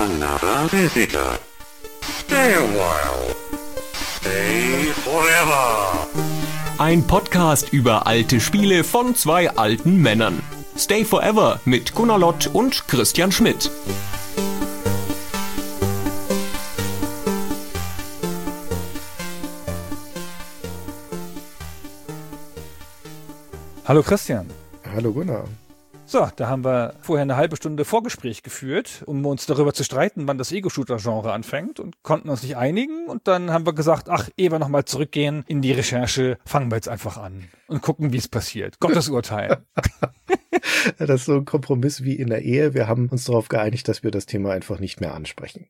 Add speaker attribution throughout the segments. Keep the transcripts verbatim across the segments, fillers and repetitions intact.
Speaker 1: another visitor. Stay a while. Stay forever.
Speaker 2: Ein Podcast über alte Spiele von zwei alten Männern. Stay Forever mit Gunnar Lott und Christian Schmidt.
Speaker 3: Hallo Christian.
Speaker 4: Hallo Gunnar.
Speaker 3: So, da haben wir vorher eine halbe Stunde Vorgespräch geführt, um uns darüber zu streiten, wann das Ego-Shooter-Genre anfängt und konnten uns nicht einigen. Und dann haben wir gesagt, ach, ehe wir nochmal zurückgehen in die Recherche, fangen wir jetzt einfach an und gucken, wie es passiert. Gottes Urteil.
Speaker 4: Das ist so ein Kompromiss wie in der Ehe. Wir haben uns darauf geeinigt, dass wir das Thema einfach nicht mehr ansprechen.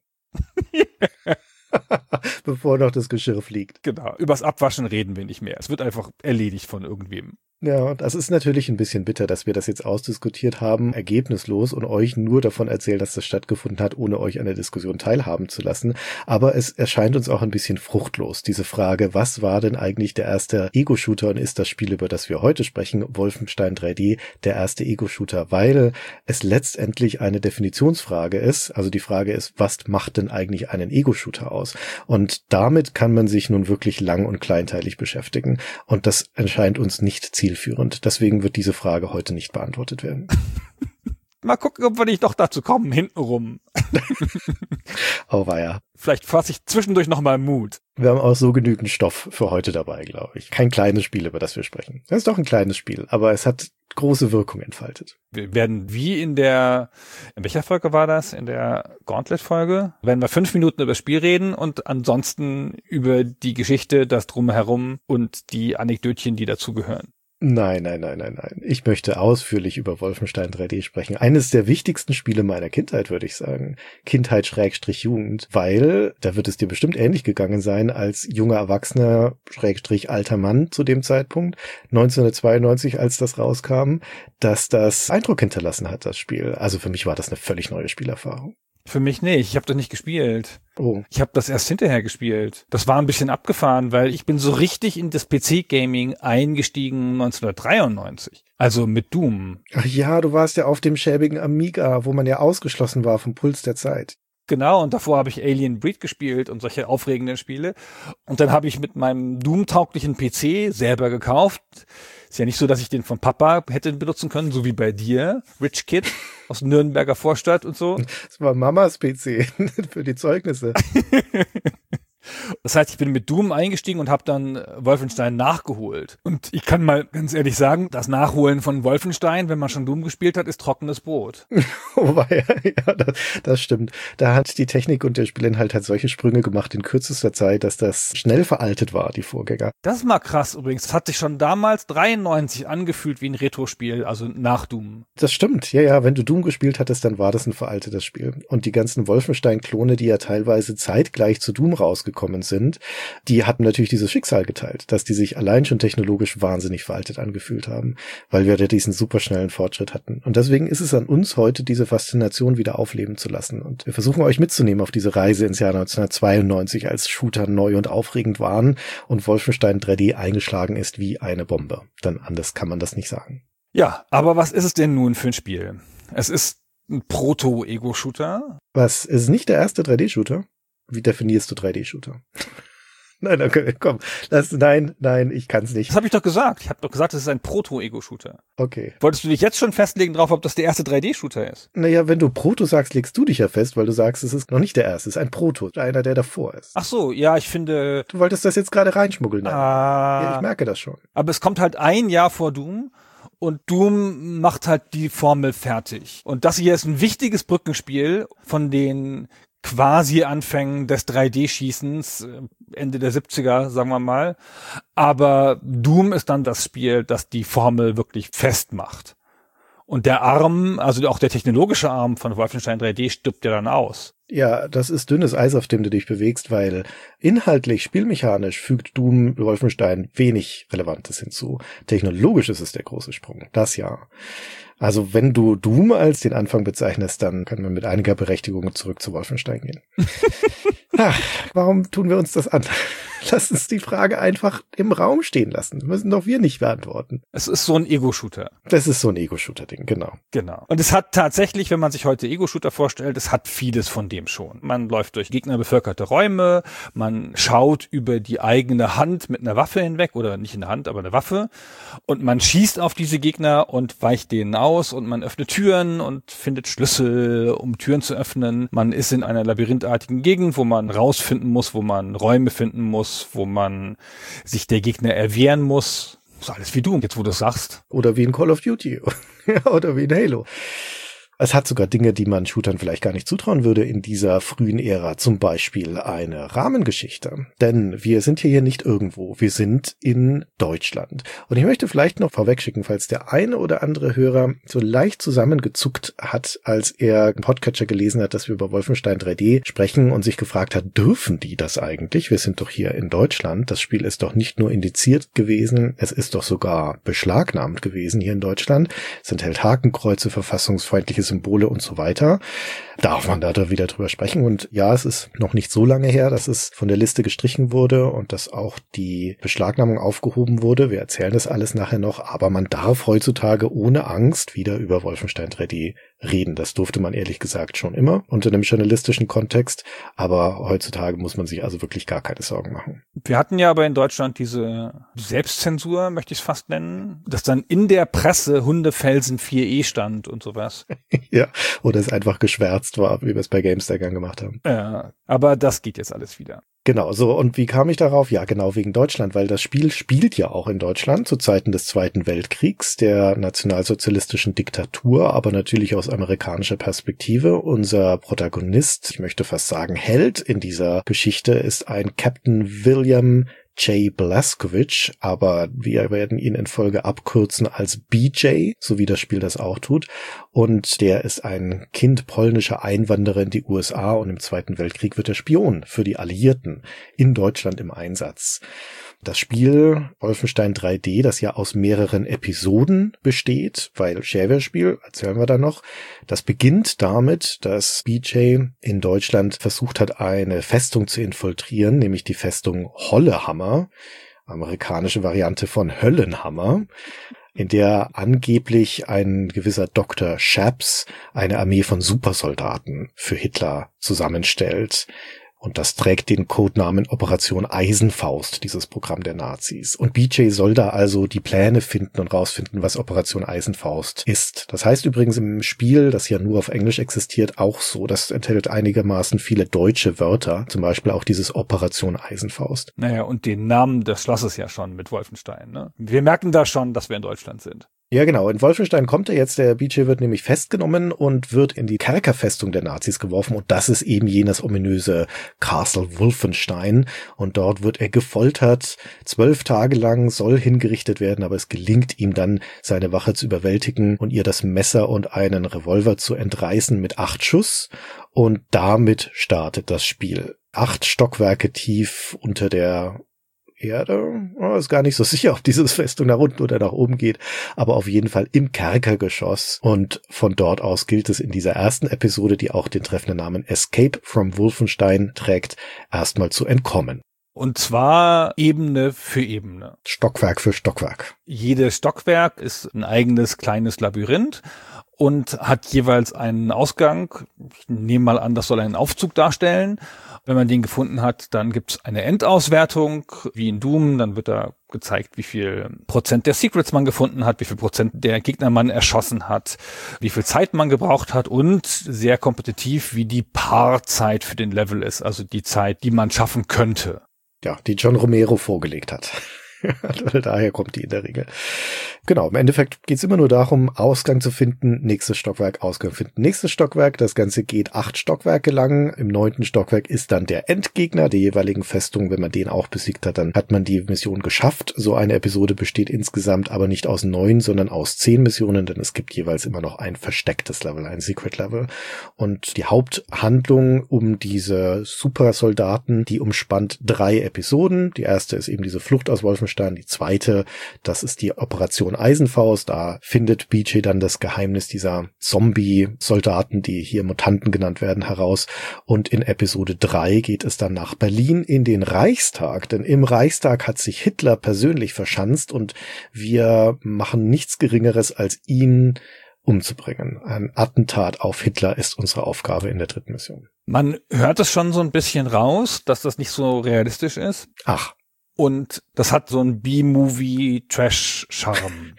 Speaker 4: Bevor noch das Geschirr fliegt.
Speaker 3: Genau, übers Abwaschen reden wir nicht mehr. Es wird einfach erledigt von irgendwem.
Speaker 4: Ja, das ist natürlich ein bisschen bitter, dass wir das jetzt ausdiskutiert haben, ergebnislos und euch nur davon erzählen, dass das stattgefunden hat, ohne euch an der Diskussion teilhaben zu lassen. Aber es erscheint uns auch ein bisschen fruchtlos, diese Frage, was war denn eigentlich der erste Ego-Shooter und ist das Spiel, über das wir heute sprechen, Wolfenstein drei D, der erste Ego-Shooter, weil es letztendlich eine Definitionsfrage ist. Also die Frage ist, was macht denn eigentlich einen Ego-Shooter aus? Und damit kann man sich nun wirklich lang und kleinteilig beschäftigen. Und das erscheint uns nicht zielführend. Zielführend. Deswegen wird diese Frage heute nicht beantwortet werden.
Speaker 3: Mal gucken, ob wir nicht doch dazu kommen, hintenrum.
Speaker 4: Auweia.
Speaker 3: Vielleicht fasse ich zwischendurch nochmal Mut.
Speaker 4: Wir haben auch so genügend Stoff für heute dabei, glaube ich. Kein kleines Spiel, über das wir sprechen. Das ist doch ein kleines Spiel, aber es hat große Wirkung entfaltet.
Speaker 3: Wir werden wie in der, in welcher Folge war das? In der Gauntlet-Folge? Werden wir fünf Minuten über das Spiel reden und ansonsten über die Geschichte, das Drumherum und die Anekdötchen, die dazugehören.
Speaker 4: Nein, nein, nein, nein, nein. Ich möchte ausführlich über Wolfenstein drei D sprechen. Eines der wichtigsten Spiele meiner Kindheit, würde ich sagen. Kindheit Schrägstrich Jugend, weil, da wird es dir bestimmt ähnlich gegangen sein, als junger Erwachsener Schrägstrich alter Mann zu dem Zeitpunkt, neunzehnhundertzweiundneunzig, als das rauskam, dass das Eindruck hinterlassen hat, das Spiel. Also für mich war das eine völlig neue Spielerfahrung.
Speaker 3: Für mich nicht. Ich habe das nicht gespielt.
Speaker 4: Oh.
Speaker 3: Ich habe das erst hinterher gespielt. Das war ein bisschen abgefahren, weil ich bin so richtig in das P C-Gaming eingestiegen neunzehnhundertdreiundneunzig. Also mit Doom.
Speaker 4: Ach ja, du warst ja auf dem schäbigen Amiga, wo man ja ausgeschlossen war vom Puls der Zeit.
Speaker 3: Genau, und davor habe ich Alien Breed gespielt und solche aufregenden Spiele. Und dann habe ich mit meinem Doom-tauglichen P C selber gekauft. Ist ja nicht so, dass ich den von Papa hätte benutzen können, so wie bei dir, Rich Kid aus Nürnberger Vorstadt und so.
Speaker 4: Das war Mamas P C für die Zeugnisse.
Speaker 3: Das heißt, ich bin mit Doom eingestiegen und habe dann Wolfenstein nachgeholt. Und ich kann mal ganz ehrlich sagen, das Nachholen von Wolfenstein, wenn man schon Doom gespielt hat, ist trockenes Brot.
Speaker 4: Oh, ja, ja das, das stimmt. Da hat die Technik und der Spielinhalt halt solche Sprünge gemacht in kürzester Zeit, dass das schnell veraltet war, die Vorgänger.
Speaker 3: Das ist mal krass übrigens. Das hat sich schon damals dreiundneunzig angefühlt wie ein Retro-Spiel, also nach Doom.
Speaker 4: Das stimmt. Ja, ja, wenn du Doom gespielt hattest, dann war das ein veraltetes Spiel. Und die ganzen Wolfenstein-Klone, die ja teilweise zeitgleich zu Doom rausgekommen sind, die hatten natürlich dieses Schicksal geteilt, dass die sich allein schon technologisch wahnsinnig veraltet angefühlt haben, weil wir ja diesen superschnellen Fortschritt hatten. Und deswegen ist es an uns heute, diese Faszination wieder aufleben zu lassen. Und wir versuchen euch mitzunehmen auf diese Reise ins Jahr neunzehnhundertzweiundneunzig, als Shooter neu und aufregend waren und Wolfenstein drei D eingeschlagen ist wie eine Bombe. Dann anders kann man das nicht sagen.
Speaker 3: Ja, aber was ist es denn nun für ein Spiel? Es ist ein Proto-Ego-Shooter.
Speaker 4: Was, ist es nicht der erste drei D-Shooter? Wie definierst du drei D-Shooter? Nein, okay, komm. Lass, nein, nein, ich kann's nicht.
Speaker 3: Das habe ich doch gesagt. Ich habe doch gesagt, es ist ein Proto-Ego-Shooter.
Speaker 4: Okay.
Speaker 3: Wolltest du dich jetzt schon festlegen drauf, ob das der erste drei D-Shooter ist?
Speaker 4: Naja, wenn du Proto sagst, legst du dich ja fest, weil du sagst, es ist noch nicht der erste, es ist ein Proto, einer, der davor ist.
Speaker 3: Ach so, ja, ich finde...
Speaker 4: Du wolltest das jetzt gerade reinschmuggeln.
Speaker 3: Ah,
Speaker 4: ja, ich merke das schon.
Speaker 3: Aber es kommt halt ein Jahr vor Doom. Und Doom macht halt die Formel fertig. Und das hier ist ein wichtiges Brückenspiel von den quasi Anfängen des drei D-Schießens, Ende der siebziger, sagen wir mal. Aber Doom ist dann das Spiel, das die Formel wirklich festmacht. Und der Arm, also auch der technologische Arm von Wolfenstein drei D stirbt ja dann aus.
Speaker 4: Ja, das ist dünnes Eis, auf dem du dich bewegst, weil inhaltlich, spielmechanisch fügt Doom Wolfenstein wenig Relevantes hinzu. Technologisch ist es der große Sprung, das ja. Also wenn du Doom als den Anfang bezeichnest, dann können wir mit einiger Berechtigung zurück zu Wolfenstein gehen. Ach, warum tun wir uns das an? Lass uns die Frage einfach im Raum stehen lassen. Das müssen doch wir nicht beantworten.
Speaker 3: Es ist so ein Ego-Shooter.
Speaker 4: Das ist so ein Ego-Shooter-Ding, genau.
Speaker 3: Genau. Und es hat tatsächlich, wenn man sich heute Ego-Shooter vorstellt, es hat vieles von dem schon. Man läuft durch gegnerbevölkerte Räume, man schaut über die eigene Hand mit einer Waffe hinweg, oder nicht in der Hand, aber eine Waffe, und man schießt auf diese Gegner und weicht denen aus und man öffnet Türen und findet Schlüssel, um Türen zu öffnen. Man ist in einer labyrinthartigen Gegend, wo man rausfinden muss, wo man Räume finden muss, wo man sich der Gegner erwehren muss. Das ist alles wie du, jetzt wo du es sagst.
Speaker 4: Oder wie in Call of Duty. Oder wie in Halo. Es hat sogar Dinge, die man Shootern vielleicht gar nicht zutrauen würde in dieser frühen Ära. Zum Beispiel eine Rahmengeschichte. Denn wir sind hier nicht irgendwo. Wir sind in Deutschland. Und ich möchte vielleicht noch vorwegschicken, falls der eine oder andere Hörer so leicht zusammengezuckt hat, als er im Podcatcher gelesen hat, dass wir über Wolfenstein drei D sprechen und sich gefragt hat, dürfen die das eigentlich? Wir sind doch hier in Deutschland. Das Spiel ist doch nicht nur indiziert gewesen, es ist doch sogar beschlagnahmt gewesen hier in Deutschland. Es enthält Hakenkreuze, verfassungsfeindliche Symbole und so weiter. Darf man da wieder drüber sprechen? Und ja, es ist noch nicht so lange her, dass es von der Liste gestrichen wurde und dass auch die Beschlagnahmung aufgehoben wurde. Wir erzählen das alles nachher noch, aber man darf heutzutage ohne Angst wieder über Wolfenstein drei D reden. Das durfte man ehrlich gesagt schon immer unter einem journalistischen Kontext, aber heutzutage muss man sich also wirklich gar keine Sorgen machen.
Speaker 3: Wir hatten ja aber in Deutschland diese Selbstzensur, möchte ich es fast nennen, dass dann in der Presse Hundefelsen vier E stand und sowas.
Speaker 4: Ja, oder es einfach geschwärzt war, wie wir es bei GameStar gern gemacht haben.
Speaker 3: Ja, aber das geht jetzt alles wieder.
Speaker 4: Genau, so, und wie kam ich darauf? Ja, genau, wegen Deutschland, weil das Spiel spielt ja auch in Deutschland zu Zeiten des Zweiten Weltkriegs, der nationalsozialistischen Diktatur, aber natürlich aus amerikanischer Perspektive. Unser Protagonist, ich möchte fast sagen Held in dieser Geschichte, ist ein Captain William J. Blazkowicz, aber wir werden ihn in Folge abkürzen als B J, so wie das Spiel das auch tut. Und der ist ein Kind polnischer Einwanderer in die U S A und im Zweiten Weltkrieg wird er Spion für die Alliierten in Deutschland im Einsatz. Das Spiel Wolfenstein drei D, das ja aus mehreren Episoden besteht, weil Shareware-Spiel, erzählen wir da noch, das beginnt damit, dass B J in Deutschland versucht hat, eine Festung zu infiltrieren, nämlich die Festung Hollehammer, amerikanische Variante von Höllenhammer, in der angeblich ein gewisser Doktor Shaps eine Armee von Supersoldaten für Hitler zusammenstellt. Und das trägt den Codenamen Operation Eisenfaust, dieses Programm der Nazis. Und B J soll da also die Pläne finden und rausfinden, was Operation Eisenfaust ist. Das heißt übrigens im Spiel, das ja nur auf Englisch existiert, auch so. Das enthält einigermaßen viele deutsche Wörter, zum Beispiel auch dieses Operation Eisenfaust.
Speaker 3: Naja, und den Namen des Schlosses ja schon mit Wolfenstein, ne? Wir merken da schon, dass wir in Deutschland sind.
Speaker 4: Ja, genau. In Wolfenstein kommt er jetzt. Der B J wird nämlich festgenommen und wird in die Kerkerfestung der Nazis geworfen. Und das ist eben jenes ominöse Castle Wolfenstein. Und dort wird er gefoltert. Zwölf Tage lang soll hingerichtet werden, aber es gelingt ihm dann, seine Wache zu überwältigen und ihr das Messer und einen Revolver zu entreißen mit acht Schuss. Und damit startet das Spiel. Acht Stockwerke tief unter der Erde, oh, ist gar nicht so sicher, ob dieses Festung nach unten oder nach oben geht, aber auf jeden Fall im Kerkergeschoss. Und von dort aus gilt es in dieser ersten Episode, die auch den treffenden Namen Escape from Wolfenstein trägt, erstmal zu entkommen.
Speaker 3: Und zwar Ebene für Ebene.
Speaker 4: Stockwerk für Stockwerk.
Speaker 3: Jedes Stockwerk ist ein eigenes kleines Labyrinth und hat jeweils einen Ausgang. Ich nehme mal an, das soll einen Aufzug darstellen. Wenn man den gefunden hat, dann gibt's eine Endauswertung, wie in Doom. Dann wird da gezeigt, wie viel Prozent der Secrets man gefunden hat, wie viel Prozent der Gegner man erschossen hat, wie viel Zeit man gebraucht hat und sehr kompetitiv, wie die Paarzeit für den Level ist, also die Zeit, die man schaffen könnte.
Speaker 4: Ja, die John Romero vorgelegt hat. Daher kommt die in der Regel. Genau, im Endeffekt geht's immer nur darum, Ausgang zu finden, nächstes Stockwerk, Ausgang finden, nächstes Stockwerk. Das Ganze geht acht Stockwerke lang. Im neunten Stockwerk ist dann der Endgegner der jeweiligen Festung. Wenn man den auch besiegt hat, dann hat man die Mission geschafft. So eine Episode besteht insgesamt aber nicht aus neun, sondern aus zehn Missionen, denn es gibt jeweils immer noch ein verstecktes Level, ein Secret Level. Und die Haupthandlung um diese Supersoldaten, die umspannt drei Episoden. Die erste ist eben diese Flucht aus Wolfenstein Wolfenstein. Die zweite, das ist die Operation Eisenfaust. Da findet B J dann das Geheimnis dieser Zombie-Soldaten, die hier Mutanten genannt werden, heraus. Und in Episode drei geht es dann nach Berlin in den Reichstag. Denn im Reichstag hat sich Hitler persönlich verschanzt und wir machen nichts Geringeres, als ihn umzubringen. Ein Attentat auf Hitler ist unsere Aufgabe in der dritten Mission.
Speaker 3: Man hört es schon so ein bisschen raus, dass das nicht so realistisch ist.
Speaker 4: Ach.
Speaker 3: Und das hat so ein B-Movie-Trash-Charme.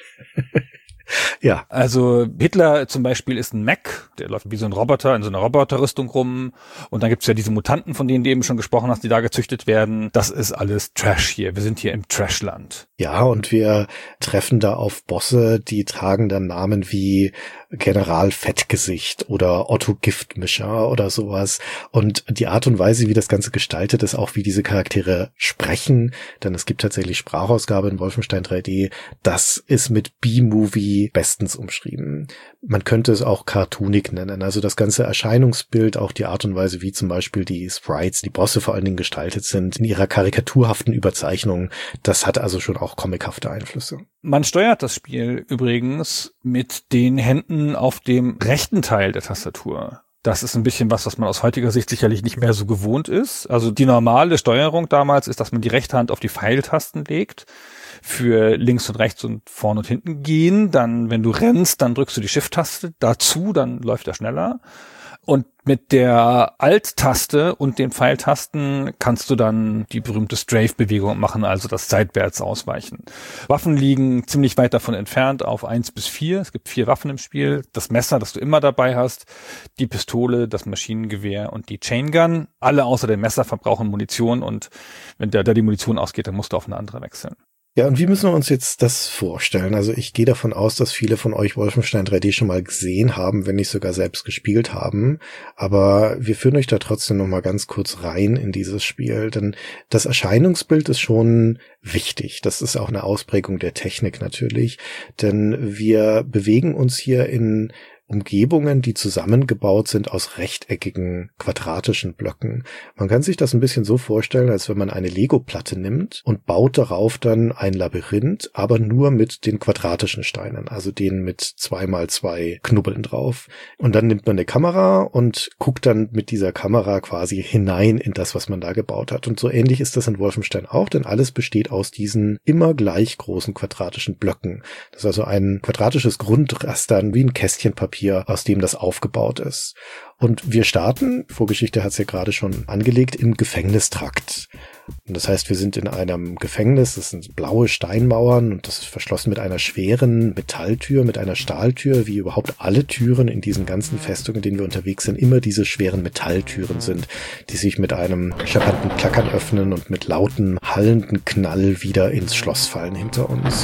Speaker 4: Ja.
Speaker 3: Also Hitler zum Beispiel ist ein Mech, der läuft wie so ein Roboter in so einer Roboterrüstung rum. Und dann gibt's ja diese Mutanten, von denen du eben schon gesprochen hast, die da gezüchtet werden. Das ist alles Trash hier. Wir sind hier im Trashland.
Speaker 4: Ja, und wir treffen da auf Bosse, die tragen dann Namen wie General Fettgesicht oder Otto Giftmischer oder sowas. Und die Art und Weise, wie das Ganze gestaltet ist, auch wie diese Charaktere sprechen, denn es gibt tatsächlich Sprachausgabe in Wolfenstein drei D, das ist mit B-Movie bestens umschrieben. Man könnte es auch cartoonig nennen. Also das ganze Erscheinungsbild, auch die Art und Weise, wie zum Beispiel die Sprites, die Bosse vor allen Dingen gestaltet sind, in ihrer karikaturhaften Überzeichnung, das hat also schon auch comichafte Einflüsse.
Speaker 3: Man steuert das Spiel übrigens mit den Händen auf dem rechten Teil der Tastatur. Das ist ein bisschen was, was man aus heutiger Sicht sicherlich nicht mehr so gewohnt ist. Also die normale Steuerung damals ist, dass man die rechte Hand auf die Pfeiltasten legt. Für links und rechts und vorne und hinten gehen. Dann, wenn du rennst, dann drückst du die Shift-Taste dazu, dann läuft er schneller. Und mit der Alt-Taste und den Pfeiltasten kannst du dann die berühmte Strafe-Bewegung machen, also das seitwärts ausweichen. Waffen liegen ziemlich weit davon entfernt auf eins bis vier. Es gibt vier Waffen im Spiel. Das Messer, das du immer dabei hast, die Pistole, das Maschinengewehr und die Chaingun. Alle außer dem Messer verbrauchen Munition und wenn da die Munition ausgeht, dann musst du auf eine andere wechseln.
Speaker 4: Ja, und wie müssen wir uns jetzt das vorstellen? Also ich gehe davon aus, dass viele von euch Wolfenstein drei D schon mal gesehen haben, wenn nicht sogar selbst gespielt haben. Aber wir führen euch da trotzdem noch mal ganz kurz rein in dieses Spiel. Denn das Erscheinungsbild ist schon wichtig. Das ist auch eine Ausprägung der Technik natürlich. Denn wir bewegen uns hier in Umgebungen, die zusammengebaut sind aus rechteckigen, quadratischen Blöcken. Man kann sich das ein bisschen so vorstellen, als wenn man eine Lego-Platte nimmt und baut darauf dann ein Labyrinth, aber nur mit den quadratischen Steinen, also den mit zwei mal zwei Knubbeln drauf. Und dann nimmt man eine Kamera und guckt dann mit dieser Kamera quasi hinein in das, was man da gebaut hat. Und so ähnlich ist das in Wolfenstein auch, denn alles besteht aus diesen immer gleich großen quadratischen Blöcken. Das ist also ein quadratisches Grundraster, wie ein Kästchenpapier, aus dem das aufgebaut ist. Und wir starten, Vorgeschichte hat es ja gerade schon angelegt, im Gefängnistrakt. Und das heißt, wir sind in einem Gefängnis, das sind blaue Steinmauern und das ist verschlossen mit einer schweren Metalltür, mit einer Stahltür, wie überhaupt alle Türen in diesen ganzen Festungen, in denen wir unterwegs sind, immer diese schweren Metalltüren sind, die sich mit einem scheppernden Klackern öffnen und mit lauten, hallenden Knall wieder ins Schloss fallen hinter uns.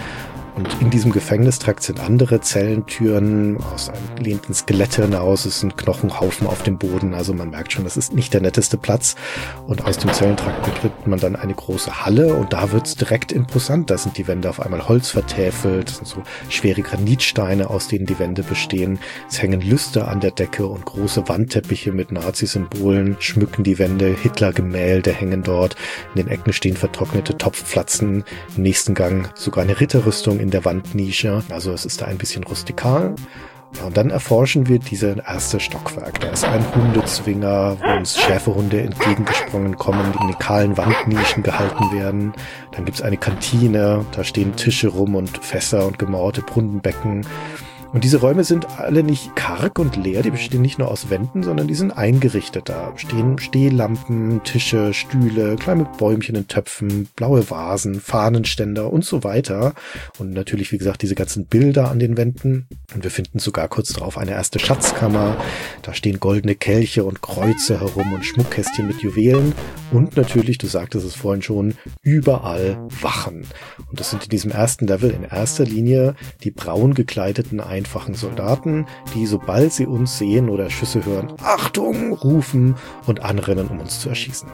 Speaker 4: Und in diesem Gefängnistrakt sind andere Zellentüren, aus einem lehnten Skelett hinaus, es sind Knochenhaufen auf dem Boden, also man merkt schon, das ist nicht der netteste Platz. Und aus dem Zellentrakt betritt man dann eine große Halle und da wird's direkt imposant. Da sind die Wände auf einmal holzvertäfelt, das sind so schwere Granitsteine, aus denen die Wände bestehen. Es hängen Lüster an der Decke und große Wandteppiche mit Nazi-Symbolen schmücken die Wände, Hitler-Gemälde hängen dort, in den Ecken stehen vertrocknete Topfpflanzen, im nächsten Gang sogar eine Ritterrüstung in der Wandnische, also es ist da ein bisschen rustikal. Und dann erforschen wir dieses erste Stockwerk. Da ist ein Hundezwinger, wo uns Schäferhunde entgegengesprungen kommen, die in den kahlen Wandnischen gehalten werden. Dann gibt's eine Kantine, da stehen Tische rum und Fässer und gemauerte Brunnenbecken. Und diese Räume sind alle nicht karg und leer, die bestehen nicht nur aus Wänden, sondern die sind eingerichtet. Da stehen Stehlampen, Tische, Stühle, kleine Bäumchen in Töpfen, blaue Vasen, Fahnenständer und so weiter. Und natürlich, wie gesagt, diese ganzen Bilder an den Wänden. Und wir finden sogar kurz drauf eine erste Schatzkammer. Da stehen goldene Kelche und Kreuze herum und Schmuckkästchen mit Juwelen. Und natürlich, du sagtest es vorhin schon, überall Wachen. Und das sind in diesem ersten Level in erster Linie die braun gekleideten einfachen Soldaten, die, sobald sie uns sehen oder Schüsse hören, Achtung rufen und anrennen, um uns zu erschießen.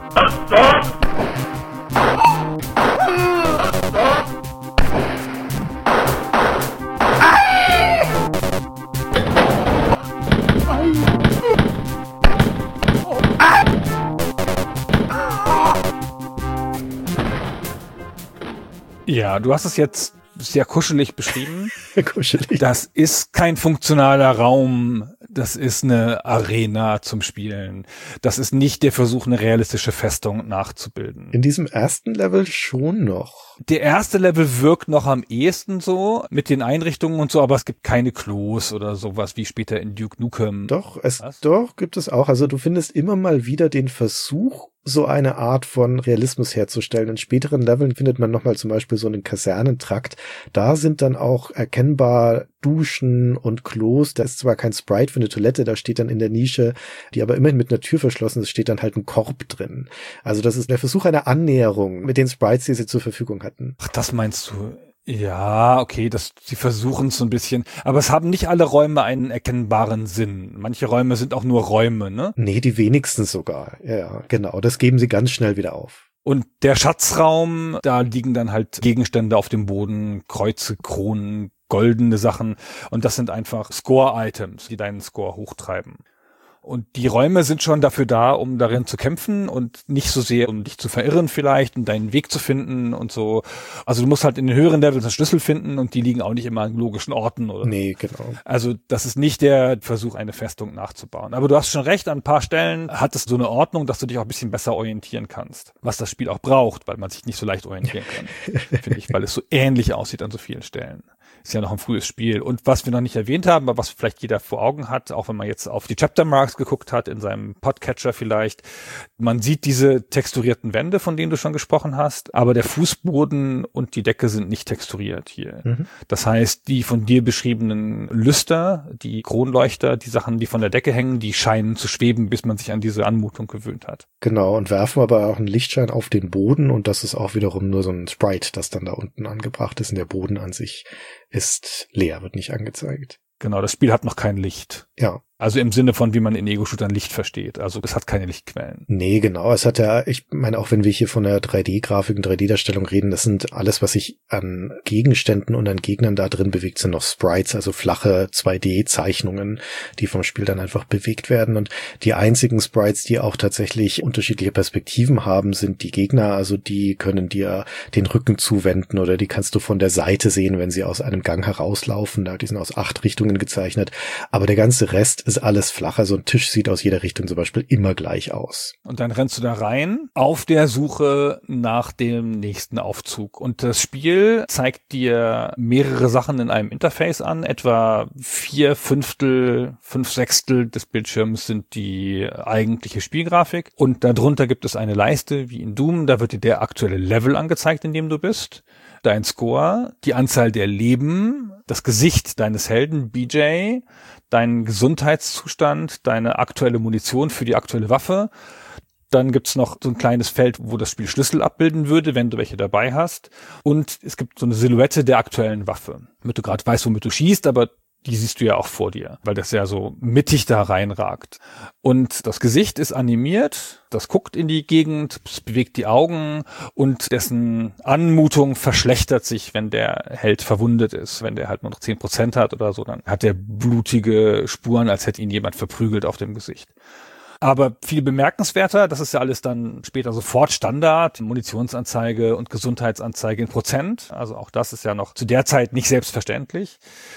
Speaker 3: Ja, du hast es jetzt sehr kuschelig beschrieben.
Speaker 4: Kuschelig.
Speaker 3: Das ist kein funktionaler Raum, das ist eine Arena zum Spielen. Das ist nicht der Versuch, eine realistische Festung nachzubilden.
Speaker 4: In diesem ersten Level schon noch.
Speaker 3: Der erste Level wirkt noch am ehesten so, mit den Einrichtungen und so, aber es gibt keine Klos oder sowas wie später in Duke Nukem.
Speaker 4: Doch, es,
Speaker 3: Was?
Speaker 4: doch, gibt es auch. Also du findest immer mal wieder den Versuch, so eine Art von Realismus herzustellen. In späteren Leveln findet man nochmal zum Beispiel so einen Kasernentrakt. Da sind dann auch erkennbar Duschen und Klos. Da ist zwar kein Sprite für eine Toilette, da steht dann in der Nische, die aber immerhin mit einer Tür verschlossen ist, steht dann halt ein Korb drin. Also das ist der Versuch einer Annäherung mit den Sprites, die sie zur Verfügung hatten.
Speaker 3: Ach, das meinst du? Ja, okay, das, sie versuchen es so ein bisschen, aber es haben nicht alle Räume einen erkennbaren Sinn. Manche Räume sind auch nur Räume, ne?
Speaker 4: Nee, die wenigsten sogar. Ja, genau. Das geben sie ganz schnell wieder auf.
Speaker 3: Und der Schatzraum, da liegen dann halt Gegenstände auf dem Boden, Kreuze, Kronen, goldene Sachen. Und das sind einfach Score-Items, die deinen Score hochtreiben. Und die Räume sind schon dafür da, um darin zu kämpfen und nicht so sehr, um dich zu verirren vielleicht und deinen Weg zu finden und so. Also du musst halt in den höheren Levels einen Schlüssel finden und die liegen auch nicht immer an logischen Orten, oder?
Speaker 4: Nee, genau.
Speaker 3: Also das ist nicht der Versuch, eine Festung nachzubauen. Aber du hast schon recht, an ein paar Stellen hat es so eine Ordnung, dass du dich auch ein bisschen besser orientieren kannst. Was das Spiel auch braucht, weil man sich nicht so leicht orientieren kann, finde ich, weil es so ähnlich aussieht an so vielen Stellen. Ist ja noch ein frühes Spiel. Und was wir noch nicht erwähnt haben, aber was vielleicht jeder vor Augen hat, auch wenn man jetzt auf die Chapter Marks geguckt hat, in seinem Podcatcher vielleicht, man sieht diese texturierten Wände, von denen du schon gesprochen hast, aber der Fußboden und die Decke sind nicht texturiert hier. Mhm. Das heißt, die von dir beschriebenen Lüster, die Kronleuchter, die Sachen, die von der Decke hängen, die scheinen zu schweben, bis man sich an diese Anmutung gewöhnt hat.
Speaker 4: Genau, und werfen aber auch einen Lichtschein auf den Boden und das ist auch wiederum nur so ein Sprite, das dann da unten angebracht ist, und der Boden an sich ist leer, wird nicht angezeigt.
Speaker 3: Genau, das Spiel hat noch kein Licht.
Speaker 4: Ja.
Speaker 3: Also im Sinne von, wie man in Ego-Shootern Licht versteht. Also es hat keine Lichtquellen.
Speaker 4: Nee, genau. Es hat ja, ich meine, auch wenn wir hier von der drei D-Grafik und drei D-Darstellung reden, das sind alles, was sich an Gegenständen und an Gegnern da drin bewegt, sind noch Sprites, also flache zwei D-Zeichnungen, die vom Spiel dann einfach bewegt werden. Und die einzigen Sprites, die auch tatsächlich unterschiedliche Perspektiven haben, sind die Gegner. Also die können dir den Rücken zuwenden oder die kannst du von der Seite sehen, wenn sie aus einem Gang herauslaufen. Die sind aus acht Richtungen gezeichnet. Aber der ganze Rest ist alles flach. Also ein Tisch sieht aus jeder Richtung zum Beispiel immer gleich aus.
Speaker 3: Und dann rennst du da rein auf der Suche nach dem nächsten Aufzug. Und das Spiel zeigt dir mehrere Sachen in einem Interface an. Etwa vier Fünftel, fünf Sechstel des Bildschirms sind die eigentliche Spielgrafik. Und darunter gibt es eine Leiste wie in Doom. Da wird dir der aktuelle Level angezeigt, in dem du bist. Dein Score, die Anzahl der Leben, das Gesicht deines Helden B J, dein Gesundheitszustand, deine aktuelle Munition für die aktuelle Waffe. Dann gibt's noch so ein kleines Feld, wo das Spiel Schlüssel abbilden würde, wenn du welche dabei hast. Und es gibt so eine Silhouette der aktuellen Waffe, damit du gerade weißt, womit du schießt, aber die siehst du ja auch vor dir, weil das ja so mittig da reinragt. Und das Gesicht ist animiert, das guckt in die Gegend, es bewegt die Augen und dessen Anmutung verschlechtert sich, wenn der Held verwundet ist. Wenn der halt nur noch zehn Prozent hat oder so, dann hat der blutige Spuren, als hätte ihn jemand verprügelt auf dem Gesicht. Aber viel bemerkenswerter, das ist ja alles dann später sofort Standard, Munitionsanzeige und Gesundheitsanzeige in Prozent. Also auch das ist ja noch zu der Zeit nicht selbstverständlich.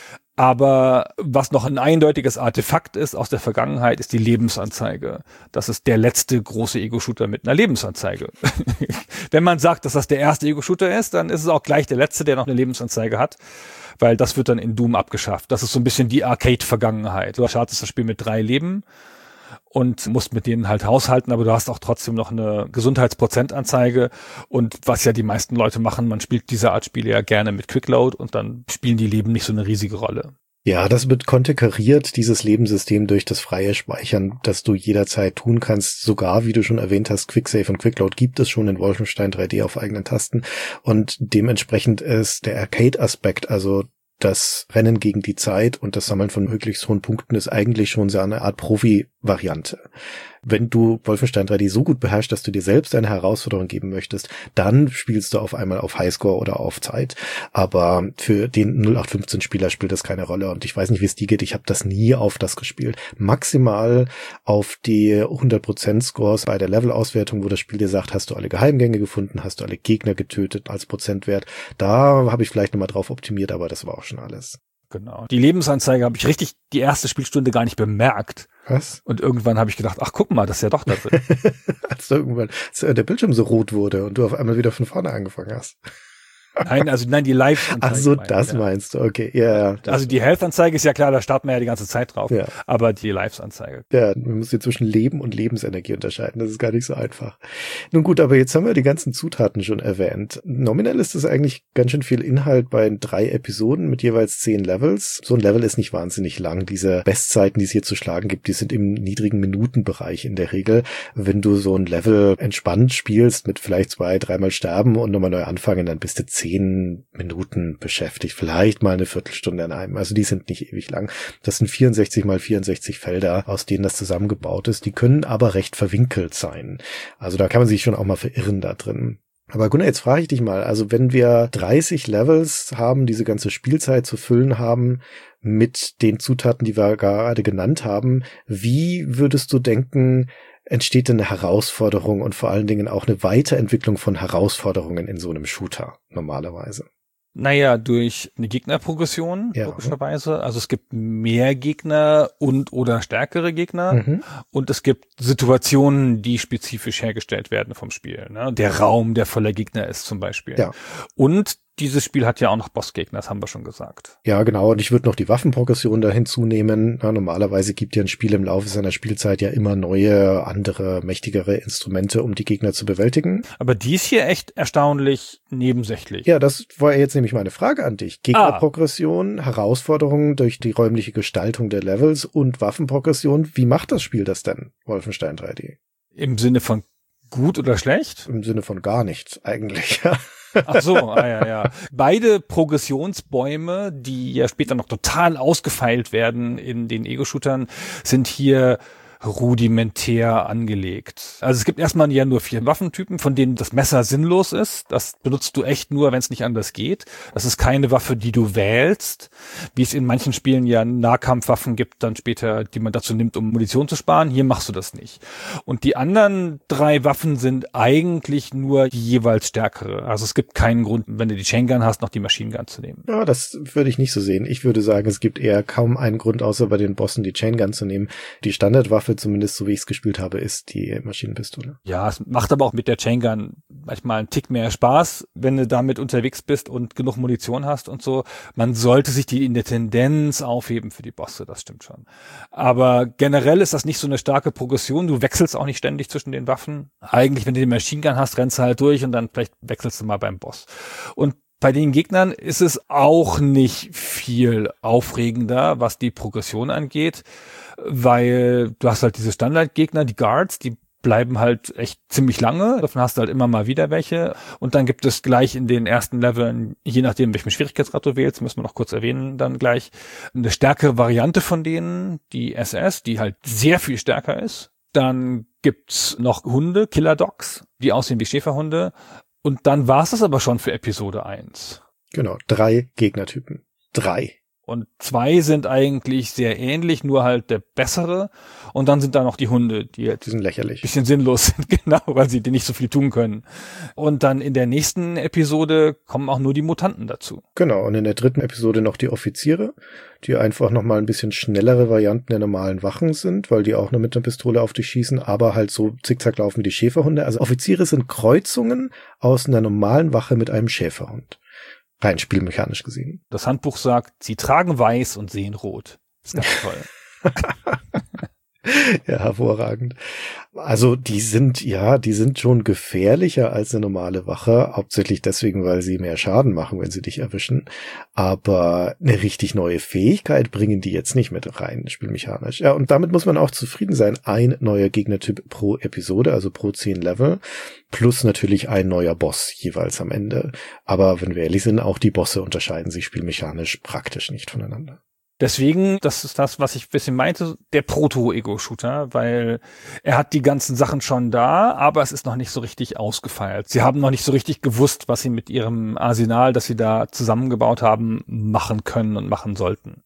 Speaker 3: Aber was noch ein eindeutiges Artefakt ist aus der Vergangenheit, ist die Lebensanzeige. Das ist der letzte große Ego-Shooter mit einer Lebensanzeige. Wenn man sagt, dass das der erste Ego-Shooter ist, dann ist es auch gleich der letzte, der noch eine Lebensanzeige hat, weil das wird dann in Doom abgeschafft. Das ist so ein bisschen die Arcade-Vergangenheit. Du startest das Spiel mit drei Leben und musst mit denen halt haushalten, aber du hast auch trotzdem noch eine Gesundheitsprozentanzeige und was ja die meisten Leute machen, man spielt diese Art Spiele ja gerne mit Quickload und dann spielen die Leben nicht so eine riesige Rolle.
Speaker 4: Ja, das wird konterkariert, dieses Lebenssystem, durch das freie Speichern, das du jederzeit tun kannst. Sogar, wie du schon erwähnt hast, Quicksave und Quickload gibt es schon in Wolfenstein drei D auf eigenen Tasten und dementsprechend ist der Arcade-Aspekt, also das Rennen gegen die Zeit und das Sammeln von möglichst hohen Punkten ist eigentlich schon so eine Art Profi Variante. Wenn du Wolfenstein drei D so gut beherrschst, dass du dir selbst eine Herausforderung geben möchtest, dann spielst du auf einmal auf Highscore oder auf Zeit. Aber für den null acht fünfzehn Spieler spielt das keine Rolle. Und ich weiß nicht, wie es dir geht. Ich habe das nie auf das gespielt. Maximal auf die hundert Prozent Scores bei der Levelauswertung, wo das Spiel dir sagt, hast du alle Geheimgänge gefunden, hast du alle Gegner getötet als Prozentwert. Da habe ich vielleicht nochmal drauf optimiert, aber das war auch schon alles.
Speaker 3: Genau. Die Lebensanzeige habe ich richtig die erste Spielstunde gar nicht bemerkt.
Speaker 4: Was?
Speaker 3: Und irgendwann habe ich gedacht, ach guck mal, das ist ja doch da drin.
Speaker 4: Als da irgendwann als der Bildschirm so rot wurde und du auf einmal wieder von vorne angefangen hast.
Speaker 3: Nein, also nein, die Live-Anzeige.
Speaker 4: Ach so,
Speaker 3: meine,
Speaker 4: das
Speaker 3: ja.
Speaker 4: meinst du, okay. Ja, ja.
Speaker 3: Also die Health-Anzeige ist ja klar, da starten wir ja die ganze Zeit drauf.
Speaker 4: Ja.
Speaker 3: Aber die Lives-Anzeige.
Speaker 4: Ja, man muss hier zwischen Leben und Lebensenergie unterscheiden. Das ist gar nicht so einfach. Nun gut, aber jetzt haben wir die ganzen Zutaten schon erwähnt. Nominell ist das eigentlich ganz schön viel Inhalt bei drei Episoden mit jeweils zehn Levels. So ein Level ist nicht wahnsinnig lang. Diese Bestzeiten, die es hier zu schlagen gibt, die sind im niedrigen Minutenbereich in der Regel. Wenn du so ein Level entspannt spielst mit vielleicht zwei, dreimal sterben und nochmal neu anfangen, dann bist du zehn Minuten beschäftigt, vielleicht mal eine Viertelstunde an einem. Also die sind nicht ewig lang. Das sind vierundsechzig mal vierundsechzig Felder, aus denen das zusammengebaut ist. Die können aber recht verwinkelt sein. Also da kann man sich schon auch mal verirren da drin. Aber Gunnar, jetzt frage ich dich mal, also wenn wir dreißig Levels haben, diese ganze Spielzeit zu füllen haben mit den Zutaten, die wir gerade genannt haben, wie würdest du denken, entsteht denn eine Herausforderung und vor allen Dingen auch eine Weiterentwicklung von Herausforderungen in so einem Shooter normalerweise?
Speaker 3: Naja, durch eine Gegnerprogression,
Speaker 4: ja.
Speaker 3: logischerweise. Also es gibt mehr Gegner und oder stärkere Gegner.
Speaker 4: Mhm.
Speaker 3: Und es gibt Situationen, die spezifisch hergestellt werden vom Spiel. Ne? Der Raum, der voller Gegner ist zum Beispiel.
Speaker 4: Ja.
Speaker 3: Und dieses Spiel hat ja auch noch Bossgegner, das haben wir schon gesagt.
Speaker 4: Ja, genau. Und ich würde noch die Waffenprogression da hinzunehmen. Ja, normalerweise gibt ja ein Spiel im Laufe seiner Spielzeit ja immer neue, andere, mächtigere Instrumente, um die Gegner zu bewältigen.
Speaker 3: Aber die ist hier echt erstaunlich nebensächlich.
Speaker 4: Ja, das war jetzt nämlich meine Frage an dich. Gegnerprogression, ah. Herausforderungen durch die räumliche Gestaltung der Levels und Waffenprogression. Wie macht das Spiel das denn, Wolfenstein drei D?
Speaker 3: Im Sinne von gut oder schlecht?
Speaker 4: Im Sinne von gar nichts eigentlich, ja.
Speaker 3: Ach so, ah, ja, ja. Beide Progressionsbäume, die ja später noch total ausgefeilt werden in den Ego-Shootern, sind hier rudimentär angelegt. Also es gibt erstmal ja nur vier Waffentypen, von denen das Messer sinnlos ist. Das benutzt du echt nur, wenn es nicht anders geht. Das ist keine Waffe, die du wählst, wie es in manchen Spielen ja Nahkampfwaffen gibt, dann später, die man dazu nimmt, um Munition zu sparen. Hier machst du das nicht. Und die anderen drei Waffen sind eigentlich nur die jeweils stärkere. Also es gibt keinen Grund, wenn du die Chain Gun hast, noch die Machine Gun zu nehmen.
Speaker 4: Ja, das würde ich nicht so sehen. Ich würde sagen, es gibt eher kaum einen Grund, außer bei den Bossen die Chain Gun zu nehmen. Die Standardwaffe, zumindest so wie ich es gespielt habe, ist die Maschinenpistole.
Speaker 3: Ja, es macht aber auch mit der Chain Gun manchmal einen Tick mehr Spaß, wenn du damit unterwegs bist und genug Munition hast und so. Man sollte sich die in der Tendenz aufheben für die Bosse, das stimmt schon. Aber generell ist das nicht so eine starke Progression. Du wechselst auch nicht ständig zwischen den Waffen. Eigentlich, wenn du die Machine Gun hast, rennst du halt durch und dann vielleicht wechselst du mal beim Boss. Und bei den Gegnern ist es auch nicht viel aufregender, was die Progression angeht, weil du hast halt diese Standardgegner, die Guards, die bleiben halt echt ziemlich lange. Davon hast du halt immer mal wieder welche. Und dann gibt es gleich in den ersten Leveln, je nachdem, welchen Schwierigkeitsgrad du wählst, müssen wir noch kurz erwähnen, dann gleich eine stärkere Variante von denen, die S S, die halt sehr viel stärker ist. Dann gibt's noch Hunde, Killer Dogs, die aussehen wie Schäferhunde. Und dann war es das aber schon für Episode eins.
Speaker 4: Genau, drei Gegnertypen. Drei.
Speaker 3: Und zwei sind eigentlich sehr ähnlich, nur halt der bessere. Und dann sind da noch die Hunde, die halt
Speaker 4: die sind lächerlich.
Speaker 3: Bisschen sinnlos sind, genau, weil sie dir nicht so viel tun können. Und dann in der nächsten Episode kommen auch nur die Mutanten dazu.
Speaker 4: Genau, und in der dritten Episode noch die Offiziere, die einfach nochmal ein bisschen schnellere Varianten der normalen Wachen sind, weil die auch nur mit einer Pistole auf dich schießen, aber halt so zickzack laufen wie die Schäferhunde. Also Offiziere sind Kreuzungen aus einer normalen Wache mit einem Schäferhund. Rein spielmechanisch gesehen.
Speaker 3: Das Handbuch sagt, sie tragen weiß und sehen rot. Das ist ganz toll.
Speaker 4: Ja, hervorragend. Also die sind, ja, die sind schon gefährlicher als eine normale Wache, hauptsächlich deswegen, weil sie mehr Schaden machen, wenn sie dich erwischen. Aber eine richtig neue Fähigkeit bringen die jetzt nicht mit rein, spielmechanisch. Ja, und damit muss man auch zufrieden sein. Ein neuer Gegnertyp pro Episode, also pro zehn Level, plus natürlich ein neuer Boss jeweils am Ende. Aber wenn wir ehrlich sind, auch die Bosse unterscheiden sich spielmechanisch praktisch nicht voneinander.
Speaker 3: Deswegen, das ist das, was ich ein bisschen meinte, der Proto-Ego-Shooter, weil er hat die ganzen Sachen schon da, aber es ist noch nicht so richtig ausgefeilt. Sie haben noch nicht so richtig gewusst, was sie mit ihrem Arsenal, das sie da zusammengebaut haben, machen können und machen sollten.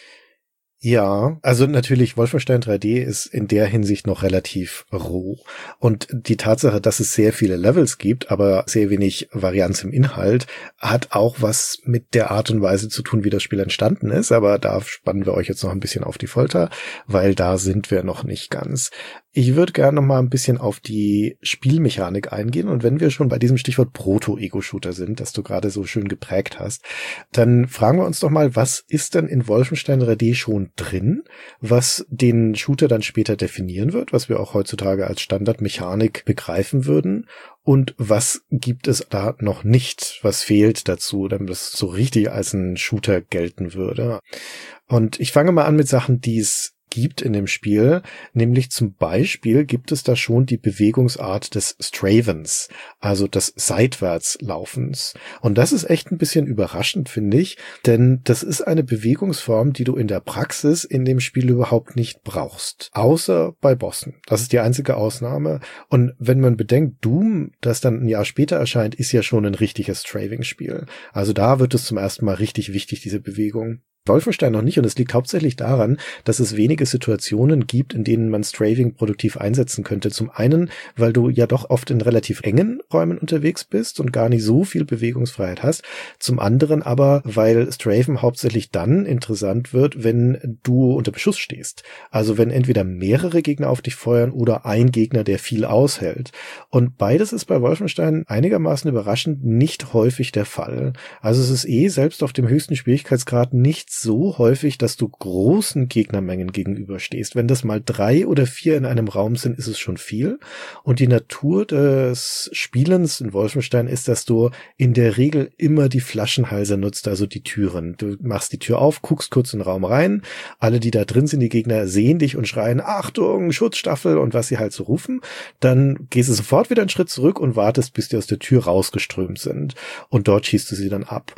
Speaker 4: Ja, also natürlich, Wolfenstein drei D ist in der Hinsicht noch relativ roh. Und die Tatsache, dass es sehr viele Levels gibt, aber sehr wenig Varianz im Inhalt, hat auch was mit der Art und Weise zu tun, wie das Spiel entstanden ist. Aber da spannen wir euch jetzt noch ein bisschen auf die Folter, weil da sind wir noch nicht ganz. Ich würde gerne noch mal ein bisschen auf die Spielmechanik eingehen. Und wenn wir schon bei diesem Stichwort Proto-Ego-Shooter sind, das du gerade so schön geprägt hast, dann fragen wir uns doch mal, was ist denn in Wolfenstein drei D schon drin, was den Shooter dann später definieren wird, was wir auch heutzutage als Standardmechanik begreifen würden? Und was gibt es da noch nicht? Was fehlt dazu, damit es so richtig als ein Shooter gelten würde? Und ich fange mal an mit Sachen, die es gibt in dem Spiel, nämlich zum Beispiel gibt es da schon die Bewegungsart des Stravens, also des Seitwärtslaufens. Und das ist echt ein bisschen überraschend, finde ich, denn das ist eine Bewegungsform, die du in der Praxis in dem Spiel überhaupt nicht brauchst, außer bei Bossen. Das ist die einzige Ausnahme. Und wenn man bedenkt, Doom, das dann ein Jahr später erscheint, ist ja schon ein richtiges Straving-Spiel. Also da wird es zum ersten Mal richtig wichtig, diese Bewegung. Wolfenstein noch nicht, und es liegt hauptsächlich daran, dass es wenige Situationen gibt, in denen man Straving produktiv einsetzen könnte. Zum einen, weil du ja doch oft in relativ engen Räumen unterwegs bist und gar nicht so viel Bewegungsfreiheit hast. Zum anderen aber, weil Strafen hauptsächlich dann interessant wird, wenn du unter Beschuss stehst. Also wenn entweder mehrere Gegner auf dich feuern oder ein Gegner, der viel aushält. Und beides ist bei Wolfenstein einigermaßen überraschend nicht häufig der Fall. Also es ist eh selbst auf dem höchsten Schwierigkeitsgrad nicht so häufig, dass du großen Gegnermengen gegenüberstehst. Wenn das mal drei oder vier in einem Raum sind, ist es schon viel. Und die Natur des Spielens in Wolfenstein ist, dass du in der Regel immer die Flaschenhalse nutzt, also die Türen. Du machst die Tür auf, guckst kurz in den Raum rein. Alle, die da drin sind, die Gegner sehen dich und schreien, Achtung, Schutzstaffel und was sie halt so rufen. Dann gehst du sofort wieder einen Schritt zurück und wartest, bis die aus der Tür rausgeströmt sind. Und dort schießt du sie dann ab.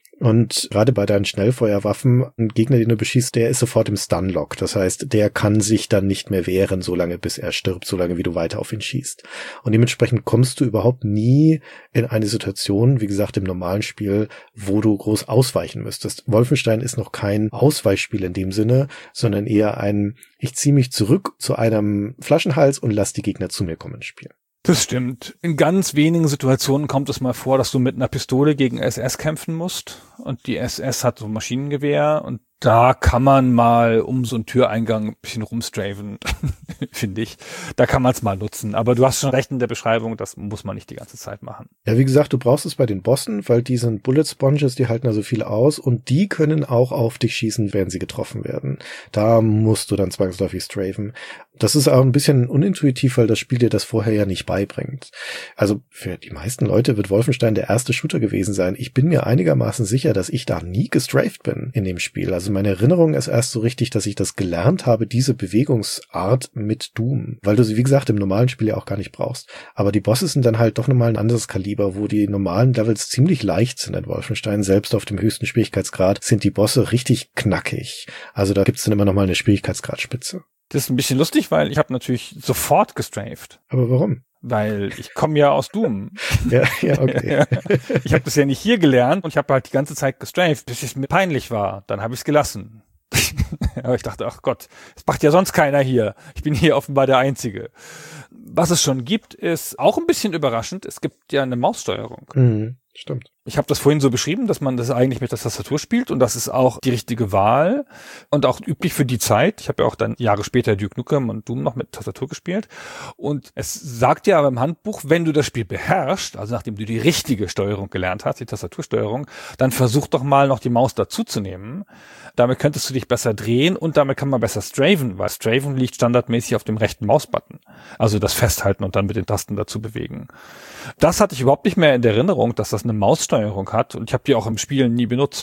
Speaker 4: Und gerade bei deinen Schnellfeuerwaffen, ein Gegner, den du beschießt, der ist sofort im Stunlock. Das heißt, der kann sich dann nicht mehr wehren, solange bis er stirbt, solange wie du weiter auf ihn schießt. Und dementsprechend kommst du überhaupt nie in eine Situation, wie gesagt, im normalen Spiel, wo du groß ausweichen müsstest. Wolfenstein ist noch kein Ausweichspiel in dem Sinne, sondern eher ein, ich ziehe mich zurück zu einem Flaschenhals und lass die Gegner zu mir kommen Spiel.
Speaker 3: Das stimmt. In ganz wenigen Situationen kommt es mal vor, dass du mit einer Pistole gegen S S kämpfen musst. Und die S S hat so ein Maschinengewehr. Und da kann man mal um so einen Türeingang ein bisschen rumstraven, finde ich. Da kann man es mal nutzen. Aber du hast schon recht in der Beschreibung, das muss man nicht die ganze Zeit machen.
Speaker 4: Ja, wie gesagt, du brauchst es bei den Bossen, weil die sind Bullet Sponges, die halten also viel aus. Und die können auch auf dich schießen, wenn sie getroffen werden. Da musst du dann zwangsläufig straven. Das ist auch ein bisschen unintuitiv, weil das Spiel dir das vorher ja nicht beibringt. Also für die meisten Leute wird Wolfenstein der erste Shooter gewesen sein. Ich bin mir einigermaßen sicher, dass ich da nie gestrafed bin in dem Spiel. Also meine Erinnerung ist erst so richtig, dass ich das gelernt habe, diese Bewegungsart mit Doom. Weil du sie, wie gesagt, im normalen Spiel ja auch gar nicht brauchst. Aber die Bosse sind dann halt doch nochmal ein anderes Kaliber, wo die normalen Levels ziemlich leicht sind in Wolfenstein. Selbst auf dem höchsten Schwierigkeitsgrad sind die Bosse richtig knackig. Also da gibt's dann immer nochmal eine Schwierigkeitsgradspitze.
Speaker 3: Das ist ein bisschen lustig, weil ich habe natürlich sofort gestrafed.
Speaker 4: Aber warum?
Speaker 3: Weil ich komme ja aus Doom.
Speaker 4: ja, ja, okay.
Speaker 3: Ich habe das ja nicht hier gelernt und ich habe halt die ganze Zeit gestrafed, bis es mir peinlich war. Dann habe ich es gelassen. Aber ich dachte, ach Gott, das macht ja sonst keiner hier. Ich bin hier offenbar der Einzige. Was es schon gibt, ist auch ein bisschen überraschend. Es gibt ja eine Maussteuerung.
Speaker 4: Mhm, stimmt.
Speaker 3: Ich habe das vorhin so beschrieben, dass man das eigentlich mit der Tastatur spielt und das ist auch die richtige Wahl und auch üblich für die Zeit. Ich habe ja auch dann Jahre später Duke Nukem und Doom noch mit Tastatur gespielt und es sagt ja aber im Handbuch, wenn du das Spiel beherrschst, also nachdem du die richtige Steuerung gelernt hast, die Tastatursteuerung, dann versuch doch mal noch die Maus dazuzunehmen. Damit könntest du dich besser drehen und damit kann man besser straven, weil straven liegt standardmäßig auf dem rechten Mausbutton. Also das Festhalten und dann mit den Tasten dazu bewegen. Das hatte ich überhaupt nicht mehr in der Erinnerung, dass das eine Maussteuerung hat und ich habe die auch im Spiel nie benutzt.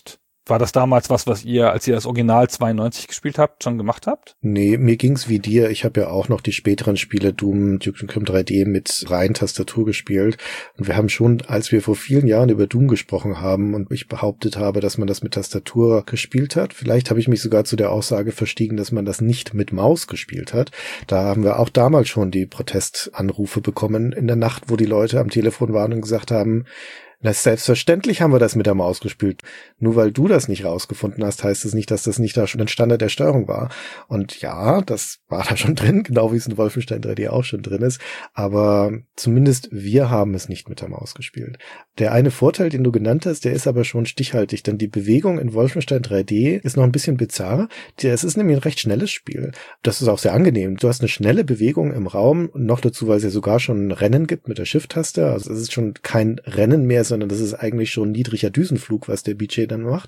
Speaker 3: War das damals was, was ihr, als ihr das Original zweiundneunzig gespielt habt, schon gemacht habt?
Speaker 4: Nee, mir ging's wie dir. Ich habe ja auch noch die späteren Spiele Doom, Duke Nukem drei D mit rein Tastatur gespielt. Und wir haben schon, als wir vor vielen Jahren über Doom gesprochen haben und ich behauptet habe, dass man das mit Tastatur gespielt hat, vielleicht habe ich mich sogar zu der Aussage verstiegen, dass man das nicht mit Maus gespielt hat. Da haben wir auch damals schon die Protestanrufe bekommen in der Nacht, wo die Leute am Telefon waren und gesagt haben, na, selbstverständlich haben wir das mit der Maus gespielt. Nur weil du das nicht rausgefunden hast, heißt es nicht, dass das nicht da schon ein Standard der Steuerung war. Und ja, das war da schon drin, genau wie es in Wolfenstein drei D auch schon drin ist. Aber zumindest wir haben es nicht mit der Maus gespielt. Der eine Vorteil, den du genannt hast, der ist aber schon stichhaltig, denn die Bewegung in Wolfenstein drei D ist noch ein bisschen bizarr. Es ist nämlich ein recht schnelles Spiel. Das ist auch sehr angenehm. Du hast eine schnelle Bewegung im Raum, noch dazu, weil es ja sogar schon ein Rennen gibt mit der Shift-Taste. Also es ist schon kein Rennen mehr, sondern das ist eigentlich schon niedriger Düsenflug, was der B J dann macht.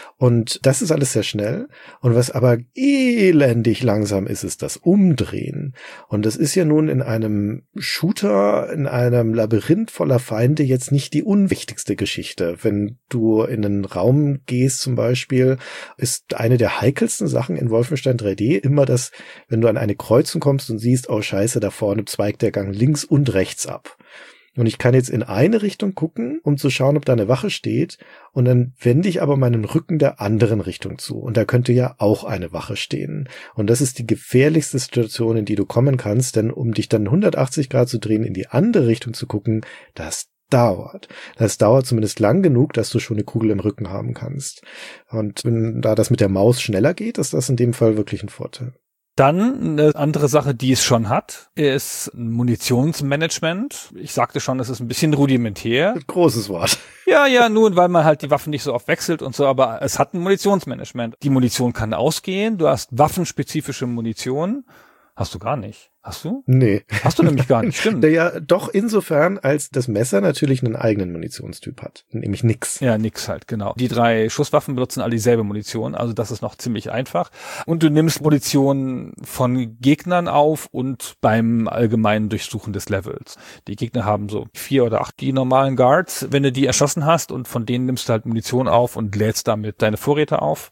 Speaker 4: Und das ist alles sehr schnell. Und was aber elendig langsam ist, ist das Umdrehen. Und das ist ja nun in einem Shooter, in einem Labyrinth voller Feinde jetzt nicht die unwichtigste Geschichte. Wenn du in einen Raum gehst zum Beispiel, ist eine der heikelsten Sachen in Wolfenstein drei D immer das, wenn du an eine Kreuzung kommst und siehst, oh scheiße, da vorne zweigt der Gang links und rechts ab. Und ich kann jetzt in eine Richtung gucken, um zu schauen, ob da eine Wache steht. Und dann wende ich aber meinen Rücken der anderen Richtung zu. Und da könnte ja auch eine Wache stehen. Und das ist die gefährlichste Situation, in die du kommen kannst. Denn um dich dann hundertachtzig Grad zu drehen, in die andere Richtung zu gucken, das dauert. Das dauert zumindest lang genug, dass du schon eine Kugel im Rücken haben kannst. Und wenn da das mit der Maus schneller geht, ist das in dem Fall wirklich ein Vorteil.
Speaker 3: Dann eine andere Sache, die es schon hat, ist Munitionsmanagement. Ich sagte schon, es ist ein bisschen rudimentär.
Speaker 4: Großes Wort.
Speaker 3: Ja, ja, nur weil man halt die Waffen nicht so oft wechselt und so, aber es hat ein Munitionsmanagement. Die Munition kann ausgehen, du hast waffenspezifische Munition. Hast du gar nicht. Hast du?
Speaker 4: Nee.
Speaker 3: Hast du nämlich gar nicht, stimmt.
Speaker 4: Ja, doch insofern, als das Messer natürlich einen eigenen Munitionstyp hat. Nämlich nix.
Speaker 3: Ja, nix halt, genau. Die drei Schusswaffen benutzen alle dieselbe Munition, also das ist noch ziemlich einfach. Und du nimmst Munition von Gegnern auf und beim allgemeinen Durchsuchen des Levels. Die Gegner haben so vier oder acht die normalen Guards. Wenn du die erschossen hast und von denen nimmst du halt Munition auf und lädst damit deine Vorräte auf.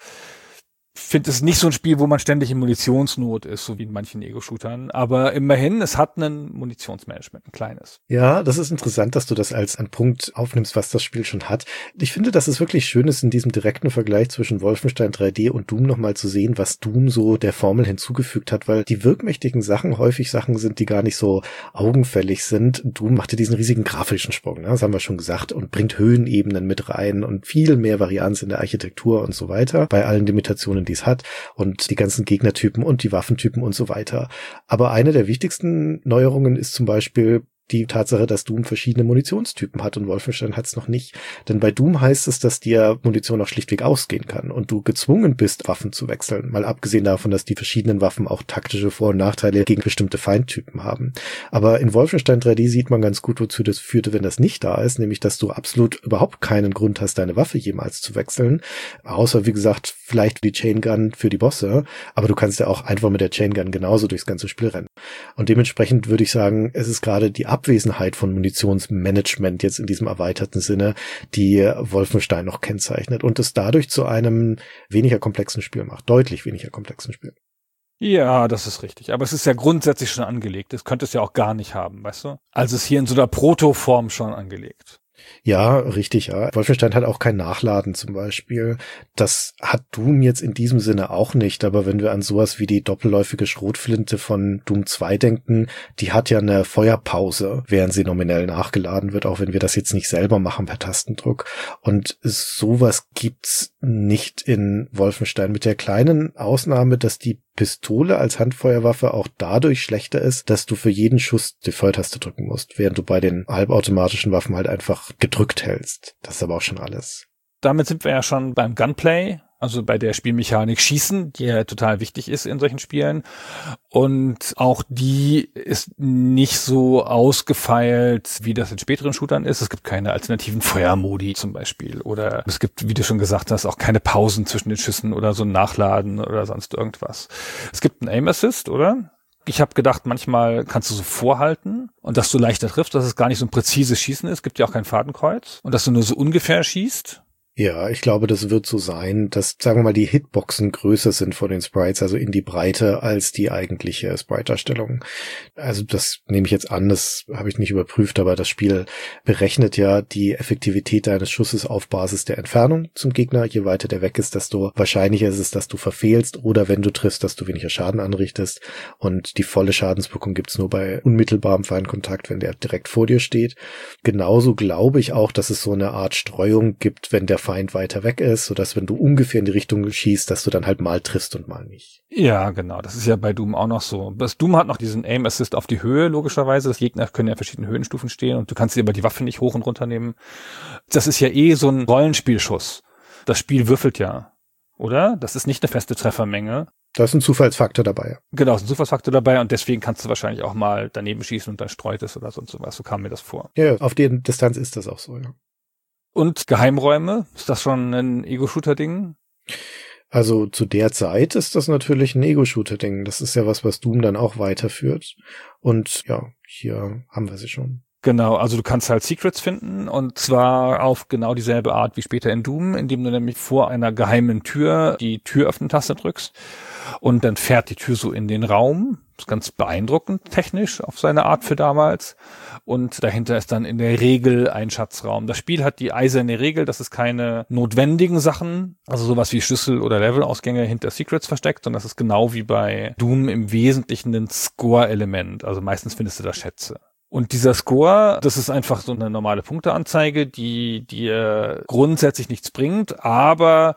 Speaker 3: Finde es nicht so ein Spiel, wo man ständig in Munitionsnot ist, so wie in manchen Ego-Shootern. Aber immerhin, es hat ein Munitionsmanagement, ein kleines.
Speaker 4: Ja, das ist interessant, dass du das als einen Punkt aufnimmst, was das Spiel schon hat. Ich finde, dass es wirklich schön ist, in diesem direkten Vergleich zwischen Wolfenstein drei D und Doom nochmal zu sehen, was Doom so der Formel hinzugefügt hat, weil die wirkmächtigen Sachen häufig Sachen sind, die gar nicht so augenfällig sind. Doom machte diesen riesigen grafischen Sprung, ne? Das haben wir schon gesagt, und bringt Höhenebenen mit rein und viel mehr Varianz in der Architektur und so weiter, bei allen Limitationen, die es hat, und die ganzen Gegnertypen und die Waffentypen und so weiter. Aber eine der wichtigsten Neuerungen ist zum Beispiel die Tatsache, dass Doom verschiedene Munitionstypen hat und Wolfenstein hat es noch nicht. Denn bei Doom heißt es, dass dir Munition auch schlichtweg ausgehen kann und du gezwungen bist, Waffen zu wechseln. Mal abgesehen davon, dass die verschiedenen Waffen auch taktische Vor- und Nachteile gegen bestimmte Feindtypen haben. Aber in Wolfenstein drei D sieht man ganz gut, wozu das führte, wenn das nicht da ist, nämlich, dass du absolut überhaupt keinen Grund hast, deine Waffe jemals zu wechseln. Außer, wie gesagt, vielleicht die Chain Gun für die Bosse. Aber du kannst ja auch einfach mit der Chain Gun genauso durchs ganze Spiel rennen. Und dementsprechend würde ich sagen, es ist gerade die Abwesenheit von Munitionsmanagement jetzt in diesem erweiterten Sinne, die Wolfenstein noch kennzeichnet und es dadurch zu einem weniger komplexen Spiel macht, deutlich weniger komplexen Spiel.
Speaker 3: Ja, das ist richtig. Aber es ist ja grundsätzlich schon angelegt. Das könnte es ja auch gar nicht haben, weißt du? Also es ist hier in so einer Protoform schon angelegt.
Speaker 4: Ja, richtig, ja. Wolfenstein hat auch kein Nachladen zum Beispiel. Das hat Doom jetzt in diesem Sinne auch nicht, aber wenn wir an sowas wie die doppelläufige Schrotflinte von Doom zwei denken, die hat ja eine Feuerpause, während sie nominell nachgeladen wird, auch wenn wir das jetzt nicht selber machen per Tastendruck. Und sowas gibt's nicht in Wolfenstein, mit der kleinen Ausnahme, dass die Pistole als Handfeuerwaffe auch dadurch schlechter ist, dass du für jeden Schuss die Feuertaste drücken musst, während du bei den halbautomatischen Waffen halt einfach gedrückt hältst. Das ist aber auch schon alles.
Speaker 3: Damit sind wir ja schon beim Gunplay, also bei der Spielmechanik Schießen, die ja total wichtig ist in solchen Spielen. Und auch die ist nicht so ausgefeilt, wie das in späteren Shootern ist. Es gibt keine alternativen Feuermodi zum Beispiel. Oder es gibt, wie du schon gesagt hast, auch keine Pausen zwischen den Schüssen oder so ein Nachladen oder sonst irgendwas. Es gibt einen Aim Assist, oder? Ich habe gedacht, manchmal kannst du so vorhalten und dass du leichter triffst, dass es gar nicht so ein präzises Schießen ist. Es gibt ja auch kein Fadenkreuz. Und dass du nur so ungefähr schießt.
Speaker 4: Ja, ich glaube, das wird so sein, dass, sagen wir mal, die Hitboxen größer sind von den Sprites, also in die Breite, als die eigentliche Sprite-Darstellung. Also das nehme ich jetzt an, das habe ich nicht überprüft, aber das Spiel berechnet ja die Effektivität deines Schusses auf Basis der Entfernung zum Gegner. Je weiter der weg ist, desto wahrscheinlicher ist es, dass du verfehlst oder wenn du triffst, dass du weniger Schaden anrichtest. Und die volle Schadenswirkung gibt's nur bei unmittelbarem Feindkontakt, wenn der direkt vor dir steht. Genauso glaube ich auch, dass es so eine Art Streuung gibt, wenn der Feind weiter weg ist, sodass wenn du ungefähr in die Richtung schießt, dass du dann halt mal triffst und mal nicht.
Speaker 3: Ja, genau. Das ist ja bei Doom auch noch so. Das Doom hat noch diesen Aim Assist auf die Höhe, logischerweise. Das Gegner können ja in verschiedenen Höhenstufen stehen und du kannst dir aber die Waffe nicht hoch und runter nehmen. Das ist ja eh so ein Rollenspielschuss. Das Spiel würfelt ja, oder? Das ist nicht eine feste Treffermenge.
Speaker 4: Da ist ein Zufallsfaktor dabei.
Speaker 3: Genau, ist ein Zufallsfaktor dabei und deswegen kannst du wahrscheinlich auch mal daneben schießen und dann streut es oder sonst sowas. So kam mir das vor.
Speaker 4: Ja, auf der Distanz ist das auch so, ja.
Speaker 3: Und Geheimräume? Ist das schon ein Ego-Shooter-Ding?
Speaker 4: Also zu der Zeit ist das natürlich ein Ego-Shooter-Ding. Das ist ja was, was Doom dann auch weiterführt. Und ja, hier haben wir sie schon.
Speaker 3: Genau, also du kannst halt Secrets finden und zwar auf genau dieselbe Art wie später in Doom, indem du nämlich vor einer geheimen Tür die Türöffnen-Taste drückst und dann fährt die Tür so in den Raum. Das ist ganz beeindruckend technisch auf seine Art für damals und dahinter ist dann in der Regel ein Schatzraum. Das Spiel hat die eiserne Regel, dass es keine notwendigen Sachen, also sowas wie Schlüssel oder Levelausgänge hinter Secrets versteckt, sondern das ist genau wie bei Doom im Wesentlichen ein Score-Element. Also meistens findest du da Schätze. Und dieser Score, das ist einfach so eine normale Punkteanzeige, die dir grundsätzlich nichts bringt, aber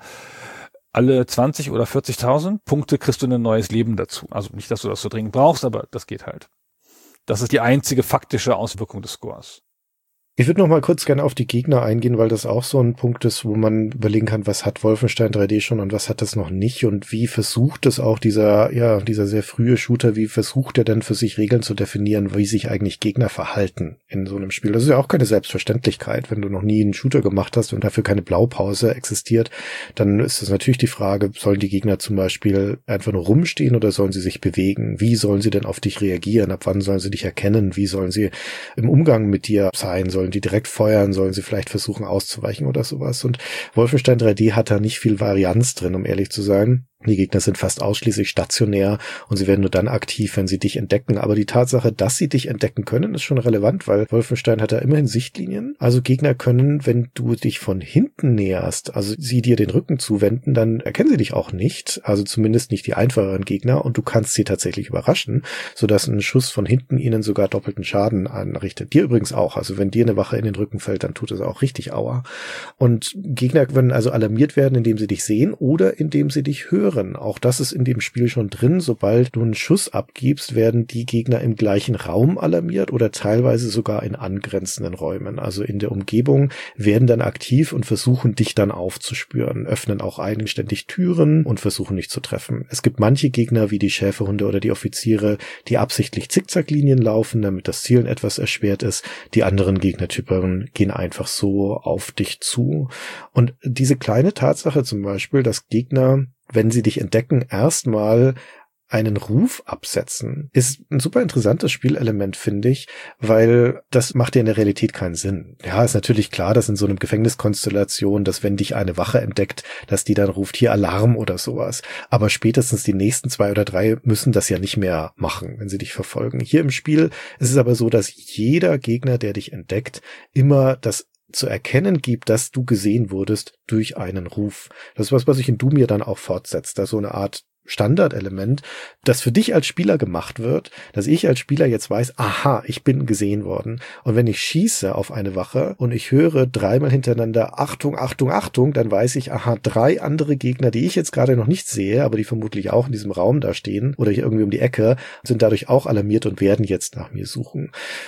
Speaker 3: alle zwanzig oder vierzigtausend Punkte kriegst du ein neues Leben dazu. Also nicht, dass du das so dringend brauchst, aber das geht halt. Das ist die einzige faktische Auswirkung des Scores.
Speaker 4: Ich würde noch mal kurz gerne auf die Gegner eingehen, weil das auch so ein Punkt ist, wo man überlegen kann, was hat Wolfenstein drei D schon und was hat das noch nicht und wie versucht es auch dieser, ja, dieser sehr frühe Shooter, wie versucht er denn für sich Regeln zu definieren, wie sich eigentlich Gegner verhalten in so einem Spiel. Das ist ja auch keine Selbstverständlichkeit. Wenn du noch nie einen Shooter gemacht hast und dafür keine Blaupause existiert, dann ist es natürlich die Frage, sollen die Gegner zum Beispiel einfach nur rumstehen oder sollen sie sich bewegen? Wie sollen sie denn auf dich reagieren? Ab wann sollen sie dich erkennen? Wie sollen sie im Umgang mit dir sein? Sollen die direkt feuern, sollen sie vielleicht versuchen auszuweichen oder sowas. Und Wolfenstein drei D hat da nicht viel Varianz drin, um ehrlich zu sein. Die Gegner sind fast ausschließlich stationär und sie werden nur dann aktiv, wenn sie dich entdecken. Aber die Tatsache, dass sie dich entdecken können, ist schon relevant, weil Wolfenstein hat da immerhin Sichtlinien. Also Gegner können, wenn du dich von hinten näherst, also sie dir den Rücken zuwenden, dann erkennen sie dich auch nicht. Also zumindest nicht die einfacheren Gegner und du kannst sie tatsächlich überraschen, sodass ein Schuss von hinten ihnen sogar doppelten Schaden anrichtet. Dir übrigens auch. Also wenn dir eine Wache in den Rücken fällt, dann tut es auch richtig Aua. Und Gegner können also alarmiert werden, indem sie dich sehen oder indem sie dich hören. Auch das ist in dem Spiel schon drin. Sobald du einen Schuss abgibst, werden die Gegner im gleichen Raum alarmiert oder teilweise sogar in angrenzenden Räumen. Also in der Umgebung werden dann aktiv und versuchen, dich dann aufzuspüren, öffnen auch eigenständig Türen und versuchen, dich zu treffen. Es gibt manche Gegner, wie die Schäferhunde oder die Offiziere, die absichtlich Zickzacklinien laufen, damit das Zielen etwas erschwert ist. Die anderen Gegnertypen gehen einfach so auf dich zu. Und diese kleine Tatsache zum Beispiel, dass Gegner, wenn sie dich entdecken, erstmal einen Ruf absetzen, ist ein super interessantes Spielelement, finde ich, weil das macht ja in der Realität keinen Sinn. Ja, ist natürlich klar, dass in so einem Gefängniskonstellation, dass wenn dich eine Wache entdeckt, dass die dann ruft, hier Alarm oder sowas. Aber spätestens die nächsten zwei oder drei müssen das ja nicht mehr machen, wenn sie dich verfolgen. Hier im Spiel ist es aber so, dass jeder Gegner, der dich entdeckt, immer das zu erkennen gibt, dass du gesehen wurdest durch einen Ruf. Das ist was, was sich in Doom ja dann auch fortsetzt. Da so eine Art Standardelement, das für dich als Spieler gemacht wird, dass ich als Spieler jetzt weiß, aha, ich bin gesehen worden. Und wenn ich schieße auf eine Wache und ich höre dreimal hintereinander Achtung, Achtung, Achtung, dann weiß ich, aha, drei andere Gegner, die ich jetzt gerade noch nicht sehe, aber die vermutlich auch in diesem Raum da stehen oder hier irgendwie um die Ecke, sind dadurch auch alarmiert und werden jetzt nach mir suchen.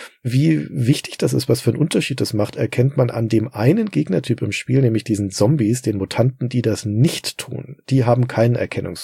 Speaker 4: Wie wichtig das ist, was für einen Unterschied das macht, erkennt man an dem einen Gegnertyp im Spiel, nämlich diesen Zombies, den Mutanten, die das nicht tun. Die haben keinen Erkennungsruf.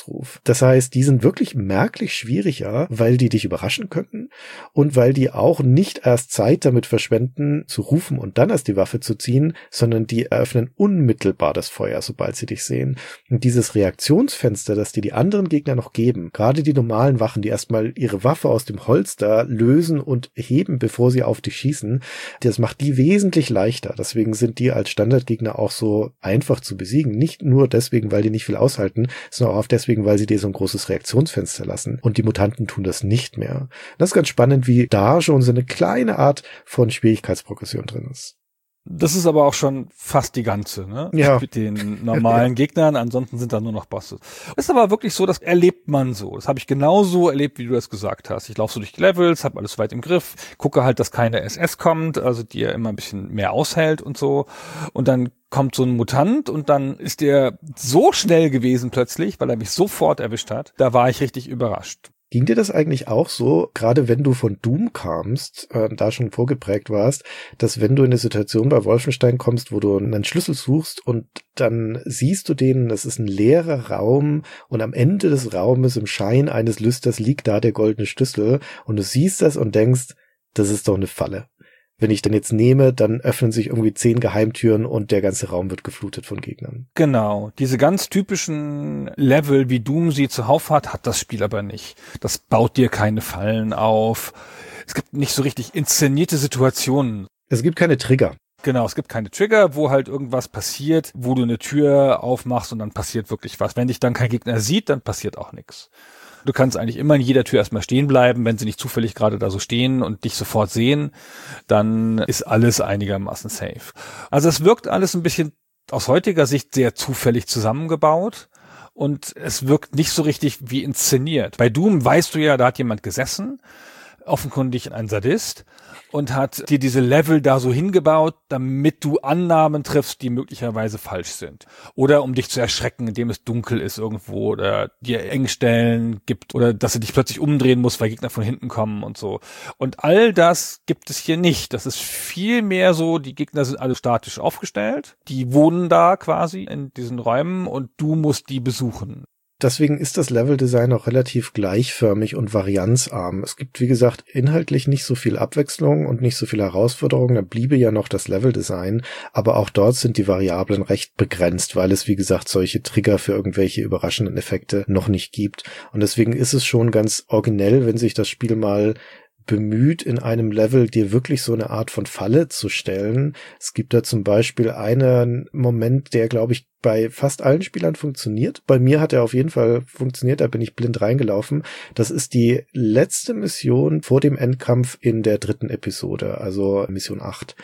Speaker 4: Das heißt, die sind wirklich merklich schwieriger, weil die dich überraschen könnten und weil die auch nicht erst Zeit damit verschwenden, zu rufen und dann erst die Waffe zu ziehen, sondern die eröffnen unmittelbar das Feuer, sobald sie dich sehen. Und dieses Reaktionsfenster, das dir die anderen Gegner noch geben, gerade die normalen Wachen, die erstmal ihre Waffe aus dem Holster lösen und heben, bevor sie auf dich schießen, das macht die wesentlich leichter. Deswegen sind die als Standardgegner auch so einfach zu besiegen. Nicht nur deswegen, weil die nicht viel aushalten, sondern auch deswegen, weil sie dir so ein großes Reaktionsfenster lassen. Und die Mutanten tun das nicht mehr. Das ist ganz spannend, wie da schon so eine kleine Art von Schwierigkeitsprogression drin ist.
Speaker 3: Das ist aber auch schon fast die ganze, ne?
Speaker 4: Ja.
Speaker 3: Mit den normalen Gegnern, ansonsten sind da nur noch Bosse. Das ist aber wirklich so, das erlebt man so. Das habe ich genauso erlebt, wie du das gesagt hast. Ich laufe so durch die Levels, habe alles weit im Griff, gucke halt, dass keine S S kommt, also die ja immer ein bisschen mehr aushält und so. Und dann kommt so ein Mutant und dann ist der so schnell gewesen plötzlich, weil er mich sofort erwischt hat. Da war ich richtig überrascht.
Speaker 4: Ging dir das eigentlich auch so, gerade wenn du von Doom kamst, äh, da schon vorgeprägt warst, dass wenn du in eine Situation bei Wolfenstein kommst, wo du einen Schlüssel suchst und dann siehst du den, das ist ein leerer Raum und am Ende des Raumes im Schein eines Lüsters liegt da der goldene Schlüssel und du siehst das und denkst, das ist doch eine Falle. Wenn ich den jetzt nehme, dann öffnen sich irgendwie zehn Geheimtüren und der ganze Raum wird geflutet von Gegnern.
Speaker 3: Genau. Diese ganz typischen Level, wie Doom sie zuhauf hat, hat das Spiel aber nicht. Das baut dir keine Fallen auf. Es gibt nicht so richtig inszenierte Situationen.
Speaker 4: Es gibt keine Trigger.
Speaker 3: Genau, es gibt keine Trigger, wo halt irgendwas passiert, wo du eine Tür aufmachst und dann passiert wirklich was. Wenn dich dann kein Gegner sieht, dann passiert auch nichts. Du kannst eigentlich immer in jeder Tür erstmal stehen bleiben, wenn sie nicht zufällig gerade da so stehen und dich sofort sehen, dann ist alles einigermaßen safe. Also es wirkt alles ein bisschen aus heutiger Sicht sehr zufällig zusammengebaut und es wirkt nicht so richtig wie inszeniert. Bei Doom weißt du ja, da hat jemand gesessen, offenkundig ein Sadist, und hat dir diese Level da so hingebaut, damit du Annahmen triffst, die möglicherweise falsch sind. Oder um dich zu erschrecken, indem es dunkel ist irgendwo oder dir Engstellen gibt oder dass du dich plötzlich umdrehen musst, weil Gegner von hinten kommen und so. Und all das gibt es hier nicht. Das ist viel mehr so, die Gegner sind alle statisch aufgestellt, die wohnen da quasi in diesen Räumen und du musst die besuchen.
Speaker 4: Deswegen ist das Leveldesign auch relativ gleichförmig und varianzarm. Es gibt, wie gesagt, inhaltlich nicht so viel Abwechslung und nicht so viel Herausforderung. Da bliebe ja noch das Leveldesign, aber auch dort sind die Variablen recht begrenzt, weil es, wie gesagt, solche Trigger für irgendwelche überraschenden Effekte noch nicht gibt. Und deswegen ist es schon ganz originell, wenn sich das Spiel mal bemüht, in einem Level dir wirklich so eine Art von Falle zu stellen. Es gibt da zum Beispiel einen Moment, der, glaube ich, bei fast allen Spielern funktioniert. Bei mir hat er auf jeden Fall funktioniert, da bin ich blind reingelaufen. Das ist die letzte Mission vor dem Endkampf in der dritten Episode, also Mission acht.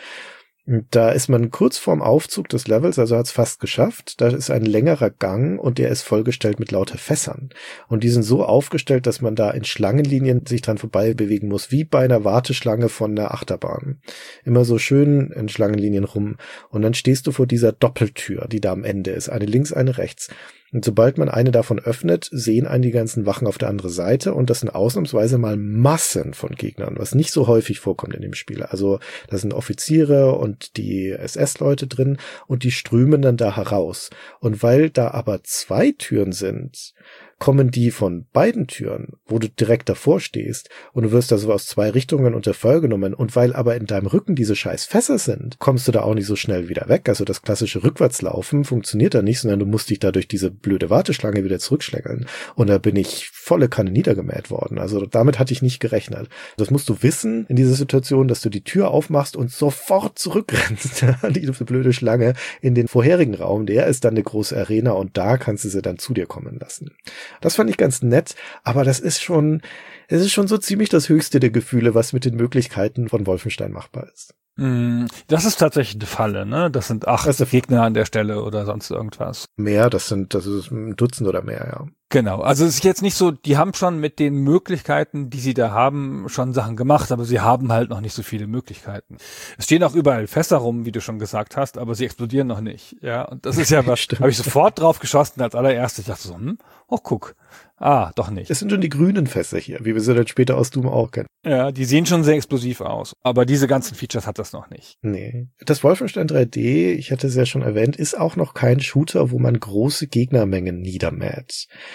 Speaker 4: Da ist man kurz vorm Aufzug des Levels, also hat es fast geschafft. Da ist ein längerer Gang und der ist vollgestellt mit lauter Fässern. Und die sind so aufgestellt, dass man da in Schlangenlinien sich dran vorbei bewegen muss, wie bei einer Warteschlange von einer Achterbahn. Immer so schön in Schlangenlinien rum. Und dann stehst du vor dieser Doppeltür, die da am Ende ist. Eine links, eine rechts. Und sobald man eine davon öffnet, sehen einen die ganzen Wachen auf der anderen Seite und das sind ausnahmsweise mal Massen von Gegnern, was nicht so häufig vorkommt in dem Spiel. Also da sind Offiziere und die S S-Leute drin und die strömen dann da heraus. Und weil da aber zwei Türen sind, kommen die von beiden Türen, wo du direkt davor stehst und du wirst da so aus zwei Richtungen unter Feuer genommen und weil aber in deinem Rücken diese scheiß Fässer sind, kommst du da auch nicht so schnell wieder weg. Also das klassische Rückwärtslaufen funktioniert da nicht, sondern du musst dich da durch diese blöde Warteschlange wieder zurückschlängeln und da bin ich volle Kanne niedergemäht worden. Also damit hatte ich nicht gerechnet. Das musst du wissen in dieser Situation, dass du die Tür aufmachst und sofort zurückrennst, diese blöde Schlange in den vorherigen Raum. Der ist dann eine große Arena und da kannst du sie dann zu dir kommen lassen. Das fand ich ganz nett, aber das ist schon, es ist schon so ziemlich das höchste der Gefühle, was mit den Möglichkeiten von Wolfenstein machbar ist.
Speaker 3: Das ist tatsächlich eine Falle, ne? Das sind acht das Gegner an der Stelle oder sonst irgendwas.
Speaker 4: Mehr, das sind, das ist ein Dutzend oder mehr, ja.
Speaker 3: Genau, also es ist jetzt nicht so, die haben schon mit den Möglichkeiten, die sie da haben, schon Sachen gemacht, aber sie haben halt noch nicht so viele Möglichkeiten. Es stehen auch überall Fässer rum, wie du schon gesagt hast, aber sie explodieren noch nicht, ja. Und das ist ja was, habe ich sofort drauf geschossen als allererstes. Ich dachte so, hm, oh guck, ah, doch nicht.
Speaker 4: Es sind schon die grünen Fässer hier, wie wir sie dann später aus Doom auch kennen.
Speaker 3: Ja, die sehen schon sehr explosiv aus, aber diese ganzen Features hat das noch nicht.
Speaker 4: Nee. Das Wolfenstein drei D, ich hatte es ja schon erwähnt, ist auch noch kein Shooter, wo man große Gegnermengen niedermäht.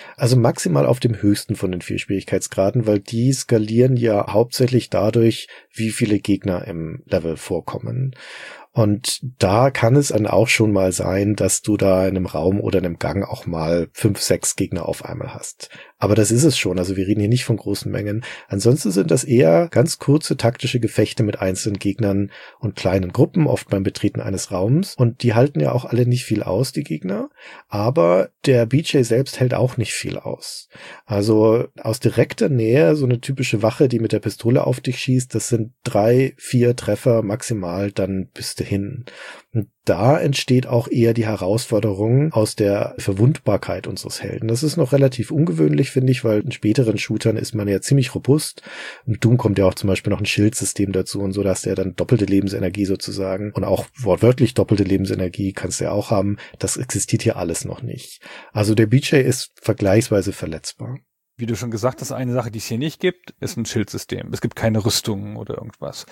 Speaker 4: Also maximal auf dem höchsten von den vier Schwierigkeitsgraden, weil die skalieren ja hauptsächlich dadurch, wie viele Gegner im Level vorkommen. Und da kann es dann auch schon mal sein, dass du da in einem Raum oder in einem Gang auch mal fünf, sechs Gegner auf einmal hast. Aber das ist es schon. Also wir reden hier nicht von großen Mengen. Ansonsten sind das eher ganz kurze taktische Gefechte mit einzelnen Gegnern und kleinen Gruppen, oft beim Betreten eines Raums. Und die halten ja auch alle nicht viel aus, die Gegner. Aber der B J selbst hält auch nicht viel aus. Also aus direkter Nähe, so eine typische Wache, die mit der Pistole auf dich schießt, das sind drei, vier Treffer maximal, dann bist du hin. Und da entsteht auch eher die Herausforderung aus der Verwundbarkeit unseres Helden. Das ist noch relativ ungewöhnlich, finde ich, weil in späteren Shootern ist man ja ziemlich robust. In Doom kommt ja auch zum Beispiel noch ein Schildsystem dazu und so, dass der dann doppelte Lebensenergie sozusagen und auch wortwörtlich doppelte Lebensenergie kannst du ja auch haben. Das existiert hier alles noch nicht. Also der B J ist vergleichsweise verletzbar.
Speaker 3: Wie du schon gesagt hast, eine Sache, die es hier nicht gibt, ist ein Schildsystem. Es gibt keine Rüstungen oder irgendwas.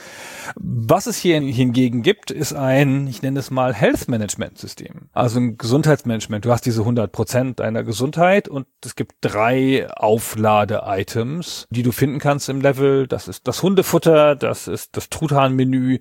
Speaker 3: Was es hier hingegen gibt, ist ein, ich nenne es mal Health Management System. Also ein Gesundheitsmanagement. Du hast diese hundert Prozent deiner Gesundheit und es gibt drei Auflade-Items, die du finden kannst im Level. Das ist das Hundefutter, das ist das Truthahn-Menü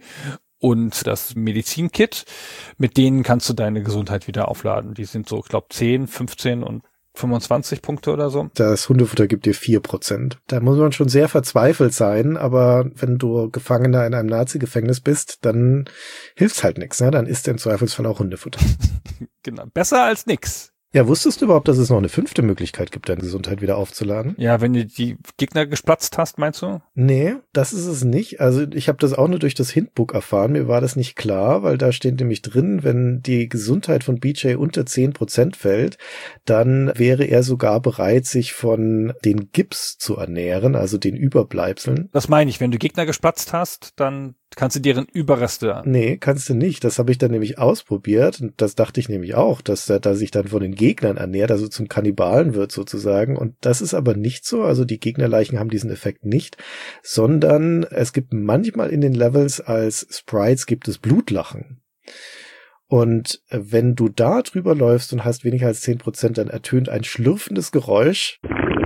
Speaker 3: und das Medizinkit. Mit denen kannst du deine Gesundheit wieder aufladen. Die sind so, ich glaube, zehn, fünfzehn und fünfundzwanzig Punkte oder so.
Speaker 4: Das Hundefutter gibt dir vier Prozent. Da muss man schon sehr verzweifelt sein, aber wenn du Gefangener in einem Nazi-Gefängnis bist, dann hilft's halt nichts, ne? Dann isst du im Zweifelsfall auch Hundefutter.
Speaker 3: Genau, besser als nix.
Speaker 4: Ja, wusstest du überhaupt, dass es noch eine fünfte Möglichkeit gibt, deine Gesundheit wieder aufzuladen?
Speaker 3: Ja, wenn du die Gegner gesplatzt hast, meinst du?
Speaker 4: Nee, das ist es nicht. Also ich habe das auch nur durch das Hintbook erfahren. Mir war das nicht klar, weil da steht nämlich drin, wenn die Gesundheit von B J unter zehn Prozent fällt, dann wäre er sogar bereit, sich von den Gips zu ernähren, also den Überbleibseln.
Speaker 3: Das meine ich, wenn du Gegner gesplatzt hast, dann kannst du deren Überreste an.
Speaker 4: Nee, kannst du nicht. Das habe ich dann nämlich ausprobiert und das dachte ich nämlich auch, dass er da sich dann von den Gegnern ernährt, also zum Kannibalen wird sozusagen. Und das ist aber nicht so. Also die Gegnerleichen haben diesen Effekt nicht, sondern es gibt manchmal in den Levels als Sprites gibt es Blutlachen. Und wenn du da drüber läufst und hast weniger als zehn Prozent, dann ertönt ein schlürfendes Geräusch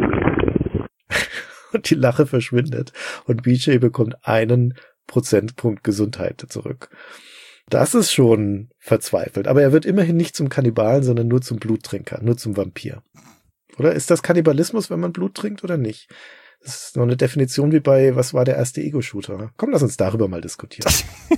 Speaker 4: und die Lache verschwindet und B J bekommt einen Prozentpunkt Gesundheit zurück. Das ist schon verzweifelt. Aber er wird immerhin nicht zum Kannibalen, sondern nur zum Bluttrinker, nur zum Vampir. Oder ist das Kannibalismus, wenn man Blut trinkt oder nicht? Das ist noch eine Definition wie bei, was war der erste Ego-Shooter? Komm, lass uns darüber mal diskutieren.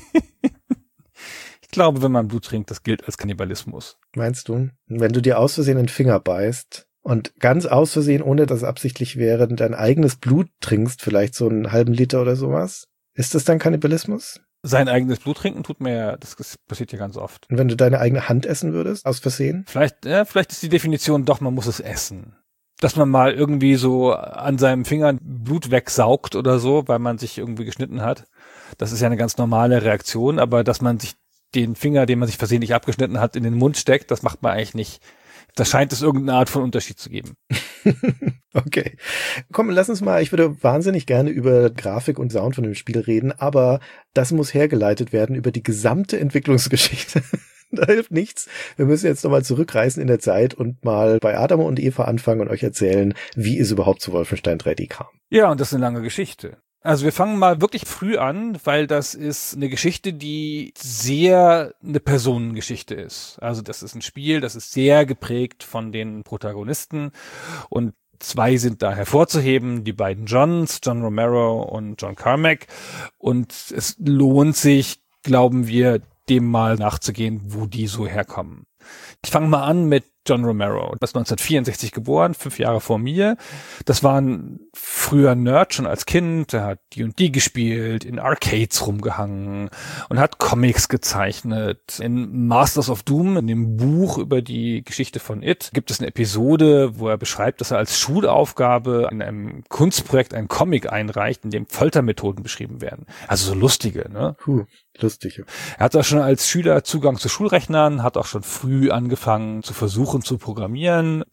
Speaker 3: Ich glaube, wenn man Blut trinkt, das gilt als Kannibalismus.
Speaker 4: Meinst du? Wenn du dir aus Versehen den Finger beißt und ganz aus Versehen, ohne dass es absichtlich wäre, dein eigenes Blut trinkst, vielleicht so einen halben Liter oder sowas, ist das dann Kannibalismus?
Speaker 3: Sein eigenes Blut trinken tut mir ja, das passiert ja ganz oft.
Speaker 4: Und wenn du deine eigene Hand essen würdest, aus Versehen?
Speaker 3: Vielleicht, ja, vielleicht ist die Definition doch, man muss es essen. Dass man mal irgendwie so an seinem Finger Blut wegsaugt oder so, weil man sich irgendwie geschnitten hat. Das ist ja eine ganz normale Reaktion, aber dass man sich den Finger, den man sich versehentlich abgeschnitten hat, in den Mund steckt, das macht man eigentlich nicht. Da scheint es irgendeine Art von Unterschied zu geben.
Speaker 4: Okay. Komm, lass uns mal, ich würde wahnsinnig gerne über Grafik und Sound von dem Spiel reden, aber das muss hergeleitet werden über die gesamte Entwicklungsgeschichte. Da hilft nichts. Wir müssen jetzt nochmal zurückreisen in der Zeit und mal bei Adam und Eva anfangen und euch erzählen, wie es überhaupt zu Wolfenstein drei D kam.
Speaker 3: Ja, und das ist eine lange Geschichte. Also wir fangen mal wirklich früh an, weil das ist eine Geschichte, die sehr eine Personengeschichte ist. Also das ist ein Spiel, das ist sehr geprägt von den Protagonisten und zwei sind da hervorzuheben, die beiden Johns, John Romero und John Carmack. Und es lohnt sich, glauben wir, dem mal nachzugehen, wo die so herkommen. Ich fange mal an mit John Romero. Er ist neunzehnhundertvierundsechzig geboren, fünf Jahre vor mir. Das war ein früher Nerd schon als Kind. Er hat D und D gespielt, in Arcades rumgehangen und hat Comics gezeichnet. In Masters of Doom, in dem Buch über die Geschichte von It, gibt es eine Episode, wo er beschreibt, dass er als Schulaufgabe in einem Kunstprojekt einen Comic einreicht, in dem Foltermethoden beschrieben werden. Also so lustige, ne?
Speaker 4: Puh. Lustig.
Speaker 3: Er hat auch schon als Schüler Zugang zu Schulrechnern, hat auch schon früh angefangen zu versuchen zu programmieren. Ich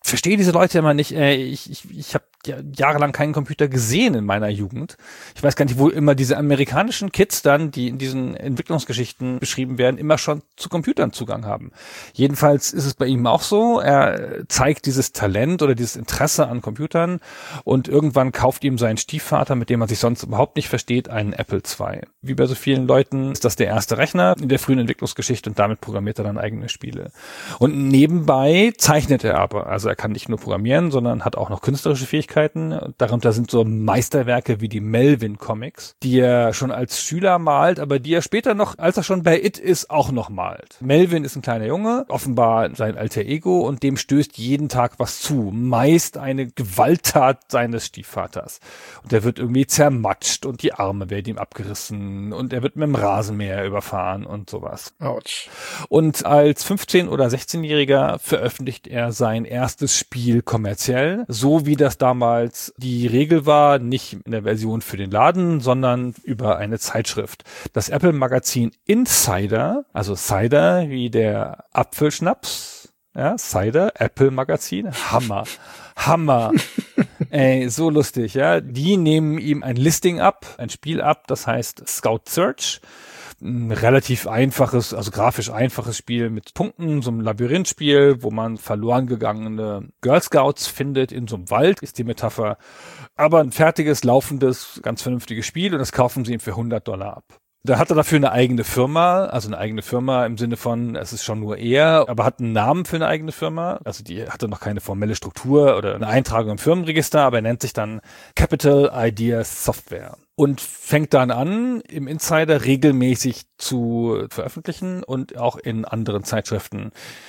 Speaker 3: verstehe diese Leute immer nicht. Äh, ich ich, ich habe ja jahrelang keinen Computer gesehen in meiner Jugend. Ich weiß gar nicht, wo immer diese amerikanischen Kids dann, die in diesen Entwicklungsgeschichten beschrieben werden, immer schon zu Computern Zugang haben. Jedenfalls ist es bei ihm auch so. Er zeigt dieses Talent oder dieses Interesse an Computern und irgendwann kauft ihm sein Stiefvater, mit dem man sich sonst überhaupt nicht versteht, einen Apple zwei. Wie bei so vielen Leuten ist das der erste Rechner in der frühen Entwicklungsgeschichte und damit programmiert er dann eigene Spiele. Und nebenbei zeichnet er aber. Also er kann nicht nur programmieren, sondern hat auch noch künstlerische Fähigkeiten. Darunter sind so Meisterwerke wie die Melvin-Comics, die er schon als Schüler malt, aber die er später noch, als er schon bei It ist, auch noch malt. Melvin ist ein kleiner Junge, offenbar sein alter Ego, und dem stößt jeden Tag was zu. Meist eine Gewalttat seines Stiefvaters. Und er wird irgendwie zermatscht und die Arme werden ihm abgerissen und er wird mit dem Rasenmäher überfahren und sowas.
Speaker 4: Autsch.
Speaker 3: Und als fünfzehn- oder sechzehnjähriger veröffentlicht er sein erstes Spiel kommerziell, so wie das damals die Regel war, nicht in der Version für den Laden, sondern über eine Zeitschrift. Das Apple-Magazin Insider, also Cider wie der Apfelschnaps, ja, Cider, Apple-Magazin, Hammer, Hammer. Ey, so lustig, ja. Die nehmen ihm ein Listing ab, ein Spiel ab, das heißt Scout Search. Ein relativ einfaches, also grafisch einfaches Spiel mit Punkten, so ein Labyrinthspiel, wo man verloren gegangene Girl Scouts findet in so einem Wald, ist die Metapher. Aber ein fertiges, laufendes, ganz vernünftiges Spiel, und das kaufen sie ihm für hundert Dollar ab. Da hat er dafür eine eigene Firma, also eine eigene Firma im Sinne von, es ist schon nur er, aber hat einen Namen für eine eigene Firma. Also die hatte noch keine formelle Struktur oder eine Eintragung im Firmenregister, aber er nennt sich dann Capital Ideas Software. Und fängt dann an, im Insider regelmäßig zu veröffentlichen und auch in anderen Zeitschriften,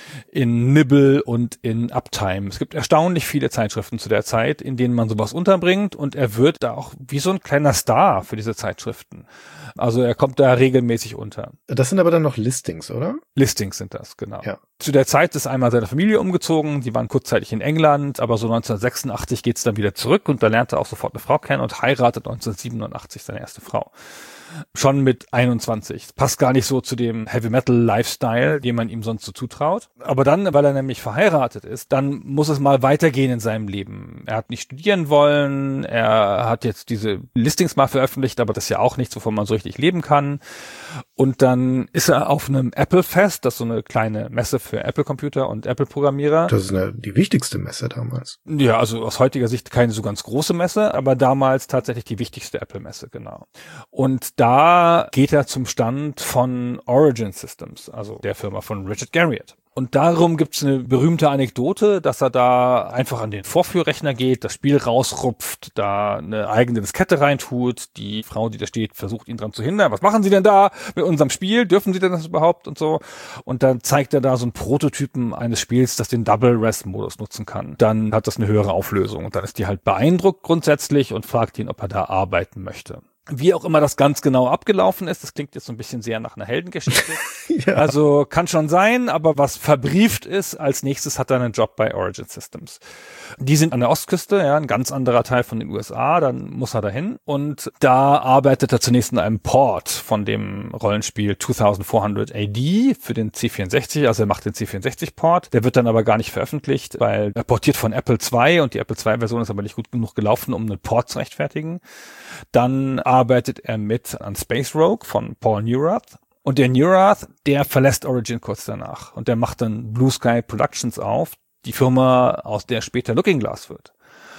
Speaker 3: in Nibble und in Uptime. Es gibt erstaunlich viele Zeitschriften zu der Zeit, in denen man sowas unterbringt, und er wird da auch wie so ein kleiner Star für diese Zeitschriften. Also er kommt da regelmäßig unter.
Speaker 4: Das sind aber dann noch Listings, oder?
Speaker 3: Listings sind das, genau.
Speaker 4: Ja.
Speaker 3: Zu der Zeit ist einmal seine Familie umgezogen, die waren kurzzeitig in England, aber so neunzehnhundertsechsundachtzig geht's dann wieder zurück und da lernt er auch sofort eine Frau kennen und heiratet neunzehnhundertsiebenundachtzig seine erste Frau. Schon mit einundzwanzig. Passt gar nicht so zu dem Heavy-Metal-Lifestyle, den man ihm sonst so zutraut. Aber dann, weil er nämlich verheiratet ist, dann muss es mal weitergehen in seinem Leben. Er hat nicht studieren wollen, er hat jetzt diese Listings mal veröffentlicht, aber das ist ja auch nichts, wovon man so richtig leben kann. Und dann ist er auf einem Apple-Fest, das ist so eine kleine Messe für Apple-Computer und Apple-Programmierer.
Speaker 4: Das ist eine, die wichtigste Messe damals.
Speaker 3: Ja, also aus heutiger Sicht keine so ganz große Messe, aber damals tatsächlich die wichtigste Apple-Messe, genau. Und da geht er zum Stand von Origin Systems, also der Firma von Richard Garriott. Und darum gibt's eine berühmte Anekdote, dass er da einfach an den Vorführrechner geht, das Spiel rausrupft, da eine eigene Diskette reintut. Die Frau, die da steht, versucht ihn dran zu hindern. Was machen Sie denn da mit unserem Spiel? Dürfen Sie denn das überhaupt? Und so. Und dann zeigt er da so einen Prototypen eines Spiels, das den Double-Res-Modus nutzen kann. Dann hat das eine höhere Auflösung. Und dann ist die halt beeindruckt grundsätzlich und fragt ihn, ob er da arbeiten möchte. Wie auch immer das ganz genau abgelaufen ist, das klingt jetzt so ein bisschen sehr nach einer Heldengeschichte. Ja. Also kann schon sein, aber was verbrieft ist, als nächstes hat er einen Job bei Origin Systems. Die sind an der Ostküste, ja, ein ganz anderer Teil von den U S A, dann muss er dahin. Und da arbeitet er zunächst in einem Port von dem Rollenspiel vierundzwanzigvierhundert A D für den C vierundsechzig, also er macht den C vierundsechzig-Port. Der wird dann aber gar nicht veröffentlicht, weil er portiert von Apple zwei und die Apple zwei-Version ist aber nicht gut genug gelaufen, um einen Port zu rechtfertigen. Dann arbeitet er mit an Space Rogue von Paul Neurath. Und der Neurath, der verlässt Origin kurz danach. Und der macht dann Blue Sky Productions auf, die Firma, aus der später Looking Glass wird.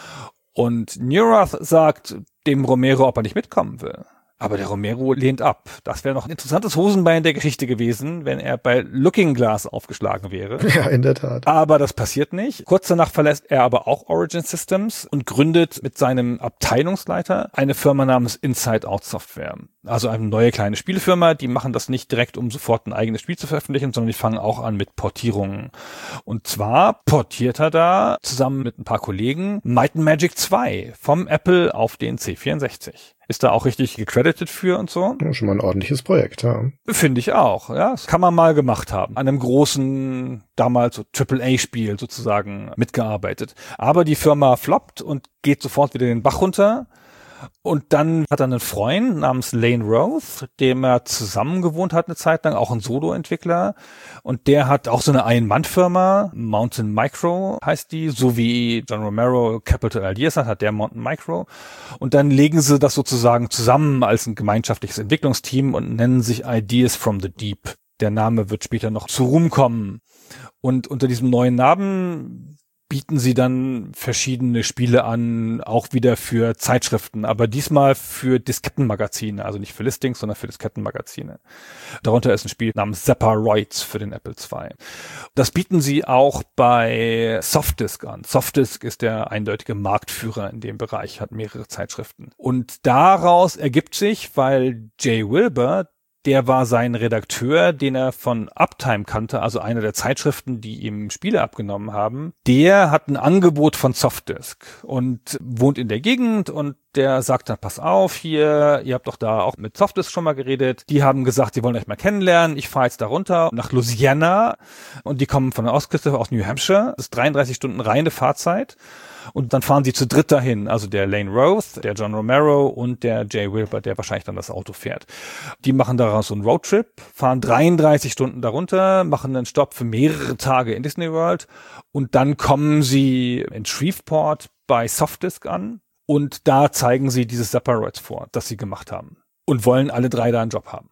Speaker 3: Und Neurath sagt dem Romero, ob er nicht mitkommen will. Aber der Romero lehnt ab. Das wäre noch ein interessantes Hosenbein der Geschichte gewesen, wenn er bei Looking Glass aufgeschlagen wäre.
Speaker 4: Ja, in der Tat.
Speaker 3: Aber das passiert nicht. Kurz danach verlässt er aber auch Origin Systems und gründet mit seinem Abteilungsleiter eine Firma namens Inside Out Software. Also eine neue kleine Spielefirma, die machen das nicht direkt, um sofort ein eigenes Spiel zu veröffentlichen, sondern die fangen auch an mit Portierungen. Und zwar portiert er da zusammen mit ein paar Kollegen Might and Magic zwei vom Apple auf den C vierundsechzig. Ist da auch richtig gecredited für und so.
Speaker 4: Ja, schon mal ein ordentliches Projekt, ja.
Speaker 3: Finde ich auch, ja. Das kann man mal gemacht haben. An einem großen, damals so Triple A Spiel sozusagen mitgearbeitet. Aber die Firma floppt und geht sofort wieder den Bach runter. Und dann hat er einen Freund namens Lane Roth, dem er zusammen gewohnt hat eine Zeit lang, auch ein Solo-Entwickler. Und der hat auch so eine Ein-Mann-Firma, Mountain Micro heißt die, so wie John Romero Capital Ideas hat, hat der Mountain Micro. Und dann legen sie das sozusagen zusammen als ein gemeinschaftliches Entwicklungsteam und nennen sich Ideas from the Deep. Der Name wird später noch zu Ruhm kommen. Und unter diesem neuen Namen bieten sie dann verschiedene Spiele an, auch wieder für Zeitschriften, aber diesmal für Diskettenmagazine, also nicht für Listings, sondern für Diskettenmagazine. Darunter ist ein Spiel namens Zapparoids für den Apple zwei. Das bieten sie auch bei Softdisk an. Softdisk ist der eindeutige Marktführer in dem Bereich, hat mehrere Zeitschriften. Und daraus ergibt sich, weil Jay Wilbur, der war sein Redakteur, den er von Uptime kannte, also einer der Zeitschriften, die ihm Spiele abgenommen haben. Der hat ein Angebot von Softdisk und wohnt in der Gegend und der sagt dann, pass auf hier, ihr habt doch da auch mit Softdisk schon mal geredet. Die haben gesagt, sie wollen euch mal kennenlernen. Ich fahre jetzt da runter nach Louisiana und die kommen von der Ostküste aus New Hampshire. Das ist dreiunddreißig Stunden reine Fahrzeit. Und dann fahren sie zu dritt dahin, also der Lane Roth, der John Romero und der Jay Wilbur, der wahrscheinlich dann das Auto fährt. Die machen daraus so einen Roadtrip, fahren dreiunddreißig Stunden darunter, machen einen Stopp für mehrere Tage in Disney World und dann kommen sie in Shreveport bei Softdisk an und da zeigen sie dieses Zapparoids vor, das sie gemacht haben und wollen alle drei da einen Job haben.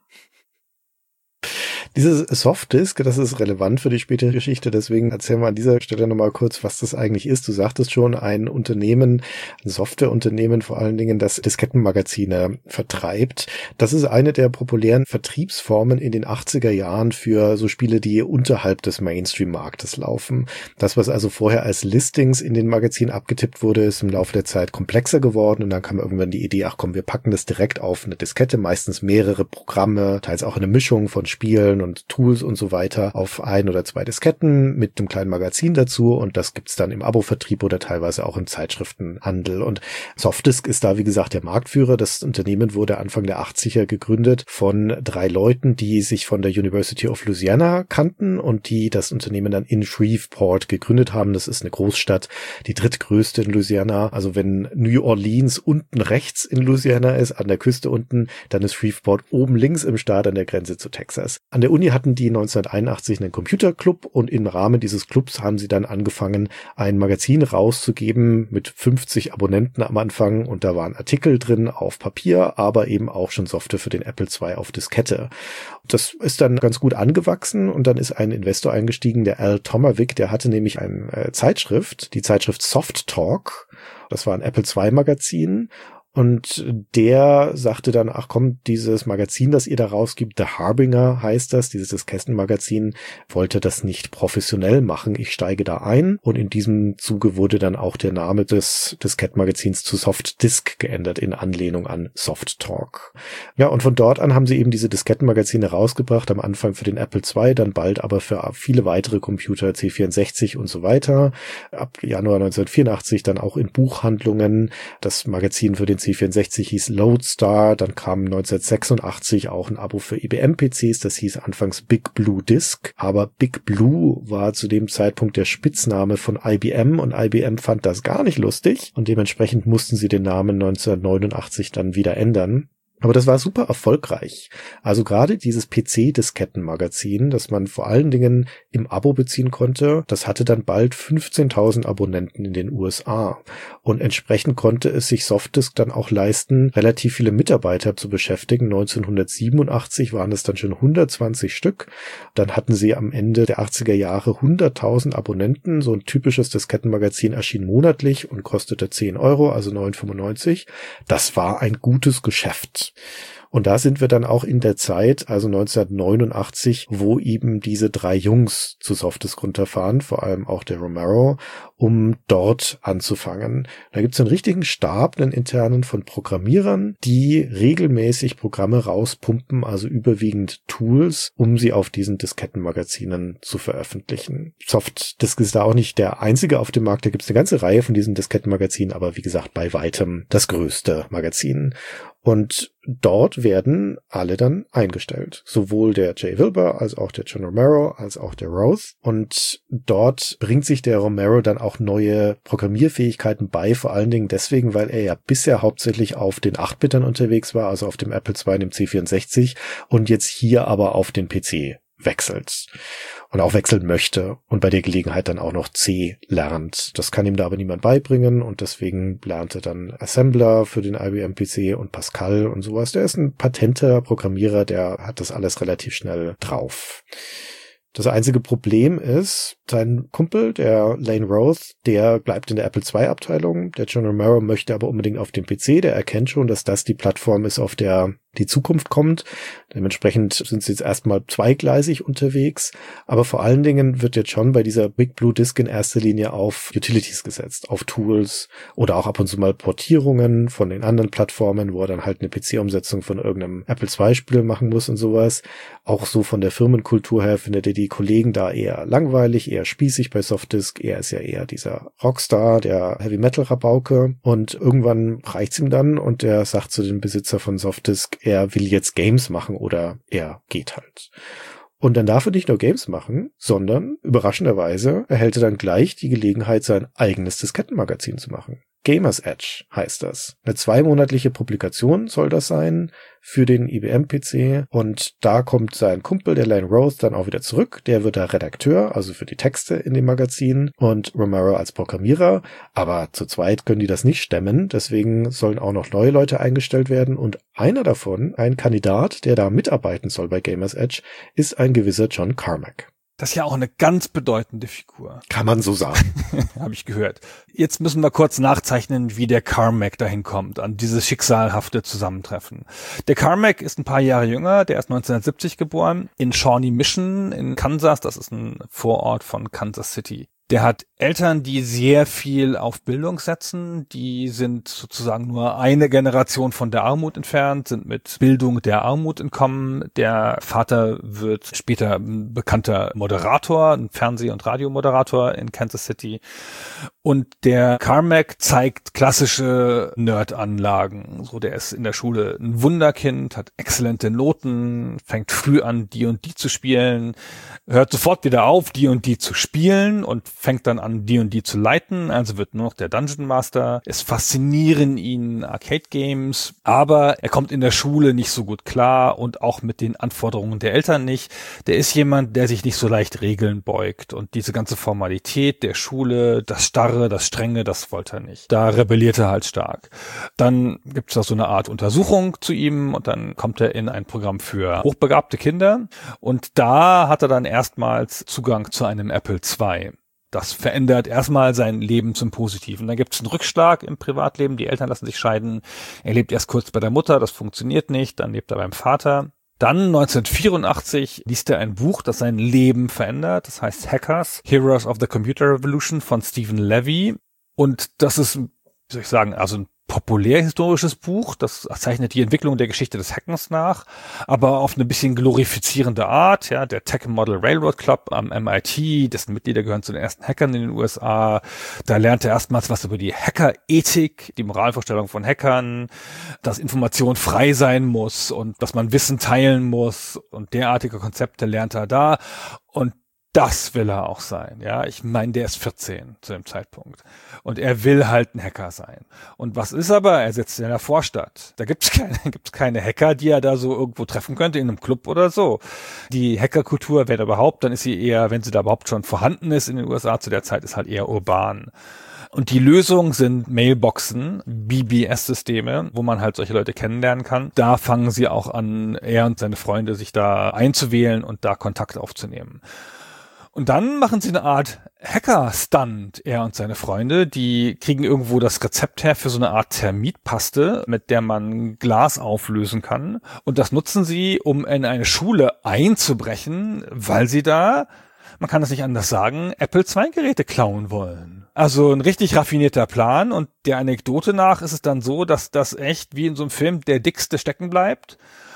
Speaker 4: Dieses Softdisk, das ist relevant für die spätere Geschichte, deswegen erzähl mal an dieser Stelle nochmal kurz, was das eigentlich ist. Du sagtest schon, ein Unternehmen, ein Softwareunternehmen vor allen Dingen, das Diskettenmagazine vertreibt. Das ist eine der populären Vertriebsformen in den achtziger Jahren für so Spiele, die unterhalb des Mainstream-Marktes laufen. Das, was also vorher als Listings in den Magazinen abgetippt wurde, ist im Laufe der Zeit komplexer geworden und dann kam irgendwann die Idee, ach komm, wir packen das direkt auf eine Diskette, meistens mehrere Programme, teils auch eine Mischung von Spielen und Tools und so weiter auf ein oder zwei Disketten mit einem kleinen Magazin dazu und das gibt's dann im Abo-Vertrieb oder teilweise auch im Zeitschriftenhandel. Und Softdisk ist da, wie gesagt, der Marktführer. Das Unternehmen wurde Anfang der achtziger gegründet von drei Leuten, die sich von der University of Louisiana kannten und die das Unternehmen dann in Shreveport gegründet haben. Das ist eine Großstadt, die drittgrößte in Louisiana. Also wenn New Orleans unten rechts in Louisiana ist, an der Küste unten, dann ist Shreveport oben links im Staat an der Grenze zu Texas. An der Uni hatten die neunzehnhunderteinundachtzig einen Computerclub und im Rahmen dieses Clubs haben sie dann angefangen, ein Magazin rauszugeben mit fünfzig Abonnenten am Anfang und da waren Artikel drin auf Papier, aber eben auch schon Software für den Apple zwei auf Diskette. Das ist dann ganz gut angewachsen und dann ist ein Investor eingestiegen, der Al Tomavic, der hatte nämlich eine äh, Zeitschrift, die Zeitschrift Soft Talk. Das war ein Apple zwei Magazin. Und der sagte dann, ach komm, dieses Magazin, das ihr da rausgibt, The Harbinger heißt das, dieses Diskettenmagazin, wollte das nicht professionell machen. Ich steige da ein. Und in diesem Zuge wurde dann auch der Name des Diskettenmagazins zu Softdisk geändert in Anlehnung an Soft Talk. Ja, und von dort an haben sie eben diese Diskettenmagazine rausgebracht, am Anfang für den Apple zwei, dann bald aber für viele weitere Computer, C vierundsechzig und so weiter. Ab Januar neunzehnhundertvierundachtzig dann auch in Buchhandlungen. Das Magazin für den C vierundsechzig hieß Lodestar, dann kam neunzehnhundertsechsundachtzig auch ein Abo für I B M-P Cs, das hieß anfangs Big Blue Disk, aber Big Blue war zu dem Zeitpunkt der Spitzname von I B M und I B M fand das gar nicht lustig und dementsprechend mussten sie den Namen neunzehnhundertneunundachtzig dann wieder ändern. Aber das war super erfolgreich. Also gerade dieses P C-Diskettenmagazin, das man vor allen Dingen im Abo beziehen konnte, das hatte dann bald fünfzehntausend Abonnenten in den U S A. Und entsprechend konnte es sich Softdisk dann auch leisten, relativ viele Mitarbeiter zu beschäftigen. neunzehnhundertsiebenundachtzig waren es dann schon hundertzwanzig Stück. Dann hatten sie am Ende der achtziger Jahre hunderttausend Abonnenten. So ein typisches Diskettenmagazin erschien monatlich und kostete zehn Euro, also neun Euro fünfundneunzig. Das war ein gutes Geschäft. Und da sind wir dann auch in der Zeit, also neunzehnhundertneunundachtzig, wo eben diese drei Jungs zu Softdisk runterfahren, vor allem auch der Romero, um dort anzufangen. Da gibt es einen richtigen Stab, einen internen von Programmierern, die regelmäßig Programme rauspumpen, also überwiegend Tools, um sie auf diesen Diskettenmagazinen zu veröffentlichen. Softdisk ist da auch nicht der einzige auf dem Markt, da gibt es eine ganze Reihe von diesen Diskettenmagazinen, aber wie gesagt, bei weitem das größte Magazin. Und dort werden alle dann eingestellt. Sowohl der Jay Wilbur als auch der John Romero als auch der Roth. Und dort bringt sich der Romero dann auch neue Programmierfähigkeiten bei, vor allen Dingen deswegen, weil er ja bisher hauptsächlich auf den acht-Bitern unterwegs war, also auf dem Apple zwei und dem C vierundsechzig und jetzt hier aber auf den P C wechselt und auch wechseln möchte und bei der Gelegenheit dann auch noch C lernt. Das kann ihm da aber niemand beibringen und deswegen lernt er dann Assembler für den I B M P C und Pascal und sowas. Der ist ein patenter Programmierer, der hat das alles relativ schnell drauf. Das einzige Problem ist, sein Kumpel, der Lane Roth, der bleibt in der Apple zwei Abteilung. Der John Romero möchte aber unbedingt auf den P C. Der erkennt schon, dass das die Plattform ist, auf der die Zukunft kommt. Dementsprechend sind sie jetzt erstmal zweigleisig unterwegs. Aber vor allen Dingen wird der John bei dieser Big Blue Disk in erster Linie auf Utilities gesetzt, auf Tools oder auch ab und zu mal Portierungen von den anderen Plattformen, wo er dann halt eine P C-Umsetzung von irgendeinem Apple zwei Spiel machen muss und sowas. Auch so von der Firmenkultur her findet er die Kollegen da eher langweilig, eher spießig bei Softdisk. Er ist ja eher dieser Rockstar, der Heavy-Metal-Rabauke. Und irgendwann reicht's ihm dann und er sagt zu dem Besitzer von Softdisk, er will jetzt Games machen oder er geht halt. Und dann darf er nicht nur Games machen, sondern überraschenderweise erhält er dann gleich die Gelegenheit, sein eigenes Diskettenmagazin zu machen. Gamers Edge heißt das. Eine zweimonatliche Publikation soll das sein für den I B M-P C und da kommt sein Kumpel, der Lane Roth, dann auch wieder zurück. Der wird da Redakteur, also für die Texte in dem Magazin und Romero als Programmierer, aber zu zweit können die das nicht stemmen, deswegen sollen auch noch neue Leute eingestellt werden und einer davon, ein Kandidat, der da mitarbeiten soll bei Gamers Edge, ist ein gewisser John Carmack.
Speaker 3: Das ist ja auch eine ganz bedeutende Figur.
Speaker 4: Kann man so sagen.
Speaker 3: Habe ich gehört. Jetzt müssen wir kurz nachzeichnen, wie der Carmack dahin kommt, an dieses schicksalhafte Zusammentreffen. Der Carmack ist ein paar Jahre jünger, der ist neunzehnhundertsiebzig geboren, in Shawnee Mission in Kansas, das ist ein Vorort von Kansas City. Der hat Eltern, die sehr viel auf Bildung setzen, die sind sozusagen nur eine Generation von der Armut entfernt, sind mit Bildung der Armut entkommen. Der Vater wird später ein bekannter Moderator, ein Fernseh- und Radiomoderator in Kansas City. Und der Carmack zeigt klassische Nerd-Anlagen. So, der ist in der Schule ein Wunderkind, hat exzellente Noten, fängt früh an, die und die zu spielen, hört sofort wieder auf, die und die zu spielen und fängt dann an, die und die zu leiten, also wird nur noch der Dungeon Master. Es faszinieren ihn Arcade-Games, aber er kommt in der Schule nicht so gut klar und auch mit den Anforderungen der Eltern nicht. Der ist jemand, der sich nicht so leicht Regeln beugt und diese ganze Formalität der Schule, das Starre, das Strenge, das wollte er nicht. Da rebelliert er halt stark. Dann gibt es da so eine Art Untersuchung zu ihm und dann kommt er in ein Programm für hochbegabte Kinder und da hat er dann erstmals Zugang zu einem Apple zwei. Das verändert erstmal sein Leben zum Positiven. Dann gibt es einen Rückschlag im Privatleben, die Eltern lassen sich scheiden. Er lebt erst kurz bei der Mutter, das funktioniert nicht, dann lebt er beim Vater. Dann neunzehnhundertvierundachtzig liest er ein Buch, das sein Leben verändert. Das heißt Hackers, Heroes of the Computer Revolution von Stephen Levy. Und das ist, wie soll ich sagen, also ein populärhistorisches Buch, das zeichnet die Entwicklung der Geschichte des Hackens nach, aber auf eine bisschen glorifizierende Art. Ja, der Tech Model Railroad Club am M I T, dessen Mitglieder gehören zu den ersten Hackern in den U S A. Da lernt er erstmals was über die Hackerethik, die Moralvorstellung von Hackern, dass Information frei sein muss und dass man Wissen teilen muss und derartige Konzepte lernt er da und das will er auch sein, ja. Ich meine, der ist vierzehn zu dem Zeitpunkt. Und er will halt ein Hacker sein. Und was ist aber? Er sitzt in der Vorstadt. Da gibt's keine, gibt's keine Hacker, die er da so irgendwo treffen könnte, in einem Club oder so. Die Hackerkultur, wenn überhaupt, dann ist sie eher, wenn sie da überhaupt schon vorhanden ist in den U S A zu der Zeit, ist halt eher urban. Und die Lösung sind Mailboxen, B B S-Systeme, wo man halt solche Leute kennenlernen kann. Da fangen sie auch an, er und seine Freunde sich da einzuwählen und da Kontakt aufzunehmen. Und dann machen sie eine Art Hacker-Stunt, er und seine Freunde. Die kriegen irgendwo das Rezept her für so eine Art Termitpaste, mit der man Glas auflösen kann. Und das nutzen sie, um in eine Schule einzubrechen, weil sie da, man kann das nicht anders sagen, Apple zwei Geräte klauen wollen. Also ein richtig raffinierter Plan. Und der Anekdote nach ist es dann so, dass das echt wie in so einem Film der Dickste stecken bleibt.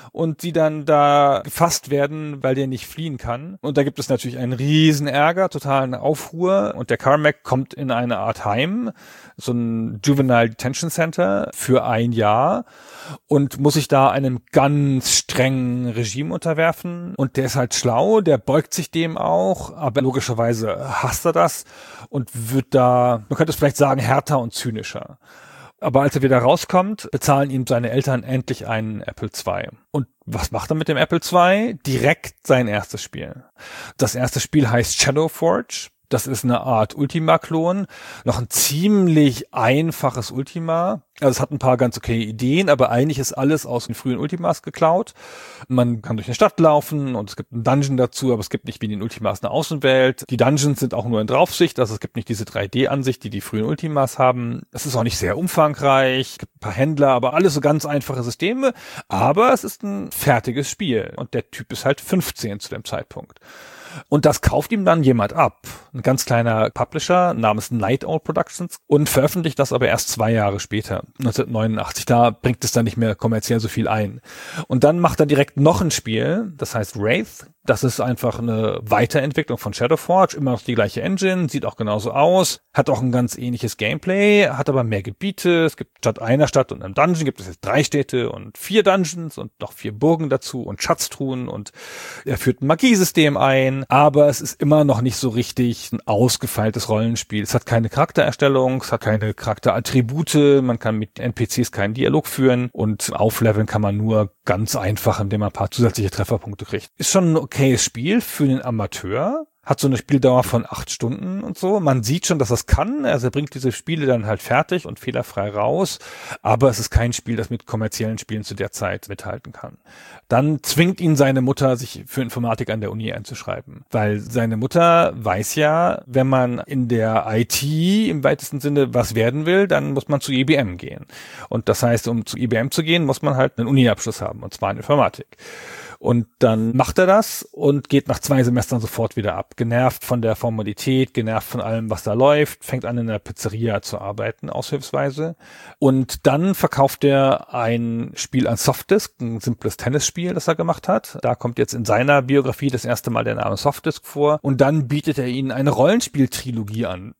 Speaker 3: und sie dann da gefasst werden, weil der nicht fliehen kann. Und da gibt es natürlich einen riesen Ärger, totalen Aufruhr und der Carmack kommt in eine Art Heim, so ein Juvenile Detention Center für ein Jahr und muss sich da einem ganz strengen Regime unterwerfen. Und der ist halt schlau, der beugt sich dem auch, aber logischerweise hasst er das und wird da, man könnte es vielleicht sagen, härter und zynischer. Aber als er wieder rauskommt, bezahlen ihm seine Eltern endlich einen Apple zwei. Und was macht er mit dem Apple zwei? Direkt sein erstes Spiel. Das erste Spiel heißt Shadowforge. Das ist eine Art Ultima-Klon. Noch ein ziemlich einfaches Ultima. Also es hat ein paar ganz okay Ideen, aber eigentlich ist alles aus den frühen Ultimas geklaut. Man kann durch eine Stadt laufen und es gibt einen Dungeon dazu, aber es gibt nicht wie in den Ultimas eine Außenwelt. Die Dungeons sind auch nur in Draufsicht, also es gibt nicht diese drei D-Ansicht, die die frühen Ultimas haben. Es ist auch nicht sehr umfangreich, es gibt ein paar Händler, aber alles so ganz einfache Systeme. Aber es ist ein fertiges Spiel und der Typ ist halt fünfzehn zu dem Zeitpunkt. Und das kauft ihm dann jemand ab. Ein ganz kleiner Publisher namens Night Owl Productions und veröffentlicht das aber erst zwei Jahre später, neunzehnhundertneunundachtzig. Da bringt es dann nicht mehr kommerziell so viel ein. Und dann macht er direkt noch ein Spiel, das heißt Wraith. Das ist einfach eine Weiterentwicklung von Shadowforge, immer noch die gleiche Engine, sieht auch genauso aus, hat auch ein ganz ähnliches Gameplay, hat aber mehr Gebiete. Es gibt statt einer Stadt und einem Dungeon gibt es jetzt drei Städte und vier Dungeons und noch vier Burgen dazu und Schatztruhen und er führt ein Magiesystem ein, aber es ist immer noch nicht so richtig ein ausgefeiltes Rollenspiel. Es hat keine Charaktererstellung, es hat keine Charakterattribute, man kann mit N P Cs keinen Dialog führen und aufleveln kann man nur ganz einfach, indem man ein paar zusätzliche Trefferpunkte kriegt. Ist schon ein okayes Spiel für den Amateur. Hat so eine Spieldauer von acht Stunden und so. Man sieht schon, dass das kann. Also er bringt diese Spiele dann halt fertig und fehlerfrei raus. Aber es ist kein Spiel, das mit kommerziellen Spielen zu der Zeit mithalten kann. Dann zwingt ihn seine Mutter, sich für Informatik an der Uni einzuschreiben. Weil seine Mutter weiß ja, wenn man in der I T im weitesten Sinne was werden will, dann muss man zu I B M gehen. Und das heißt, um zu I B M zu gehen, muss man halt einen Uni-Abschluss haben, und zwar in Informatik. Und dann macht er das und geht nach zwei Semestern sofort wieder ab. Genervt von der Formalität, genervt von allem, was da läuft, fängt an, in der Pizzeria zu arbeiten, aushilfsweise. Und dann verkauft er ein Spiel an Softdisk, ein simples Tennisspiel, das er gemacht hat. Da kommt jetzt in seiner Biografie das erste Mal der Name Softdisk vor. Und dann bietet er ihnen eine Rollenspieltrilogie an.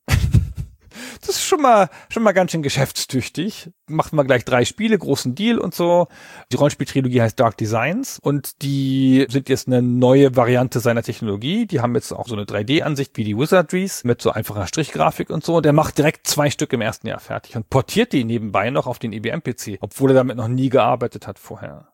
Speaker 3: Das ist schon mal, schon mal ganz schön geschäftstüchtig. Macht mal gleich drei Spiele, großen Deal und so. Die Rollenspieltrilogie heißt Dark Designs und die sind jetzt eine neue Variante seiner Technologie. Die haben jetzt auch so eine drei D-Ansicht wie die Wizardries mit so einfacher Strichgrafik und so. Und der macht direkt zwei Stück im ersten Jahr fertig und portiert die nebenbei noch auf den I B M P C, obwohl er damit noch nie gearbeitet hat vorher.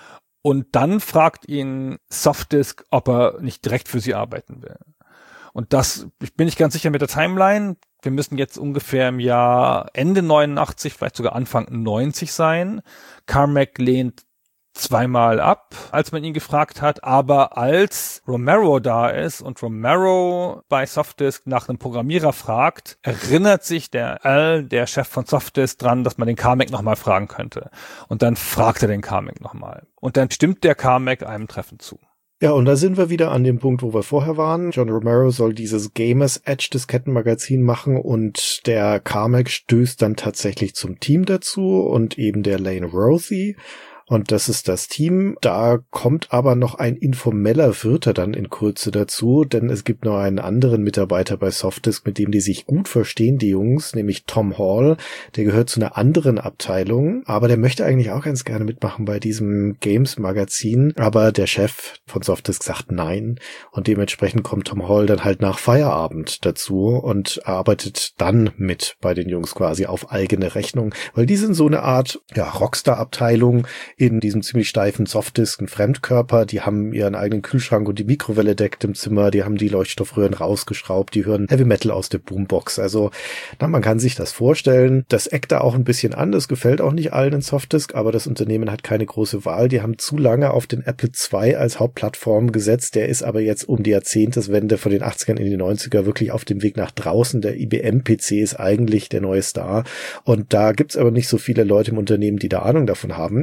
Speaker 3: Und dann fragt ihn Softdisk, ob er nicht direkt für sie arbeiten will. Und das, ich bin nicht ganz sicher mit der Timeline. Wir müssen jetzt ungefähr im Jahr Ende neunundachtzig, vielleicht sogar Anfang neunzig sein. Carmack lehnt zweimal ab, als man ihn gefragt hat, aber als Romero da ist und Romero bei Softdisk nach einem Programmierer fragt, erinnert sich der Al, der Chef von Softdisk, dran, dass man den Carmack nochmal fragen könnte. Und dann fragt er den Carmack nochmal. Und dann stimmt der Carmack einem Treffen zu.
Speaker 4: Ja, und da sind wir wieder an dem Punkt, wo wir vorher waren. John Romero soll dieses Gamers Edge Diskettenmagazin machen und der Carmack stößt dann tatsächlich zum Team dazu und eben der Lane Rothy. Und das ist das Team. Da kommt aber noch ein informeller Vierter dann in Kürze dazu, denn es gibt noch einen anderen Mitarbeiter bei Softdisk, mit dem die sich gut verstehen, die Jungs, nämlich Tom Hall. Der gehört zu einer anderen Abteilung, aber der möchte eigentlich auch ganz gerne mitmachen bei diesem Games-Magazin. Aber der Chef von Softdisk sagt nein und dementsprechend kommt Tom Hall dann halt nach Feierabend dazu und arbeitet dann mit bei den Jungs quasi auf eigene Rechnung, weil die sind so eine Art ja, Rockstar-Abteilung, in diesem ziemlich steifen Softdisk, ein Fremdkörper, die haben ihren eigenen Kühlschrank und die Mikrowelle deckt im Zimmer, die haben die Leuchtstoffröhren rausgeschraubt, die hören Heavy Metal aus der Boombox. Also, na, man kann sich das vorstellen. Das eckt da auch ein bisschen an, das gefällt auch nicht allen in Softdisk, aber das Unternehmen hat keine große Wahl. Die haben zu lange auf den Apple zwei als Hauptplattform gesetzt, der ist aber jetzt um die Jahrzehnteswende von den achtzigern in die neunziger wirklich auf dem Weg nach draußen. Der I B M P C ist eigentlich der neue Star und da gibt's aber nicht so viele Leute im Unternehmen, die da Ahnung davon haben, aber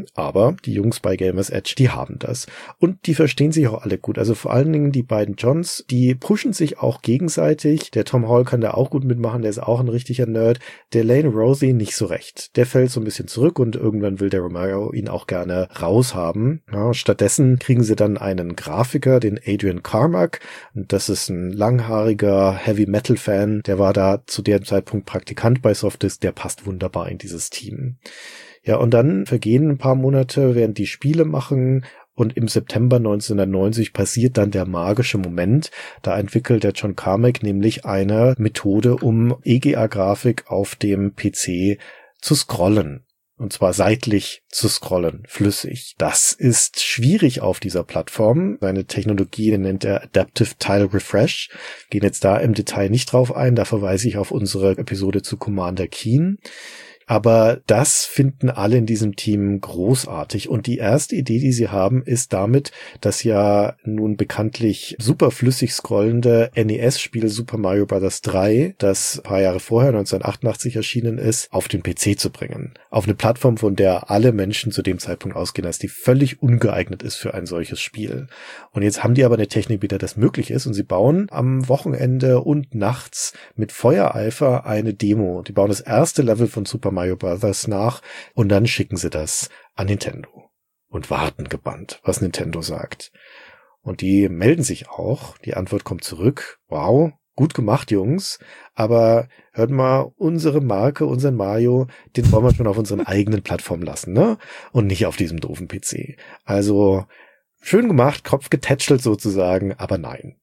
Speaker 4: aber die Jungs bei Gamers Edge, die haben das. Und die verstehen sich auch alle gut. Also vor allen Dingen die beiden Johns, die pushen sich auch gegenseitig. Der Tom Hall kann da auch gut mitmachen, der ist auch ein richtiger Nerd. Der Lane Rosie nicht so recht. Der fällt so ein bisschen zurück und irgendwann will der Romero ihn auch gerne raushaben. Ja, stattdessen kriegen sie dann einen Grafiker, den Adrian Carmack. Und das ist ein langhaariger Heavy-Metal-Fan. Der war da zu dem Zeitpunkt Praktikant bei Softisk. Der passt wunderbar in dieses Team. Ja, und dann vergehen ein paar Monate, während die Spiele machen. Und im September neunzehnhundertneunzig passiert dann der magische Moment. Da entwickelt der John Carmack nämlich eine Methode, um E G A-Grafik auf dem P C zu scrollen. Und zwar seitlich zu scrollen, flüssig. Das ist schwierig auf dieser Plattform. Seine Technologie nennt er Adaptive Tile Refresh. Gehen jetzt da im Detail nicht drauf ein. Da verweise ich auf unsere Episode zu Commander Keen. Aber das finden alle in diesem Team großartig. Und die erste Idee, die sie haben, ist damit, dass ja nun bekanntlich super flüssig scrollende N E S-Spiel Super Mario Bros. drei, das ein paar Jahre vorher, neunzehnhundertachtundachtzig erschienen ist, auf den P C zu bringen. Auf eine Plattform, von der alle Menschen zu dem Zeitpunkt ausgehen, dass die völlig ungeeignet ist für ein solches Spiel. Und jetzt haben die aber eine Technik, wie das möglich ist. Und sie bauen am Wochenende und nachts mit Feuereifer eine Demo. Die bauen das erste Level von Super Mario Brothers nach und dann schicken sie das an Nintendo und warten gebannt, was Nintendo sagt. Und die melden sich auch, die Antwort kommt zurück, wow, gut gemacht, Jungs, aber hört mal, unsere Marke, unseren Mario, den wollen wir schon auf unseren eigenen Plattformen lassen, ne? Und nicht auf diesem doofen P C. Also, schön gemacht, Kopf getätschelt sozusagen, aber nein.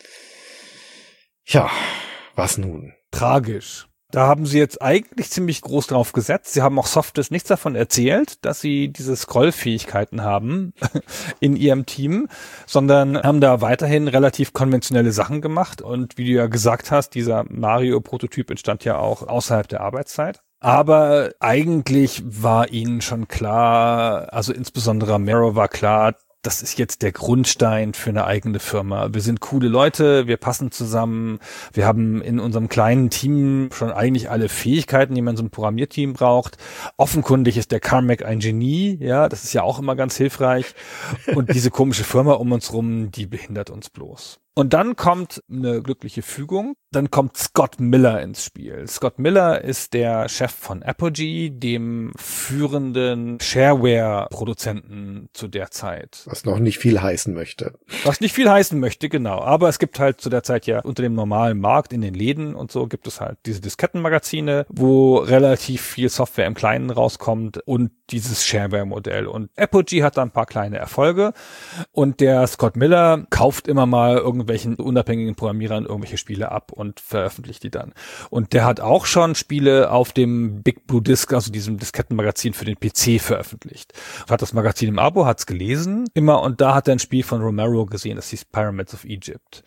Speaker 4: Ja, was nun?
Speaker 3: Tragisch. Da haben sie jetzt eigentlich ziemlich groß drauf gesetzt. Sie haben auch Softisk nichts davon erzählt, dass sie diese Scrollfähigkeiten haben in ihrem Team, sondern haben da weiterhin relativ konventionelle Sachen gemacht. Und wie du ja gesagt hast, dieser Mario-Prototyp entstand ja auch außerhalb der Arbeitszeit. Aber eigentlich war ihnen schon klar, also insbesondere Romero war klar, das ist jetzt der Grundstein für eine eigene Firma. Wir sind coole Leute, wir passen zusammen, wir haben in unserem kleinen Team schon eigentlich alle Fähigkeiten, die man in so einem Programmierteam braucht. Offenkundig ist der Carmack ein Genie, ja, das ist ja auch immer ganz hilfreich. Und diese komische Firma um uns rum, die behindert uns bloß. Und dann kommt eine glückliche Fügung. Dann kommt Scott Miller ins Spiel. Scott Miller ist der Chef von Apogee, dem führenden Shareware-Produzenten zu der Zeit.
Speaker 4: Was noch nicht viel heißen möchte.
Speaker 3: Was nicht viel heißen möchte, genau. Aber es gibt halt zu der Zeit ja unter dem normalen Markt in den Läden und so gibt es halt diese Diskettenmagazine, wo relativ viel Software im Kleinen rauskommt und dieses Shareware-Modell. Und Apogee hat da ein paar kleine Erfolge und der Scott Miller kauft immer mal irgendwelchen unabhängigen Programmierern irgendwelche Spiele ab und veröffentlicht die dann. Und der hat auch schon Spiele auf dem Big Blue Disc, also diesem Diskettenmagazin für den P C veröffentlicht. Hat das Magazin im Abo, hat's gelesen immer und da hat er ein Spiel von Romero gesehen, das hieß Pyramids of Egypt.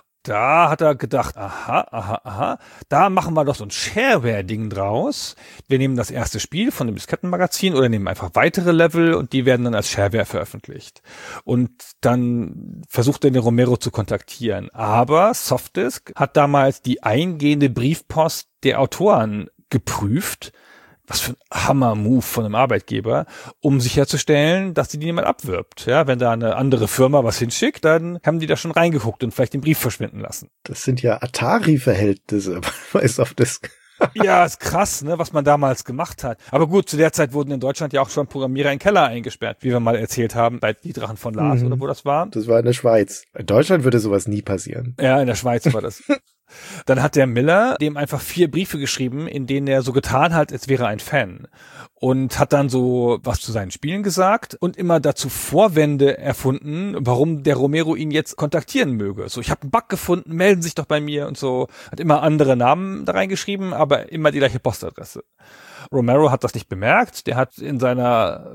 Speaker 3: Da hat er gedacht, aha, aha, aha, da machen wir doch so ein Shareware-Ding draus. Wir nehmen das erste Spiel von dem Diskettenmagazin oder nehmen einfach weitere Level und die werden dann als Shareware veröffentlicht. Und dann versucht er den Romero zu kontaktieren. Aber Softisk hat damals die eingehende Briefpost der Autoren geprüft. Was für ein Hammer-Move von einem Arbeitgeber, um sicherzustellen, dass die niemand abwirbt. Ja, wenn da eine andere Firma was hinschickt, dann haben die da schon reingeguckt und vielleicht den Brief verschwinden lassen.
Speaker 4: Das sind ja Atari-Verhältnisse bei Softisk.
Speaker 3: Ja, ist krass, ne, was man damals gemacht hat. Aber gut, zu der Zeit wurden in Deutschland ja auch schon Programmierer in Keller eingesperrt, wie wir mal erzählt haben, bei Die Drachen von Lars, mhm. oder wo das war.
Speaker 4: Das war in der Schweiz. In Deutschland würde sowas nie passieren.
Speaker 3: Ja, in der Schweiz war das. Dann hat der Miller dem einfach vier Briefe geschrieben, in denen er so getan hat, als wäre ein Fan. Und hat dann so was zu seinen Spielen gesagt und immer dazu Vorwände erfunden, warum der Romero ihn jetzt kontaktieren möge. So, ich habe einen Bug gefunden, melden sich doch bei mir und so. Hat immer andere Namen da reingeschrieben, aber immer die gleiche Postadresse. Romero hat das nicht bemerkt. Der hat in seiner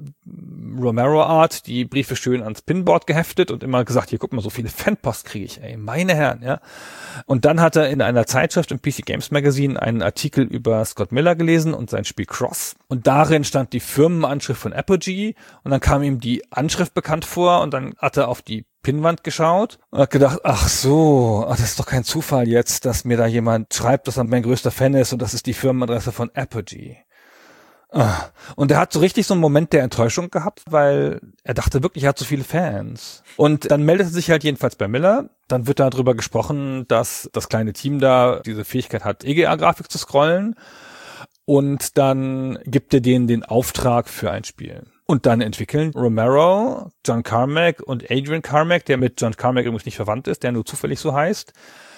Speaker 3: Romero-Art die Briefe schön ans Pinboard geheftet und immer gesagt, hier, guck mal, so viele Fanpost kriege ich, ey, meine Herren, ja. Und dann hat er in einer Zeitschrift im P C Games Magazine einen Artikel über Scott Miller gelesen und sein Spiel Cross. Und darin stand die Firmenanschrift von Apogee und dann kam ihm die Anschrift bekannt vor und dann hat er auf die Pinnwand geschaut und hat gedacht, ach so, ach, das ist doch kein Zufall jetzt, dass mir da jemand schreibt, dass er mein größter Fan ist und das ist die Firmenadresse von Apogee. Und er hat so richtig so einen Moment der Enttäuschung gehabt, weil er dachte wirklich, er hat so viele Fans. Und dann meldet er sich halt jedenfalls bei Miller. Dann wird darüber gesprochen, dass das kleine Team da diese Fähigkeit hat, E G A-Grafik zu scrollen. Und dann gibt er denen den Auftrag für ein Spiel. Und dann entwickeln Romero, John Carmack und Adrian Carmack, der mit John Carmack übrigens nicht verwandt ist, der nur zufällig so heißt,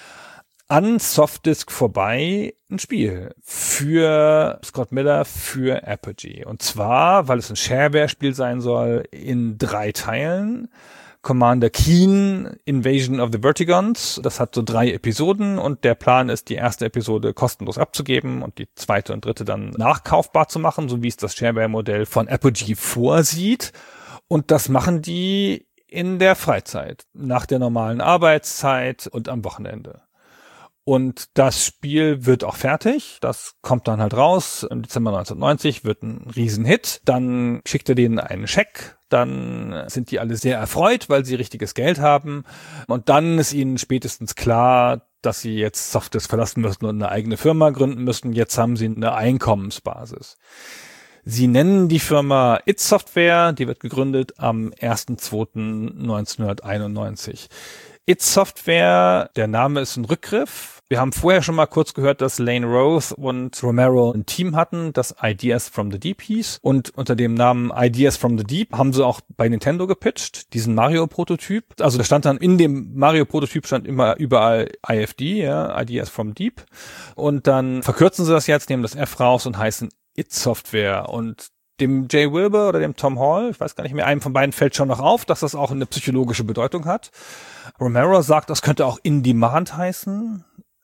Speaker 3: an Softdisk vorbei ein Spiel für Scott Miller, für Apogee. Und zwar, weil es ein Shareware-Spiel sein soll, in drei Teilen. Commander Keen, Invasion of the Vertigons. Das hat so drei Episoden und der Plan ist, die erste Episode kostenlos abzugeben und die zweite und dritte dann nachkaufbar zu machen, so wie es das Shareware-Modell von Apogee vorsieht. Und das machen die in der Freizeit, nach der normalen Arbeitszeit und am Wochenende. Und das Spiel wird auch fertig. Das kommt dann halt raus. Im Dezember neunzehnhundertneunzig wird ein Riesenhit. Dann schickt er denen einen Scheck. Dann sind die alle sehr erfreut, weil sie richtiges Geld haben. Und dann ist ihnen spätestens klar, dass sie jetzt Softdisk verlassen müssen und eine eigene Firma gründen müssen. Jetzt haben sie eine Einkommensbasis. Sie nennen die Firma id Software. Die wird gegründet am erster zweiter neunzehnhunderteinundneunzig. id Software, der Name ist ein Rückgriff. Wir haben vorher schon mal kurz gehört, dass Lane Roth und Romero ein Team hatten, das Ideas from the Deep hieß. Und unter dem Namen Ideas from the Deep haben sie auch bei Nintendo gepitcht, diesen Mario-Prototyp. Also da stand dann in dem Mario-Prototyp stand immer überall I F D, ja, Ideas from Deep. Und dann verkürzen sie das jetzt, nehmen das F raus und heißen id Software. Und dem Jay Wilbur oder dem Tom Hall, ich weiß gar nicht mehr, einem von beiden fällt schon noch auf, dass das auch eine psychologische Bedeutung hat. Romero sagt, das könnte auch In Demand heißen.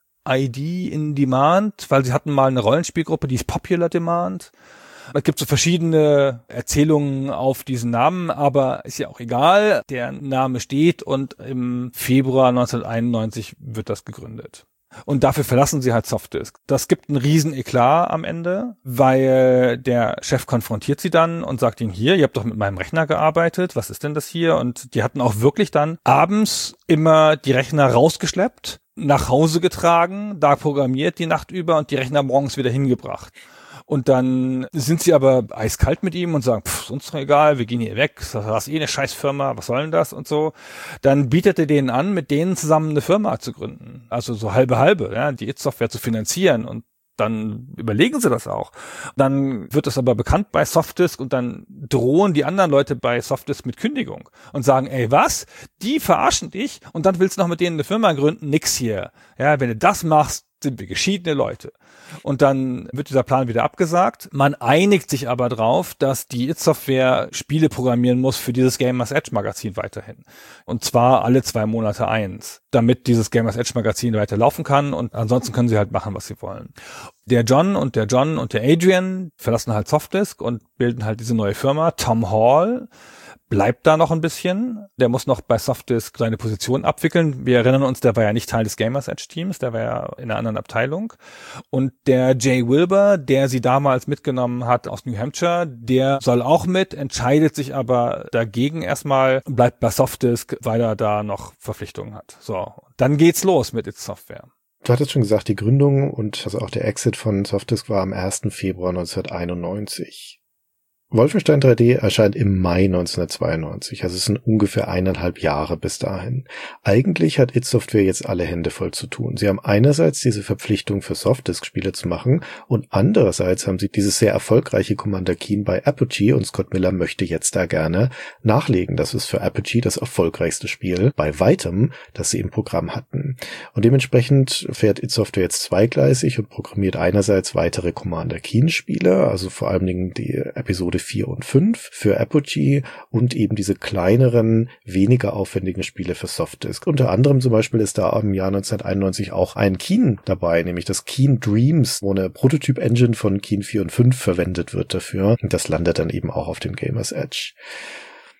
Speaker 3: I D in Demand, weil sie hatten mal eine Rollenspielgruppe, die ist Popular Demand. Es gibt so verschiedene Erzählungen auf diesen Namen, aber ist ja auch egal. Der Name steht und im Februar neunzehnhunderteinundneunzig wird das gegründet. Und dafür verlassen sie halt Softdisk. Das gibt einen riesen Eklat am Ende, weil der Chef konfrontiert sie dann und sagt ihnen, hier, ihr habt doch mit meinem Rechner gearbeitet, was ist denn das hier? Und die hatten auch wirklich dann abends immer die Rechner rausgeschleppt, nach Hause getragen, da programmiert die Nacht über und die Rechner morgens wieder hingebracht. Und dann sind sie aber eiskalt mit ihm und sagen, pff, uns doch egal, wir gehen hier weg, das ist eh eine Scheißfirma, was soll denn das und so. Dann bietet er denen an, mit denen zusammen eine Firma zu gründen. Also so halbe halbe, ja, die id Software zu finanzieren und dann überlegen sie das auch. Dann wird es aber bekannt bei Softdisk und dann drohen die anderen Leute bei Softdisk mit Kündigung und sagen, ey, was? Die verarschen dich und dann willst du noch mit denen eine Firma gründen? Nix hier. Ja, wenn du das machst, sind wir geschiedene Leute. Und dann wird dieser Plan wieder abgesagt. Man einigt sich aber drauf, dass die id Software Spiele programmieren muss für dieses Gamers Edge Magazin weiterhin. Und zwar alle zwei Monate eins, damit dieses Gamers Edge Magazin weiter laufen kann und ansonsten können sie halt machen, was sie wollen. Der John und der John und der Adrian verlassen halt Softdisk und bilden halt diese neue Firma. Tom Hall bleibt da noch ein bisschen. Der muss noch bei Softdisk seine Position abwickeln. Wir erinnern uns, der war ja nicht Teil des Gamers Edge Teams, der war ja in einer anderen Abteilung. Und der Jay Wilbur, der sie damals mitgenommen hat aus New Hampshire, der soll auch mit, entscheidet sich aber dagegen erstmal, bleibt bei Softdisk, weil er da noch Verpflichtungen hat. So, dann geht's los mit id Software.
Speaker 4: Du hattest schon gesagt, die Gründung und also auch der Exit von Softdisk war am erster Februar neunzehnhunderteinundneunzig. Wolfenstein drei D erscheint im Mai neunzehnhundertzweiundneunzig, also es sind ungefähr eineinhalb Jahre bis dahin. Eigentlich hat id Software jetzt alle Hände voll zu tun. Sie haben einerseits diese Verpflichtung für Softdisk-Spiele zu machen und andererseits haben sie dieses sehr erfolgreiche Commander Keen bei Apogee und Scott Miller möchte jetzt da gerne nachlegen. Das ist für Apogee das erfolgreichste Spiel bei weitem, das sie im Programm hatten. Und dementsprechend fährt id Software jetzt zweigleisig und programmiert einerseits weitere Commander Keen-Spiele, also vor allen Dingen die Episode vier und fünf für Apogee und eben diese kleineren, weniger aufwendigen Spiele für Softdisk. Unter anderem zum Beispiel ist da im Jahr neunzehnhunderteinundneunzig auch ein Keen dabei, nämlich das Keen Dreams, wo eine Prototyp-Engine von Keen vier und fünf verwendet wird dafür. Und das landet dann eben auch auf dem Gamers Edge.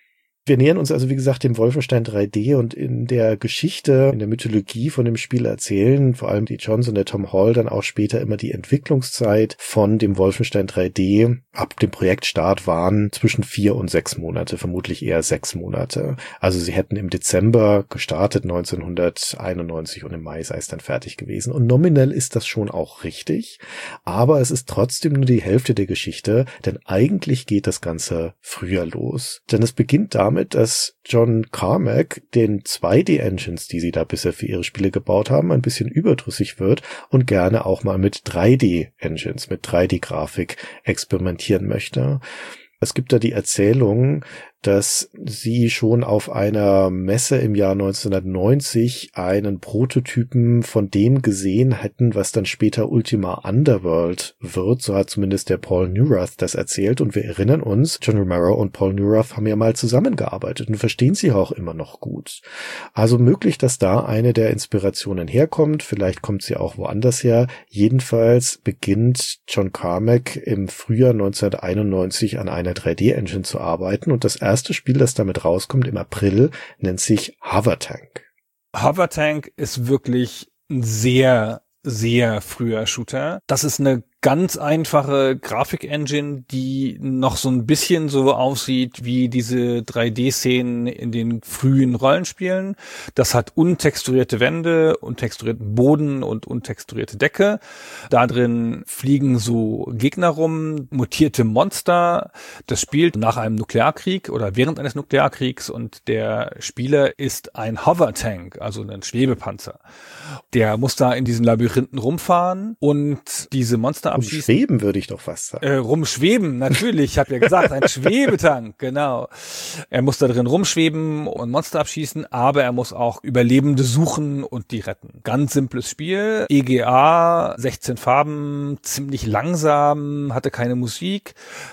Speaker 4: Wir nähern uns also, wie gesagt, dem Wolfenstein drei D und in der Geschichte, in der Mythologie von dem Spiel erzählen vor allem die Johns und der Tom Hall dann auch später immer die Entwicklungszeit von dem Wolfenstein drei D. Ab dem Projektstart waren zwischen vier und sechs Monate, vermutlich eher sechs Monate. Also sie hätten im Dezember gestartet, neunzehnhunderteinundneunzig, und im Mai sei es dann fertig gewesen. Und nominell ist das schon auch richtig, aber es ist trotzdem nur die Hälfte der Geschichte, denn eigentlich geht das Ganze früher los. Denn es beginnt damit, dass John Carmack den zwei D-Engines, die sie da bisher für ihre Spiele gebaut haben, ein bisschen überdrüssig wird und gerne auch mal mit drei D-Engines, mit drei D-Grafik experimentieren möchte. Es gibt da die Erzählung, dass sie schon auf einer Messe im Jahr neunzehnhundertneunzig einen Prototypen von dem gesehen hätten, was dann später Ultima Underworld wird. So hat zumindest der Paul Neurath das erzählt. Und wir erinnern uns, John Romero und Paul Neurath haben ja mal zusammengearbeitet und verstehen sie auch immer noch gut. Also möglich, dass da eine der Inspirationen herkommt. Vielleicht kommt sie auch woanders her. Jedenfalls beginnt John Carmack im Frühjahr neunzehnhunderteinundneunzig an einer drei D-Engine zu arbeiten, und das erste Spiel, das damit rauskommt im April, nennt sich Hover Tank.
Speaker 3: Hover Tank ist wirklich ein sehr, sehr früher Shooter. Das ist eine ganz einfache Grafik-Engine, die noch so ein bisschen so aussieht wie diese drei D-Szenen in den frühen Rollenspielen. Das hat untexturierte Wände, untexturierten Boden und untexturierte Decke. Da drin fliegen so Gegner rum, mutierte Monster. Das spielt nach einem Nuklearkrieg oder während eines Nuklearkriegs, und der Spieler ist ein Hover-Tank, also ein Schwebepanzer. Der muss da in diesen Labyrinthen rumfahren und diese Monster abschießen.
Speaker 4: Rumschweben würde ich doch fast sagen.
Speaker 3: Äh, rumschweben, natürlich. Ich habe ja gesagt, ein Schwebetank, genau. Er muss da drin rumschweben und Monster abschießen, aber er muss auch Überlebende suchen und die retten. Ganz simples Spiel. E G A, sechzehn Farben, ziemlich langsam, hatte keine Musik.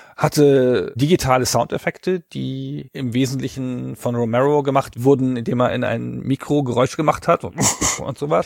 Speaker 3: Hatte digitale Soundeffekte, die im Wesentlichen von Romero gemacht wurden, indem er in ein Mikro Geräusche gemacht hat und, und sowas.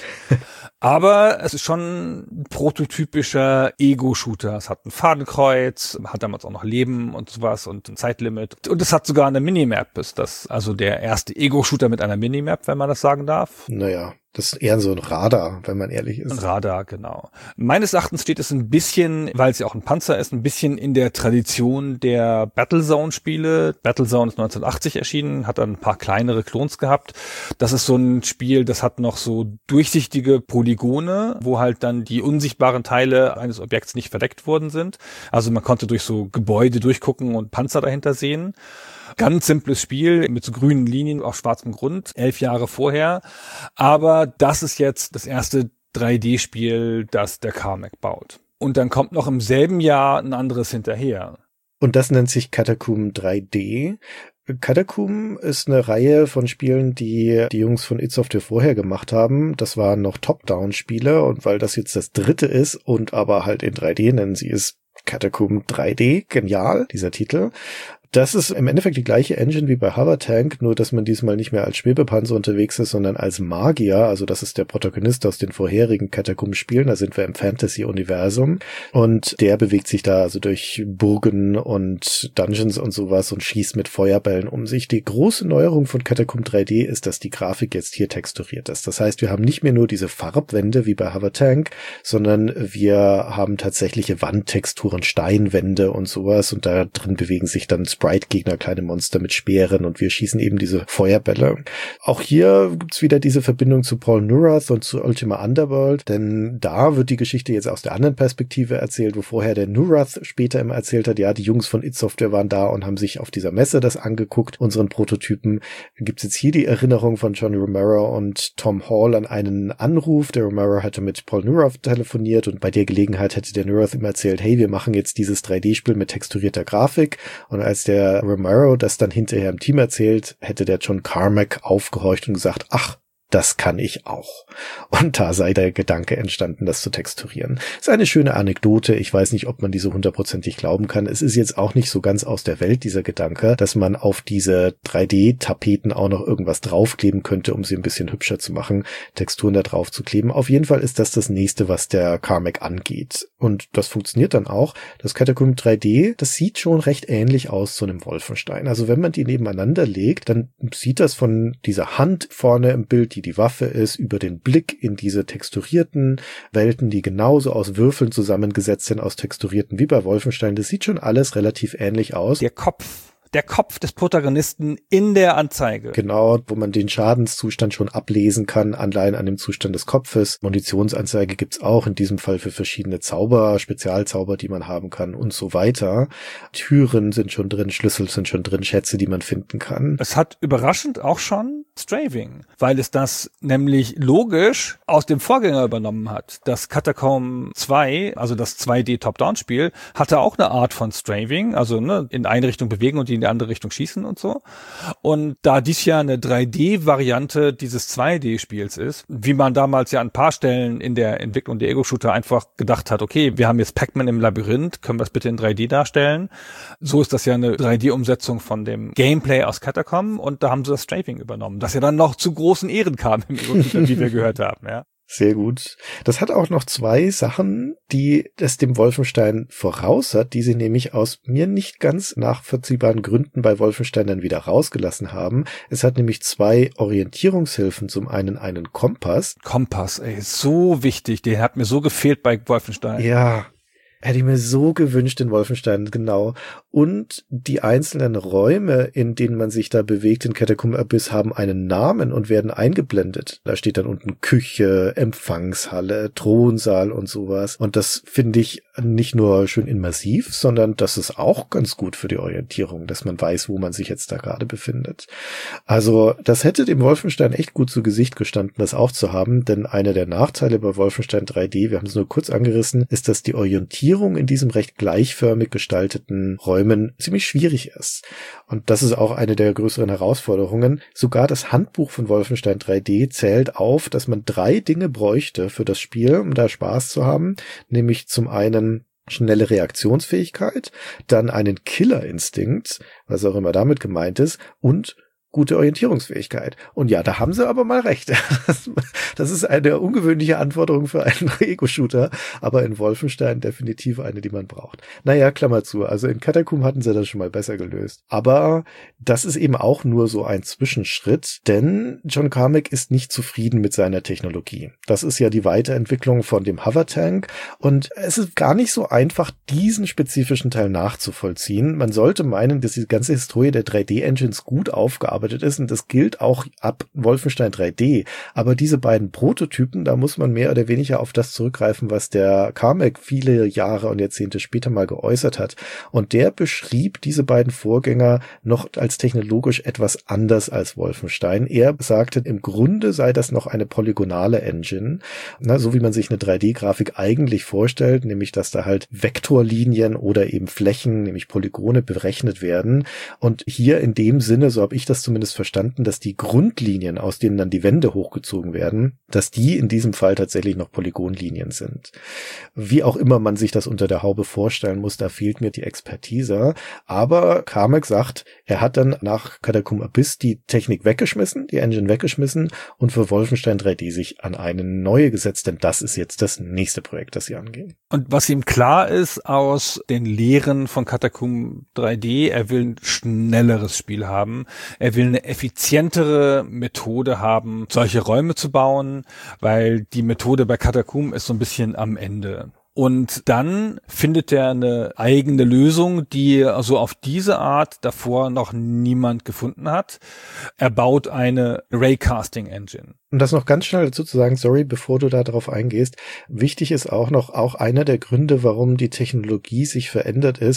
Speaker 3: Aber es ist schon ein prototypischer Ego-Shooter. Es hat ein Fadenkreuz, hat damals auch noch Leben und sowas und ein Zeitlimit. Und es hat sogar eine Minimap. Ist das also der erste Ego-Shooter mit einer Minimap, wenn man das sagen darf?
Speaker 4: Naja, das ist eher so ein Radar, wenn man ehrlich ist.
Speaker 3: Ein Radar, genau. Meines Erachtens steht es ein bisschen, weil es ja auch ein Panzer ist, ein bisschen in der Tradition der Battlezone-Spiele. Battlezone ist neunzehnhundertachtzig erschienen, hat dann ein paar kleinere Klons gehabt. Das ist so ein Spiel, das hat noch so durchsichtige Polygone, wo halt dann die unsichtbaren Teile eines Objekts nicht verdeckt worden sind. Also man konnte durch so Gebäude durchgucken und Panzer dahinter sehen. Ganz simples Spiel mit so grünen Linien auf schwarzem Grund, elf Jahre vorher. Aber das ist jetzt das erste drei D-Spiel, das der Carmack baut. Und dann kommt noch im selben Jahr ein anderes hinterher.
Speaker 4: Und das nennt sich Catacomb drei D. Catacomb ist eine Reihe von Spielen, die die Jungs von id Software vorher gemacht haben. Das waren noch Top-Down-Spiele, und weil das jetzt das dritte ist und aber halt in drei D, nennen sie es Catacomb drei D. Genial, dieser Titel. Das ist im Endeffekt die gleiche Engine wie bei Hover Tank, nur dass man diesmal nicht mehr als Schwebepanzer unterwegs ist, sondern als Magier. Also das ist der Protagonist aus den vorherigen Catacomb-Spielen. Da sind wir im Fantasy-Universum. Und der bewegt sich da also durch Burgen und Dungeons und sowas und schießt mit Feuerbällen um sich. Die große Neuerung von Catacomb drei D ist, dass die Grafik jetzt hier texturiert ist. Das heißt, wir haben nicht mehr nur diese Farbwände wie bei Hover Tank, sondern wir haben tatsächliche Wandtexturen, Steinwände und sowas. Und da drin bewegen sich dann Sprite-Gegner, kleine Monster mit Speeren, und wir schießen eben diese Feuerbälle. Auch hier gibt's wieder diese Verbindung zu Paul Neurath und zu Ultima Underworld, denn da wird die Geschichte jetzt aus der anderen Perspektive erzählt, wo vorher der Neurath später immer erzählt hat, ja, die Jungs von id Software waren da und haben sich auf dieser Messe das angeguckt, unseren Prototypen. Gibt's jetzt hier die Erinnerung von John Romero und Tom Hall an einen Anruf. Der Romero hatte mit Paul Neurath telefoniert, und bei der Gelegenheit hätte der Neurath immer erzählt, hey, wir machen jetzt dieses drei D-Spiel mit texturierter Grafik, und als der Romero das dann hinterher im Team erzählt, hätte der John Carmack aufgehorcht und gesagt, ach, das kann ich auch. Und da sei der Gedanke entstanden, das zu texturieren. Ist eine schöne Anekdote. Ich weiß nicht, ob man diese hundertprozentig glauben kann. Es ist jetzt auch nicht so ganz aus der Welt, dieser Gedanke, dass man auf diese drei D-Tapeten auch noch irgendwas draufkleben könnte, um sie ein bisschen hübscher zu machen, Texturen da drauf zu kleben. Auf jeden Fall ist das das Nächste, was der Carmack angeht. Und das funktioniert dann auch. Das Catacomb drei D, das sieht schon recht ähnlich aus zu einem Wolfenstein. Also wenn man die nebeneinander legt, dann sieht das von dieser Hand vorne im Bild, die die Waffe ist, über den Blick in diese texturierten Welten, die genauso aus Würfeln zusammengesetzt sind, aus texturierten wie bei Wolfenstein. Das sieht schon alles relativ ähnlich aus.
Speaker 3: Der Kopf. Der Kopf des Protagonisten in der Anzeige.
Speaker 4: Genau, wo man den Schadenszustand schon ablesen kann, allein an dem Zustand des Kopfes. Munitionsanzeige gibt's auch in diesem Fall für verschiedene Zauber, Spezialzauber, die man haben kann und so weiter. Türen sind schon drin, Schlüssel sind schon drin, Schätze, die man finden kann.
Speaker 3: Es hat überraschend auch schon Straving, weil es das nämlich logisch aus dem Vorgänger übernommen hat. Das Catacomb zwei, also das zwei D Top-Down-Spiel, hatte auch eine Art von Straving, also ne, in eine Richtung bewegen und die in die andere Richtung schießen und so. Und da dies ja eine drei D-Variante dieses zwei D-Spiels ist, wie man damals ja an ein paar Stellen in der Entwicklung der Ego-Shooter einfach gedacht hat, okay, wir haben jetzt Pac-Man im Labyrinth, können wir das bitte in drei D darstellen? So ist das ja eine drei D-Umsetzung von dem Gameplay aus Catacomb und da haben sie das Straving übernommen, das ja dann noch zu großen Ehren kam im Ego-Shooter, wie wir gehört haben, ja.
Speaker 4: Sehr gut. Das hat auch noch zwei Sachen, die es dem Wolfenstein voraus hat, die sie nämlich aus mir nicht ganz nachvollziehbaren Gründen bei Wolfenstein dann wieder rausgelassen haben. Es hat nämlich zwei Orientierungshilfen. Zum einen einen Kompass.
Speaker 3: Kompass, ey, so wichtig. Der hat mir so gefehlt bei Wolfenstein.
Speaker 4: Ja. Hätte ich mir so gewünscht in Wolfenstein, genau. Und die einzelnen Räume, in denen man sich da bewegt in Catacomb Abyss, haben einen Namen und werden eingeblendet. Da steht dann unten Küche, Empfangshalle, Thronsaal und sowas. Und das finde ich nicht nur schön immersiv, sondern das ist auch ganz gut für die Orientierung, dass man weiß, wo man sich jetzt da gerade befindet. Also das hätte dem Wolfenstein echt gut zu Gesicht gestanden, das auch zu haben, denn einer der Nachteile bei Wolfenstein drei D, wir haben es nur kurz angerissen, ist, dass die Orientierung in diesem recht gleichförmig gestalteten Räumen ziemlich schwierig ist. Und das ist auch eine der größeren Herausforderungen. Sogar das Handbuch von Wolfenstein drei D zählt auf, dass man drei Dinge bräuchte für das Spiel, um da Spaß zu haben, nämlich zum einen schnelle Reaktionsfähigkeit, dann einen Killerinstinkt, was auch immer damit gemeint ist, und gute Orientierungsfähigkeit. Und ja, da haben sie aber mal recht. Das ist eine ungewöhnliche Anforderung für einen Ego-Shooter, aber in Wolfenstein definitiv eine, die man braucht. Naja, Klammer zu. Also in Catacomb hatten sie das schon mal besser gelöst. Aber das ist eben auch nur so ein Zwischenschritt, denn John Carmack ist nicht zufrieden mit seiner Technologie. Das ist ja die Weiterentwicklung von dem Hover-Tank und es ist gar nicht so einfach, diesen spezifischen Teil nachzuvollziehen. Man sollte meinen, dass die ganze Historie der drei D-Engines gut aufgearbeitet ist und das gilt auch ab Wolfenstein drei D. Aber diese beiden Prototypen, da muss man mehr oder weniger auf das zurückgreifen, was der Carmack viele Jahre und Jahrzehnte später mal geäußert hat. Und der beschrieb diese beiden Vorgänger noch als technologisch etwas anders als Wolfenstein. Er sagte, im Grunde sei das noch eine polygonale Engine, na, so wie man sich eine drei D-Grafik eigentlich vorstellt, nämlich dass da halt Vektorlinien oder eben Flächen, nämlich Polygone berechnet werden. Und hier in dem Sinne, so habe ich das zumindest verstanden, dass die Grundlinien, aus denen dann die Wände hochgezogen werden, dass die in diesem Fall tatsächlich noch Polygonlinien sind. Wie auch immer man sich das unter der Haube vorstellen muss, da fehlt mir die Expertise. Aber Carmack sagt, er hat dann nach Catacomb Abyss die Technik weggeschmissen, die Engine weggeschmissen und für Wolfenstein drei D sich an eine neue gesetzt, denn das ist jetzt das nächste Projekt, das sie angehen.
Speaker 3: Und was ihm klar ist aus den Lehren von Catacomb drei D, er will ein schnelleres Spiel haben. Er will eine effizientere Methode haben, solche Räume zu bauen, weil die Methode bei Catacomb ist so ein bisschen am Ende. Und dann findet er eine eigene Lösung, die also auf diese Art davor noch niemand gefunden hat. Er baut eine Raycasting-Engine.
Speaker 4: Um das noch ganz schnell dazu zu sagen, sorry, bevor du da drauf eingehst, wichtig ist auch noch, auch einer der Gründe, warum die Technologie sich verändert ist,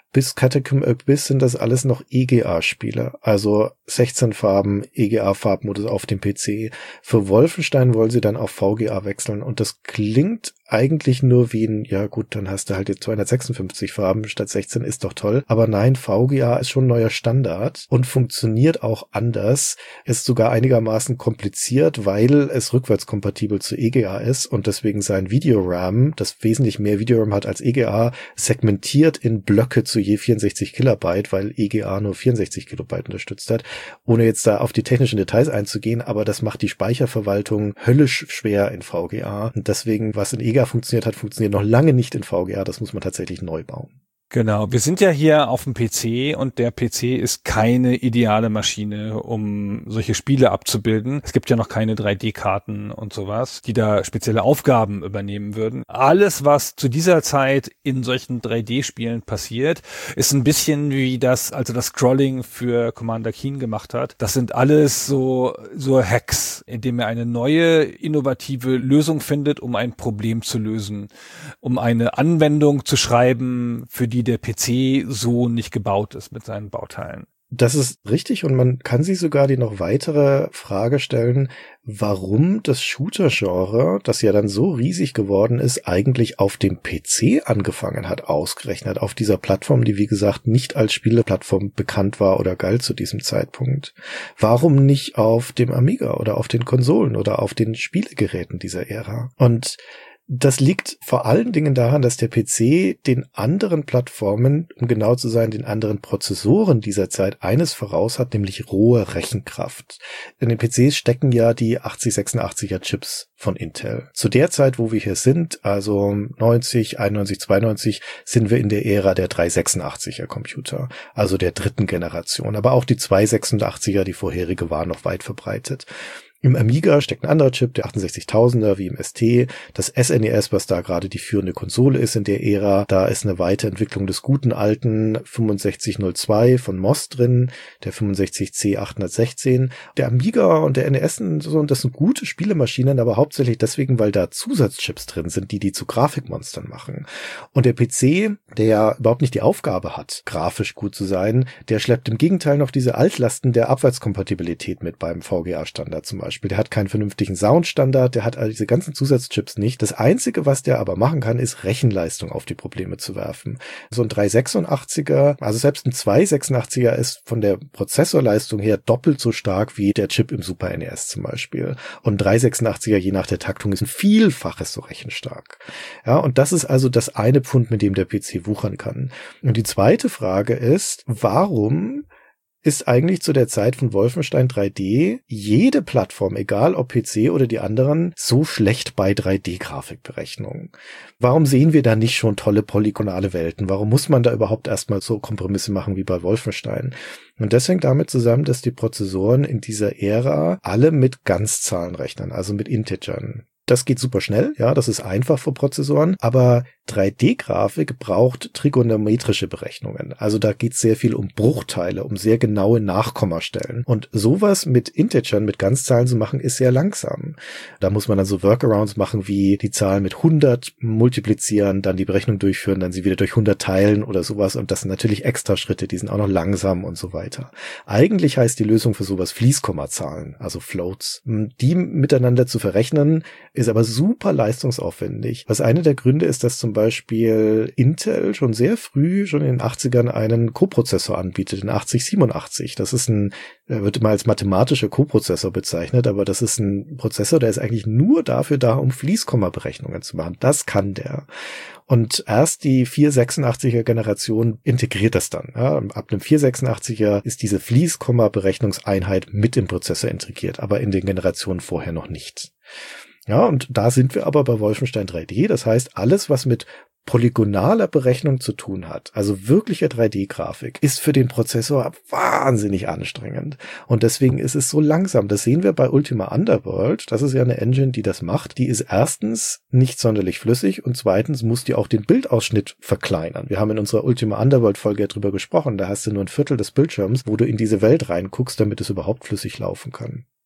Speaker 4: bis Catacomb Abyss sind das alles noch E G A-Spiele, also sechzehn Farben, E G A-Farbmodus auf dem P C. Für Wolfenstein wollen sie dann auf V G A wechseln und das klingt eigentlich nur wie ein, ja gut, dann hast du halt jetzt zweihundertsechsundfünfzig Farben statt sechzehn, ist doch toll. Aber nein, V G A ist schon neuer Standard und funktioniert auch anders, ist sogar einigermaßen kompliziert, weil es rückwärtskompatibel zu E G A ist und deswegen sein Videoram, das wesentlich mehr Videoram hat als E G A, segmentiert in Blöcke zu je vierundsechzig Kilobyte, weil E G A nur vierundsechzig Kilobyte unterstützt hat. Ohne jetzt da auf die technischen Details einzugehen, aber das macht die Speicherverwaltung höllisch schwer in V G A und deswegen, was in E G A funktioniert hat, funktioniert noch lange nicht in V G A. Das muss man tatsächlich neu bauen.
Speaker 3: Genau, wir sind ja hier auf dem P C und der P C ist keine ideale Maschine, um solche Spiele abzubilden. Es gibt ja noch keine drei D-Karten und sowas, die da spezielle Aufgaben übernehmen würden. Alles, was zu dieser Zeit in solchen drei D-Spielen passiert, ist ein bisschen wie das, also das Scrolling für Commander Keen gemacht hat. Das sind alles so, so Hacks, indem er eine neue, innovative Lösung findet, um ein Problem zu lösen, um eine Anwendung zu schreiben, für die der P C so nicht gebaut ist mit seinen Bauteilen.
Speaker 4: Das ist richtig und man kann sich sogar die noch weitere Frage stellen, warum das Shooter-Genre, das ja dann so riesig geworden ist, eigentlich auf dem P C angefangen hat, ausgerechnet auf dieser Plattform, die wie gesagt nicht als Spieleplattform bekannt war oder galt zu diesem Zeitpunkt. Warum nicht auf dem Amiga oder auf den Konsolen oder auf den Spielegeräten dieser Ära? Und das liegt vor allen Dingen daran, dass der P C den anderen Plattformen, um genau zu sein, den anderen Prozessoren dieser Zeit eines voraus hat, nämlich rohe Rechenkraft. In den P Cs stecken ja die achtzig sechsundachtziger Chips von Intel. Zu der Zeit, wo wir hier sind, also neunzig, einundneunzig, zweiundneunzig, sind wir in der Ära der dreihundertsechsundachtziger Computer, also der dritten Generation. Aber auch die zweihundertsechsundachtziger, die vorherige, waren noch weit verbreitet. Im Amiga steckt ein anderer Chip, der achtundsechzigtausender, wie im S T. Das S N E S, was da gerade die führende Konsole ist in der Ära, da ist eine Weiterentwicklung des guten alten fünfundsechzig null zwei von M O S drin, der fünfundsechzig C achthundertsechzehn. Der Amiga und der N E S, das sind gute Spielemaschinen, aber hauptsächlich deswegen, weil da Zusatzchips drin sind, die die zu Grafikmonstern machen. Und der P C, der ja überhaupt nicht die Aufgabe hat, grafisch gut zu sein, der schleppt im Gegenteil noch diese Altlasten der Abwärtskompatibilität mit beim V G A-Standard zum Beispiel. Der hat keinen vernünftigen Soundstandard, der hat all diese ganzen Zusatzchips nicht. Das Einzige, was der aber machen kann, ist Rechenleistung auf die Probleme zu werfen. So ein dreihundertsechsundachtziger, also selbst ein zweihundertsechsundachtziger ist von der Prozessorleistung her doppelt so stark wie der Chip im Super N E S zum Beispiel. Und ein dreihundertsechsundachtziger, je nach der Taktung, ist ein Vielfaches so rechenstark. Ja, und das ist also das eine Pfund, mit dem der P C wuchern kann. Und die zweite Frage ist, warum ist eigentlich zu der Zeit von Wolfenstein drei D jede Plattform, egal ob P C oder die anderen, so schlecht bei drei D-Grafikberechnungen? Warum sehen wir da nicht schon tolle polygonale Welten? Warum muss man da überhaupt erstmal so Kompromisse machen wie bei Wolfenstein? Und das hängt damit zusammen, dass die Prozessoren in dieser Ära alle mit Ganzzahlen rechnen, also mit Integern. Das geht super schnell, ja, das ist einfach für Prozessoren, aber drei D-Grafik braucht trigonometrische Berechnungen. Also da geht es sehr viel um Bruchteile, um sehr genaue Nachkommastellen. Und sowas mit Integern, mit Ganzzahlen zu machen, ist sehr langsam. Da muss man dann so Workarounds machen, wie die Zahlen mit hundert multiplizieren, dann die Berechnung durchführen, dann sie wieder durch hundert teilen oder sowas. Und das sind natürlich extra Schritte, die sind auch noch langsam und so weiter. Eigentlich heißt die Lösung für sowas Fließkommazahlen, also Floats. Die miteinander zu verrechnen, ist aber super leistungsaufwendig. Was einer der Gründe ist, dass zum Beispiel Intel schon sehr früh, schon in den achtzigern, einen Koprozessor anbietet, den achtzig siebenundachtzig. Das ist ein, er wird immer als mathematischer Koprozessor bezeichnet, aber das ist ein Prozessor, der ist eigentlich nur dafür da, um Fließkomma-Berechnungen zu machen. Das kann der. Und erst die vierhundertsechsundachtziger Generation integriert das dann. Ja, ab dem vierhundertsechsundachtziger ist diese Fließkomma-Berechnungseinheit mit im Prozessor integriert, aber in den Generationen vorher noch nicht. Ja, und da sind wir aber bei Wolfenstein drei D. Das heißt, alles, was mit polygonaler Berechnung zu tun hat, also wirklicher drei D-Grafik, ist für den Prozessor wahnsinnig anstrengend. Und deswegen ist es so langsam. Das sehen wir bei Ultima Underworld. Das ist ja eine Engine, die das macht. Die ist erstens nicht sonderlich flüssig und zweitens muss die auch den Bildausschnitt verkleinern. Wir haben in unserer Ultima Underworld-Folge ja drüber gesprochen. Da hast du nur ein Viertel des Bildschirms, wo du in diese Welt reinguckst, damit es überhaupt flüssig laufen kann.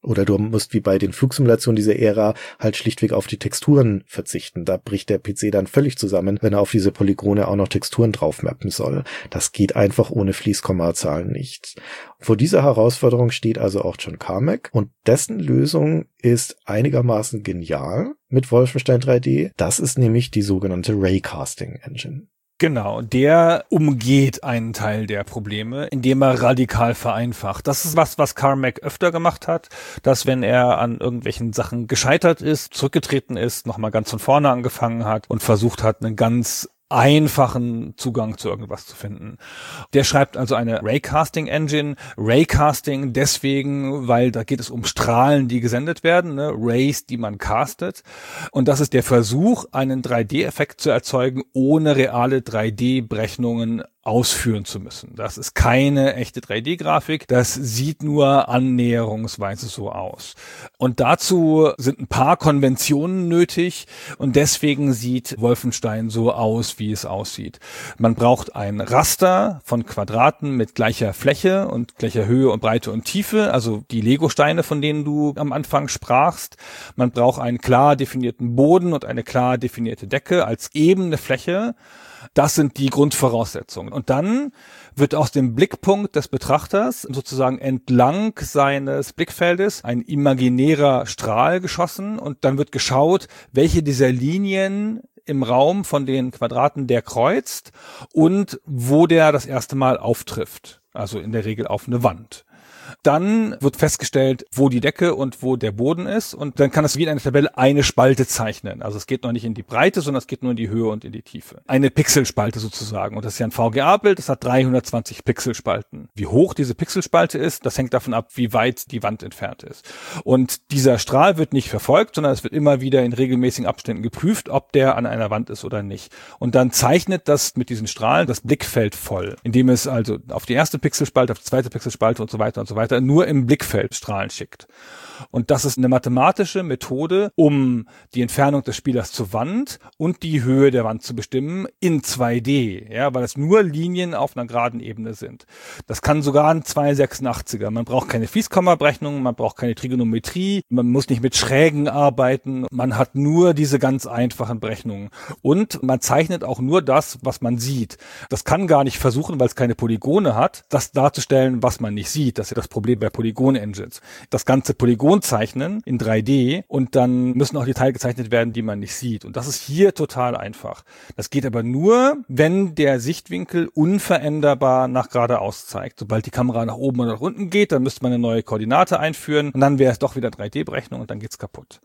Speaker 4: Oder du musst wie bei den Flugsimulationen dieser Ära halt schlichtweg auf die Texturen verzichten. Da bricht der P C dann völlig zusammen, wenn er auf diese Polygone auch noch Texturen draufmappen soll. Das geht einfach ohne Fließkommazahlen nicht. Vor dieser Herausforderung steht also auch John Carmack und dessen Lösung ist einigermaßen genial mit Wolfenstein drei D. Das ist nämlich die sogenannte Raycasting Engine.
Speaker 3: Genau, der umgeht einen Teil der Probleme, indem er radikal vereinfacht. Das ist was, was Carmack öfter gemacht hat, dass wenn er an irgendwelchen Sachen gescheitert ist, zurückgetreten ist, nochmal ganz von vorne angefangen hat und versucht hat, einen ganz einfachen Zugang zu irgendwas zu finden. Der schreibt also eine Raycasting Engine. Raycasting deswegen, weil da geht es um Strahlen, die gesendet werden, ne? Rays, die man castet. Und das ist der Versuch, einen drei D-Effekt zu erzeugen, ohne reale drei D-Berechnungen ausführen zu müssen. Das ist keine echte drei D-Grafik, das sieht nur annäherungsweise so aus. Und dazu sind ein paar Konventionen nötig und deswegen sieht Wolfenstein so aus, wie es aussieht. Man braucht ein Raster von Quadraten mit gleicher Fläche und gleicher Höhe und Breite und Tiefe, also die Lego-Steine, von denen du am Anfang sprachst. Man braucht einen klar definierten Boden und eine klar definierte Decke als ebene Fläche. Das sind die Grundvoraussetzungen. Und dann wird aus dem Blickpunkt des Betrachters sozusagen entlang seines Blickfeldes ein imaginärer Strahl geschossen und dann wird geschaut, welche dieser Linien im Raum von den Quadraten der kreuzt und wo der das erste Mal auftrifft. Also in der Regel auf eine Wand. Dann wird festgestellt, wo die Decke und wo der Boden ist und dann kann es wie in einer Tabelle eine Spalte zeichnen. Also es geht noch nicht in die Breite, sondern es geht nur in die Höhe und in die Tiefe. Eine Pixelspalte sozusagen und das ist ja ein V G A-Bild, das hat dreihundertzwanzig Pixelspalten. Wie hoch diese Pixelspalte ist, das hängt davon ab, wie weit die Wand entfernt ist. Und dieser Strahl wird nicht verfolgt, sondern es wird immer wieder in regelmäßigen Abständen geprüft, ob der an einer Wand ist oder nicht. Und dann zeichnet das mit diesen Strahlen das Blickfeld voll, indem es also auf die erste Pixelspalte, auf die zweite Pixelspalte und so weiter und so weiter nur im Blickfeld Strahlen schickt. Und das ist eine mathematische Methode, um die Entfernung des Spielers zur Wand und die Höhe der Wand zu bestimmen in zwei D, ja, weil es nur Linien auf einer geraden Ebene sind. Das kann sogar ein zweihundertsechsundachtziger. Man braucht keine Fließkommaberechnung, man braucht keine Trigonometrie, man muss nicht mit Schrägen arbeiten, man hat nur diese ganz einfachen Berechnungen. Und man zeichnet auch nur das, was man sieht. Das kann gar nicht versuchen, weil es keine Polygone hat, das darzustellen, was man nicht sieht. Das ist ja das Problem bei Polygon-Engines. Das ganze Polygon zeichnen in drei D und dann müssen auch die Teile gezeichnet werden, die man nicht sieht. Und das ist hier total einfach. Das geht aber nur, wenn der Sichtwinkel unveränderbar nach geradeaus zeigt. Sobald die Kamera nach oben oder nach unten geht, dann müsste man eine neue Koordinate einführen und dann wäre es doch wieder drei D-Berechnung und dann geht's kaputt.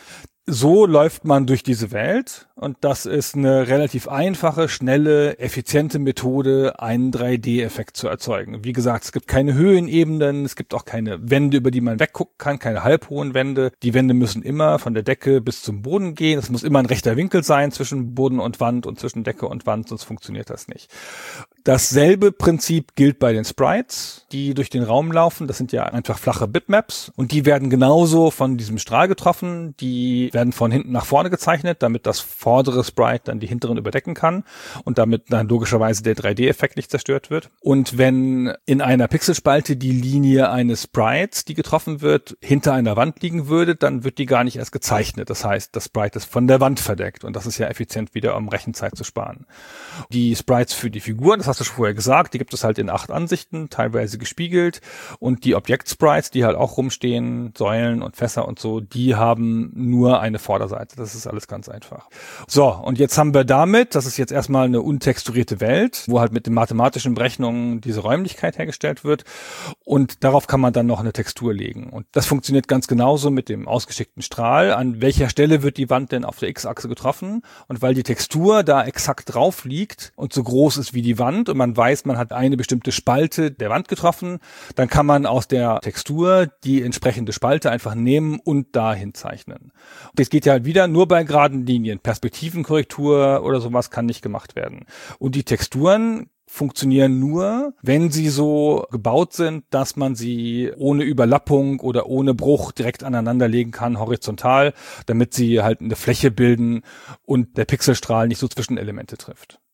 Speaker 3: So läuft man durch diese Welt und das ist eine relativ einfache, schnelle, effiziente Methode, einen drei D-Effekt zu erzeugen. Wie gesagt, es gibt keine Höhenebenen, es gibt auch keine Wände, über die man weggucken kann, keine halbhohen Wände. Die Wände müssen immer von der Decke bis zum Boden gehen. Es muss immer ein rechter Winkel sein zwischen Boden und Wand und zwischen Decke und Wand, sonst funktioniert das nicht. Dasselbe Prinzip gilt bei den Sprites, die durch den Raum laufen. Das sind ja einfach flache Bitmaps und die werden genauso von diesem Strahl getroffen. Die werden von hinten nach vorne gezeichnet, damit das vordere Sprite dann die hinteren überdecken kann und damit dann logischerweise der drei D-Effekt nicht zerstört wird. Und wenn in einer Pixelspalte die Linie eines Sprites, die getroffen wird, hinter einer Wand liegen würde, dann wird die gar nicht erst gezeichnet. Das heißt, das Sprite ist von der Wand verdeckt und das ist ja effizient wieder, um Rechenzeit zu sparen. Die Sprites für die Figuren, das hast du schon vorher gesagt, die gibt es halt in acht Ansichten, teilweise gespiegelt und die Objekt-Sprites, die halt auch rumstehen, Säulen und Fässer und so, die haben nur eine Vorderseite. Das ist alles ganz einfach. So, und jetzt haben wir damit, das ist jetzt erstmal eine untexturierte Welt, wo halt mit den mathematischen Berechnungen diese Räumlichkeit hergestellt wird und darauf kann man dann noch eine Textur legen. Und das funktioniert ganz genauso mit dem ausgeschickten Strahl. An welcher Stelle wird die Wand denn auf der X-Achse getroffen? Und weil die Textur da exakt drauf liegt und so groß ist wie die Wand und man weiß, man hat eine bestimmte Spalte der Wand getroffen, dann kann man aus der Textur die entsprechende Spalte einfach nehmen und dahin zeichnen. Das geht ja halt wieder nur bei geraden Linien. Perspektivenkorrektur oder sowas kann nicht gemacht werden. Und die Texturen funktionieren nur, wenn sie so gebaut sind, dass man sie ohne Überlappung oder ohne Bruch direkt aneinander legen kann, horizontal, damit sie halt eine Fläche bilden und der Pixelstrahl nicht so Zwischenelemente trifft.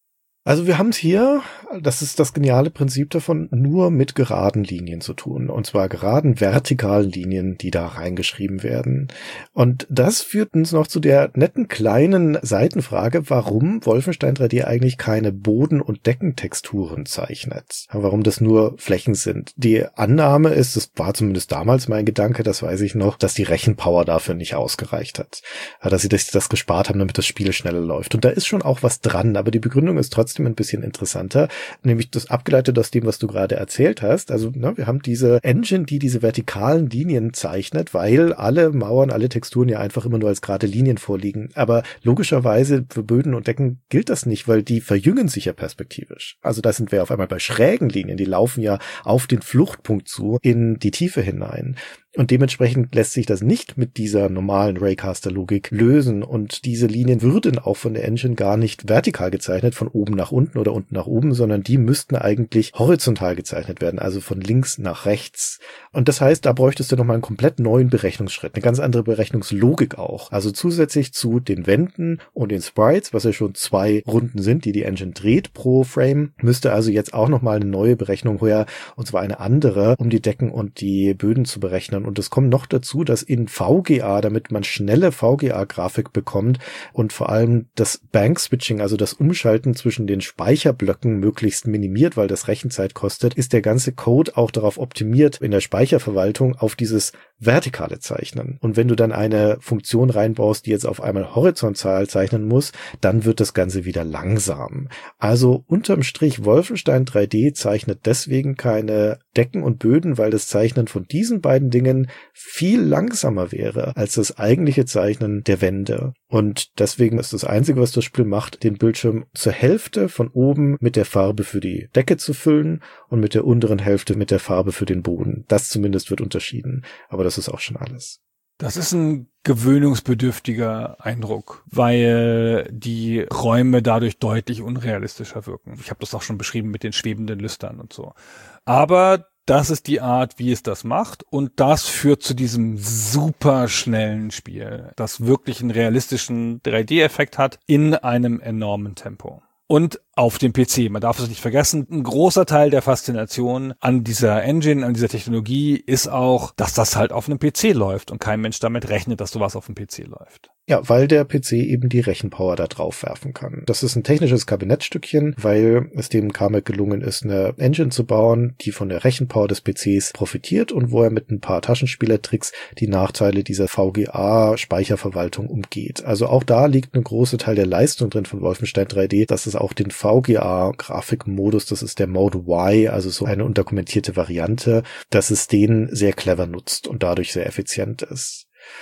Speaker 4: Also wir haben es hier, das ist das geniale Prinzip davon, nur mit geraden Linien zu tun. Und zwar geraden vertikalen Linien, die da reingeschrieben werden. Und das führt uns noch zu der netten kleinen Seitenfrage, warum Wolfenstein drei D eigentlich keine Boden- und Deckentexturen zeichnet. Warum das nur Flächen sind. Die Annahme ist, das war zumindest damals mein Gedanke, das weiß ich noch, dass die Rechenpower dafür nicht ausgereicht hat. Dass sie das, das gespart haben, damit das Spiel schneller läuft. Und da ist schon auch was dran, aber die Begründung ist trotzdem ein bisschen interessanter, nämlich das abgeleitet aus dem, was du gerade erzählt hast. Also ne, wir haben diese Engine, die diese vertikalen Linien zeichnet, weil alle Mauern, alle Texturen ja einfach immer nur als gerade Linien vorliegen. Aber logischerweise für Böden und Decken gilt das nicht, weil die verjüngen sich ja perspektivisch. Also da sind wir auf einmal bei schrägen Linien, die laufen ja auf den Fluchtpunkt zu, in die Tiefe hinein. Und dementsprechend lässt sich das nicht mit dieser normalen Raycaster-Logik lösen. Und diese Linien würden auch von der Engine gar nicht vertikal gezeichnet, von oben nach unten oder unten nach oben, sondern die müssten eigentlich horizontal gezeichnet werden, also von links nach rechts. Und das heißt, da bräuchtest du nochmal einen komplett neuen Berechnungsschritt, eine ganz andere Berechnungslogik auch. Also zusätzlich zu den Wänden und den Sprites, was ja schon zwei Runden sind, die die Engine dreht pro Frame, müsste also jetzt auch nochmal eine neue Berechnung her, und zwar eine andere, um die Decken und die Böden zu berechnen. Und es kommt noch dazu, dass in V G A, damit man schnelle V G A-Grafik bekommt und vor allem das Bank-Switching, also das Umschalten zwischen den Speicherblöcken möglichst minimiert, weil das Rechenzeit kostet, ist der ganze Code auch darauf optimiert, in der Speicherverwaltung auf dieses vertikale Zeichnen. Und wenn du dann eine Funktion reinbaust, die jetzt auf einmal horizontal zeichnen muss, dann wird das Ganze wieder langsam. Also unterm Strich, Wolfenstein drei D zeichnet deswegen keine Decken und Böden, weil das Zeichnen von diesen beiden Dingen viel langsamer wäre als das eigentliche Zeichnen der Wände. Und deswegen ist das Einzige, was das Spiel macht, den Bildschirm zur Hälfte von oben mit der Farbe für die Decke zu füllen und mit der unteren Hälfte mit der Farbe für den Boden. Das zumindest wird unterschieden. Aber das ist auch schon alles.
Speaker 3: Das ist ein gewöhnungsbedürftiger Eindruck, weil die Räume dadurch deutlich unrealistischer wirken. Ich habe das auch schon beschrieben mit den schwebenden Lüstern und so. Aber das ist die Art, wie es das macht, und das führt zu diesem super schnellen Spiel, das wirklich einen realistischen drei D-Effekt hat in einem enormen Tempo. Und auf dem P C. Man darf es nicht vergessen, ein großer Teil der Faszination an dieser Engine, an dieser Technologie ist auch, dass das halt auf einem P C läuft und kein Mensch damit rechnet, dass sowas auf dem P C läuft.
Speaker 4: Ja, weil der P C eben die Rechenpower da drauf werfen kann. Das ist ein technisches Kabinettstückchen, weil es dem Carmack gelungen ist, eine Engine zu bauen, die von der Rechenpower des P Cs profitiert und wo er mit ein paar Taschenspielertricks die Nachteile dieser V G A-Speicherverwaltung umgeht. Also auch da liegt ein großer Teil der Leistung drin von Wolfenstein drei D, dass es auch den V G A-Grafikmodus, das ist der Mode Y, also so eine unterkommentierte Variante, dass es den sehr clever nutzt und dadurch sehr effizient ist.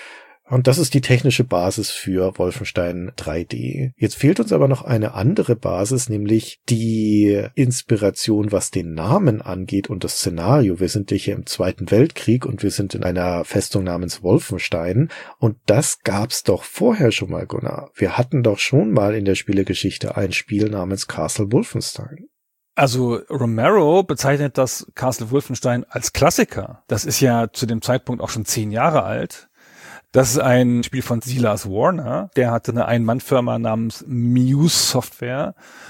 Speaker 4: Und das ist die technische Basis für Wolfenstein drei D. Jetzt fehlt uns aber noch eine andere Basis, nämlich die Inspiration, was den Namen angeht und das Szenario. Wir sind ja hier im Zweiten Weltkrieg und wir sind in einer Festung namens Wolfenstein. Und das gab's doch vorher schon mal, Gunnar. Wir hatten doch schon mal in der Spielegeschichte ein Spiel namens Castle Wolfenstein.
Speaker 3: Also Romero bezeichnet das Castle Wolfenstein als Klassiker. Das ist ja zu dem Zeitpunkt auch schon zehn Jahre alt. Das ist ein Spiel von Silas Warner. Der hatte eine Ein-Mann-Firma namens Muse Software.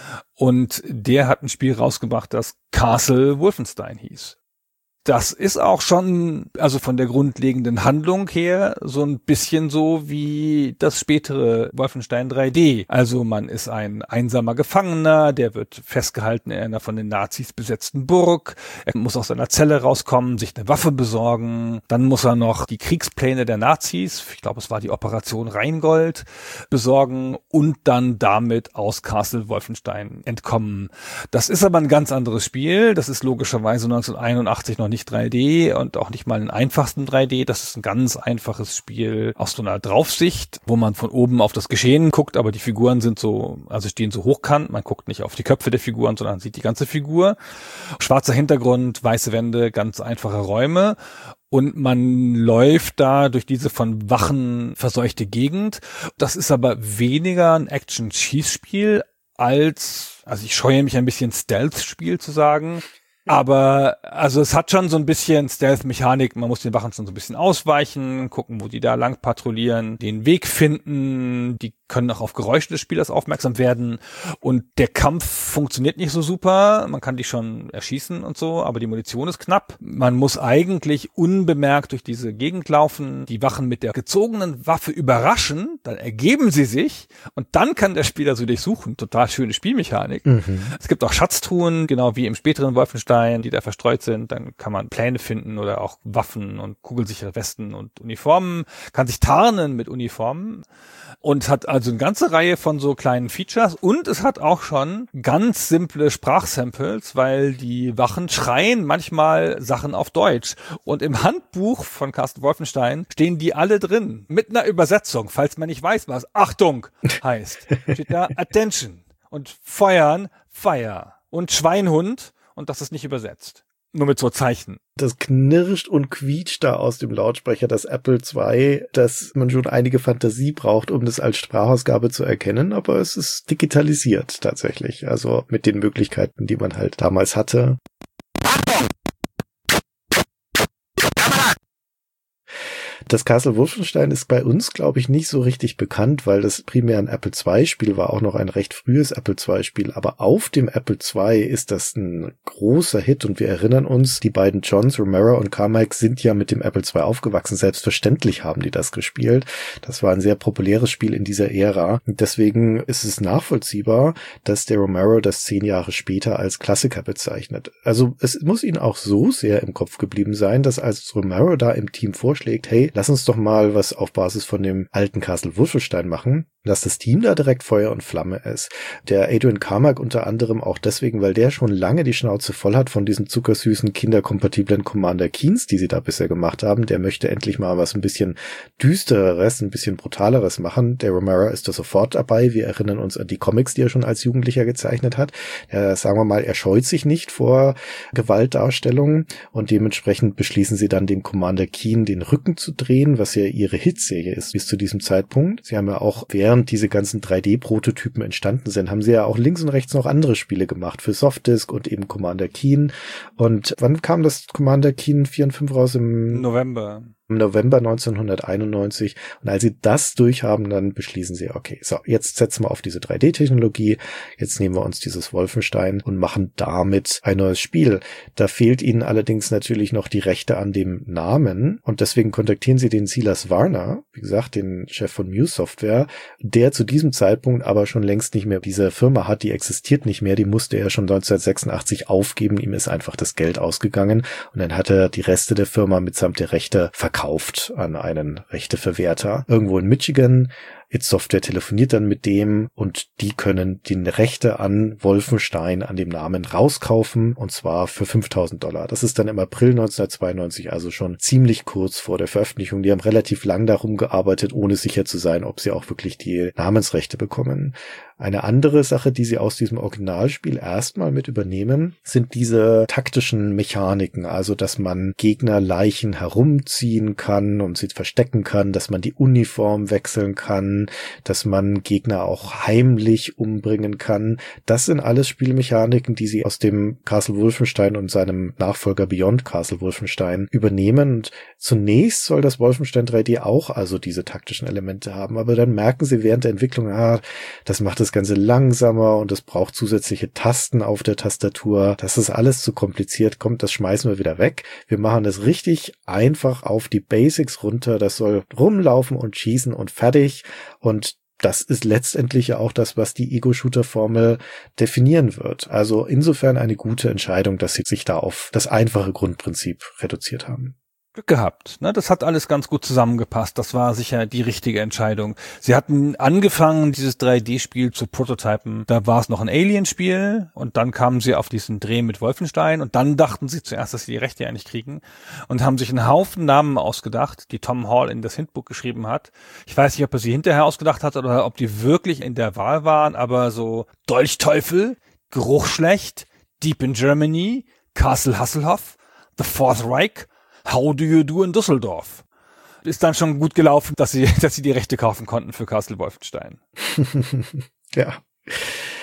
Speaker 3: Und der hat ein Spiel rausgebracht, das Castle Wolfenstein hieß. Das ist auch schon, also von der grundlegenden Handlung her, so ein bisschen so wie das spätere Wolfenstein drei D. Also man ist ein einsamer Gefangener, der wird festgehalten in einer von den Nazis besetzten Burg. Er muss aus seiner Zelle rauskommen, sich eine Waffe besorgen. Dann muss er noch die Kriegspläne der Nazis, ich glaube es war die Operation Rheingold, besorgen und dann damit aus Castle Wolfenstein entkommen. Das ist aber ein ganz anderes Spiel. Das ist logischerweise neunzehnhunderteinundachtzig noch nicht nicht drei D und auch nicht mal einen einfachsten drei D. Das ist ein ganz einfaches Spiel aus so einer Draufsicht, wo man von oben auf das Geschehen guckt, aber die Figuren sind so, also stehen so hochkant. Man guckt nicht auf die Köpfe der Figuren, sondern sieht die ganze Figur. Schwarzer Hintergrund, weiße Wände, ganz einfache Räume. Und man läuft da durch diese von Wachen verseuchte Gegend. Das ist aber weniger ein Action-Schießspiel als, also ich scheue mich ein bisschen Stealth-Spiel zu sagen. Aber also es hat schon so ein bisschen Stealth-Mechanik, man muss den Wachen schon so ein bisschen ausweichen, gucken, wo die da lang patrouillieren, den Weg finden, die können auch auf Geräusche des Spielers aufmerksam werden und der Kampf funktioniert nicht so super. Man kann die schon erschießen und so, aber die Munition ist knapp. Man muss eigentlich unbemerkt durch diese Gegend laufen, die Wachen mit der gezogenen Waffe überraschen, dann ergeben sie sich und dann kann der Spieler sie durchsuchen. Total schöne Spielmechanik. Mhm. Es gibt auch Schatztruhen, genau wie im späteren Wolfenstein, die da verstreut sind. Dann kann man Pläne finden oder auch Waffen und kugelsichere Westen und Uniformen, kann sich tarnen mit Uniformen und hat also eine ganze Reihe von so kleinen Features und es hat auch schon ganz simple Sprachsamples, weil die Wachen schreien manchmal Sachen auf Deutsch und im Handbuch von Carsten Wolfenstein stehen die alle drin mit einer Übersetzung, falls man nicht weiß, was Achtung heißt. Steht da Attention und Feuern, Fire und Schweinhund und das ist nicht übersetzt. Nur mit so Zeichen.
Speaker 4: Das knirscht und quietscht da aus dem Lautsprecher, das Apple zwei, dass man schon einige Fantasie braucht, um das als Sprachausgabe zu erkennen, aber es ist digitalisiert tatsächlich, also mit den Möglichkeiten, die man halt damals hatte. Das Castle Wolfenstein ist bei uns, glaube ich, nicht so richtig bekannt, weil das primär ein Apple zwei Spiel war, auch noch ein recht frühes Apple zwei Spiel. Aber auf dem Apple zwei ist das ein großer Hit und wir erinnern uns, die beiden Johns, Romero und Carmack, sind ja mit dem Apple zwei aufgewachsen. Selbstverständlich haben die das gespielt. Das war ein sehr populäres Spiel in dieser Ära. Und deswegen ist es nachvollziehbar, dass der Romero das zehn Jahre später als Klassiker bezeichnet. Also es muss ihnen auch so sehr im Kopf geblieben sein, dass als Romero da im Team vorschlägt, hey, lass uns doch mal was auf Basis von dem alten Castle Wolfenstein machen, dass das Team da direkt Feuer und Flamme ist. Der Adrian Carmack unter anderem auch deswegen, weil der schon lange die Schnauze voll hat von diesen zuckersüßen, kinderkompatiblen Commander Keens, die sie da bisher gemacht haben. Der möchte endlich mal was ein bisschen düstereres, ein bisschen brutaleres machen. Der Romero ist da sofort dabei. Wir erinnern uns an die Comics, die er schon als Jugendlicher gezeichnet hat. Er, sagen wir mal, er scheut sich nicht vor Gewaltdarstellungen und dementsprechend beschließen sie dann dem Commander Keen den Rücken zu drehen, was ja ihre Hitserie ist bis zu diesem Zeitpunkt. Sie haben ja auch, während diese ganzen drei D-Prototypen entstanden sind, haben sie ja auch links und rechts noch andere Spiele gemacht für Softdisk und eben Commander Keen. Und wann kam das Commander Keen vier und fünf raus? Im
Speaker 3: November.
Speaker 4: Im November neunzehnhunderteinundneunzig. Und als sie das durchhaben, dann beschließen sie, okay, so, jetzt setzen wir auf diese drei D-Technologie, jetzt nehmen wir uns dieses Wolfenstein und machen damit ein neues Spiel. Da fehlt ihnen allerdings natürlich noch die Rechte an dem Namen und deswegen kontaktieren sie den Silas Varner, wie gesagt, den Chef von Muse Software, der zu diesem Zeitpunkt aber schon längst nicht mehr diese Firma hat, die existiert nicht mehr, die musste er schon neunzehnhundertsechsundachtzig aufgeben, ihm ist einfach das Geld ausgegangen und dann hat er die Reste der Firma mitsamt der Rechte verkauft. Verkauft an einen Rechteverwerter irgendwo in Michigan. Id Software telefoniert dann mit dem und die können die Rechte an Wolfenstein, an dem Namen rauskaufen und zwar für fünftausend Dollar. Das ist dann im April neunzehnhundertzweiundneunzig, also schon ziemlich kurz vor der Veröffentlichung. Die haben relativ lang darum gearbeitet, ohne sicher zu sein, ob sie auch wirklich die Namensrechte bekommen. Eine andere Sache, die sie aus diesem Originalspiel erstmal mit übernehmen, sind diese taktischen Mechaniken, also dass man Gegnerleichen herumziehen kann und sie verstecken kann, dass man die Uniform wechseln kann, dass man Gegner auch heimlich umbringen kann. Das sind alles Spielmechaniken, die sie aus dem Castle Wolfenstein und seinem Nachfolger Beyond Castle Wolfenstein übernehmen. Und zunächst soll das Wolfenstein drei D auch also diese taktischen Elemente haben, aber dann merken sie während der Entwicklung, ah, das macht das Ganze langsamer und es braucht zusätzliche Tasten auf der Tastatur. Das ist alles zu kompliziert. Kommt, das schmeißen wir wieder weg. Wir machen das richtig einfach auf die Basics runter. Das soll rumlaufen und schießen und fertig. Und das ist letztendlich ja auch das, was die Ego-Shooter-Formel definieren wird. Also insofern eine gute Entscheidung, dass sie sich da auf das einfache Grundprinzip reduziert haben.
Speaker 3: Glück gehabt, ne? Das hat alles ganz gut zusammengepasst. Das war sicher die richtige Entscheidung. Sie hatten angefangen, dieses drei D-Spiel zu prototypen. Da war es noch ein Alien-Spiel und dann kamen sie auf diesen Dreh mit Wolfenstein und dann dachten sie zuerst, dass sie die Rechte ja nicht kriegen und haben sich einen Haufen Namen ausgedacht, die Tom Hall in das Hintbook geschrieben hat. Ich weiß nicht, ob er sie hinterher ausgedacht hat oder ob die wirklich in der Wahl waren, aber so Dolchteufel, Geruch schlecht, Deep in Germany, Castle Hasselhoff, The Fourth Reich, How do you do in Düsseldorf? Ist dann schon gut gelaufen, dass sie, dass sie die Rechte kaufen konnten für Castle Wolfenstein.
Speaker 4: Ja.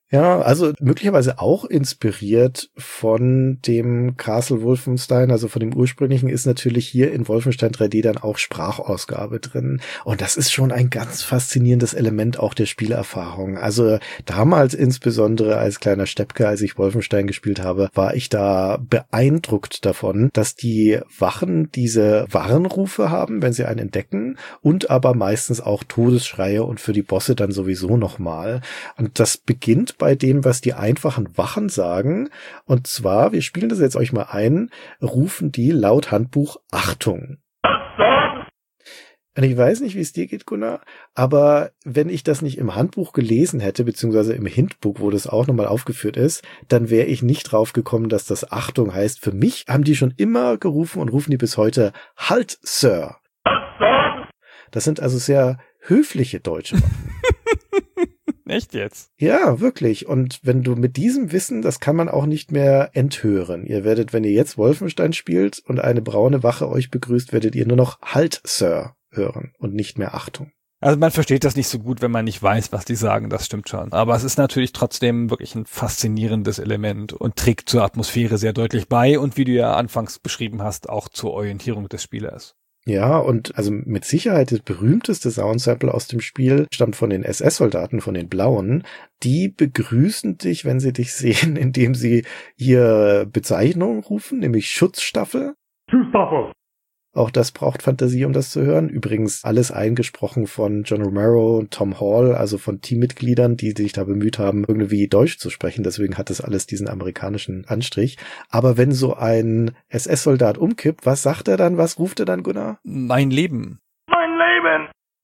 Speaker 4: Ja, also möglicherweise auch inspiriert von dem Castle Wolfenstein, also von dem ursprünglichen, ist natürlich hier in Wolfenstein drei D dann auch Sprachausgabe drin. Und das ist schon ein ganz faszinierendes Element auch der Spielerfahrung. Also damals insbesondere als kleiner Steppke, als ich Wolfenstein gespielt habe, war ich da beeindruckt davon, dass die Wachen diese Warnrufe haben, wenn sie einen entdecken, und aber meistens auch Todesschreie und für die Bosse dann sowieso nochmal. Und das beginnt bei dem, was die einfachen Wachen sagen. Und zwar, wir spielen das jetzt euch mal ein, rufen die laut Handbuch Achtung. Und ich weiß nicht, wie es dir geht, Gunnar, aber wenn ich das nicht im Handbuch gelesen hätte, beziehungsweise im Hintbook, wo das auch nochmal aufgeführt ist, dann wäre ich nicht drauf gekommen, dass das Achtung heißt. Für mich haben die schon immer gerufen und rufen die bis heute Halt, Sir. Das sind also sehr höfliche deutsche Waffen.
Speaker 3: Echt jetzt?
Speaker 4: Ja, wirklich. Und wenn du mit diesem Wissen, das kann man auch nicht mehr enthören. Ihr werdet, wenn ihr jetzt Wolfenstein spielt und eine braune Wache euch begrüßt, werdet ihr nur noch Halt, Sir hören und nicht mehr Achtung.
Speaker 3: Also man versteht das nicht so gut, wenn man nicht weiß, was die sagen, das stimmt schon. Aber es ist natürlich trotzdem wirklich ein faszinierendes Element und trägt zur Atmosphäre sehr deutlich bei und wie du ja anfangs beschrieben hast, auch zur Orientierung des Spielers.
Speaker 4: Ja, und also mit Sicherheit das berühmteste Soundsample aus dem Spiel stammt von den S S-Soldaten, von den Blauen. Die begrüßen dich, wenn sie dich sehen, indem sie ihre Bezeichnung rufen, nämlich Schutzstaffel.
Speaker 1: Schutzstaffel.
Speaker 4: Auch das braucht Fantasie, um das zu hören. Übrigens alles eingesprochen von John Romero und Tom Hall, also von Teammitgliedern, die sich da bemüht haben, irgendwie Deutsch zu sprechen. Deswegen hat das alles diesen amerikanischen Anstrich. Aber wenn so ein S S-Soldat umkippt, was sagt er dann? Was ruft er dann, Gunnar?
Speaker 3: Mein Leben.
Speaker 1: Mein Leben.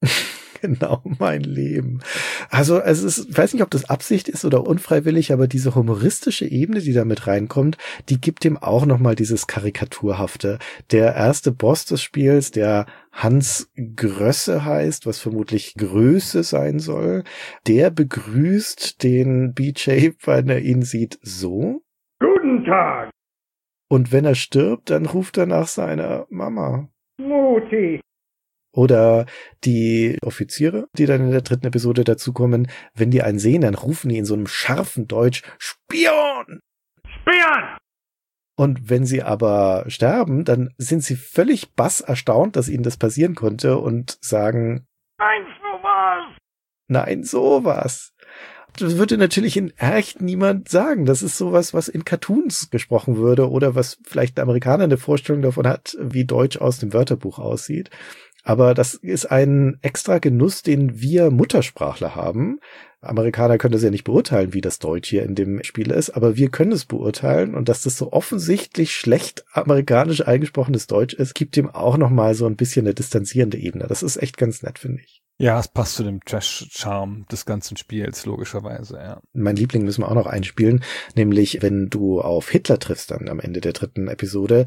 Speaker 4: Genau, mein Leben. Also es ist, ich weiß nicht, ob das Absicht ist oder unfreiwillig, aber diese humoristische Ebene, die da mit reinkommt, die gibt ihm auch nochmal dieses Karikaturhafte. Der erste Boss des Spiels, der Hans Grösse heißt, was vermutlich Größe sein soll, der begrüßt den B J, wenn er ihn sieht, so.
Speaker 1: Guten Tag.
Speaker 4: Und wenn er stirbt, dann ruft er nach seiner Mama.
Speaker 1: Mutti.
Speaker 4: Oder die Offiziere, die dann in der dritten Episode dazukommen, wenn die einen sehen, dann rufen die in so einem scharfen Deutsch Spion!
Speaker 1: Spion!
Speaker 4: Und wenn sie aber sterben, dann sind sie völlig bass erstaunt, dass ihnen das passieren konnte und sagen,
Speaker 1: Nein, sowas!
Speaker 4: Nein, sowas! Das würde natürlich in echt niemand sagen. Das ist sowas, was in Cartoons gesprochen würde oder was vielleicht ein Amerikaner eine Vorstellung davon hat, wie Deutsch aus dem Wörterbuch aussieht. Aber das ist ein extra Genuss, den wir Muttersprachler haben. Amerikaner können das ja nicht beurteilen, wie das Deutsch hier in dem Spiel ist, aber wir können es beurteilen und dass das so offensichtlich schlecht amerikanisch eingesprochenes Deutsch ist, gibt ihm auch nochmal so ein bisschen eine distanzierende Ebene. Das ist echt ganz nett, finde ich.
Speaker 3: Ja, es passt zu dem Trash-Charme des ganzen Spiels, logischerweise, ja.
Speaker 4: Mein Liebling müssen wir auch noch einspielen, nämlich wenn du auf Hitler triffst dann am Ende der dritten Episode,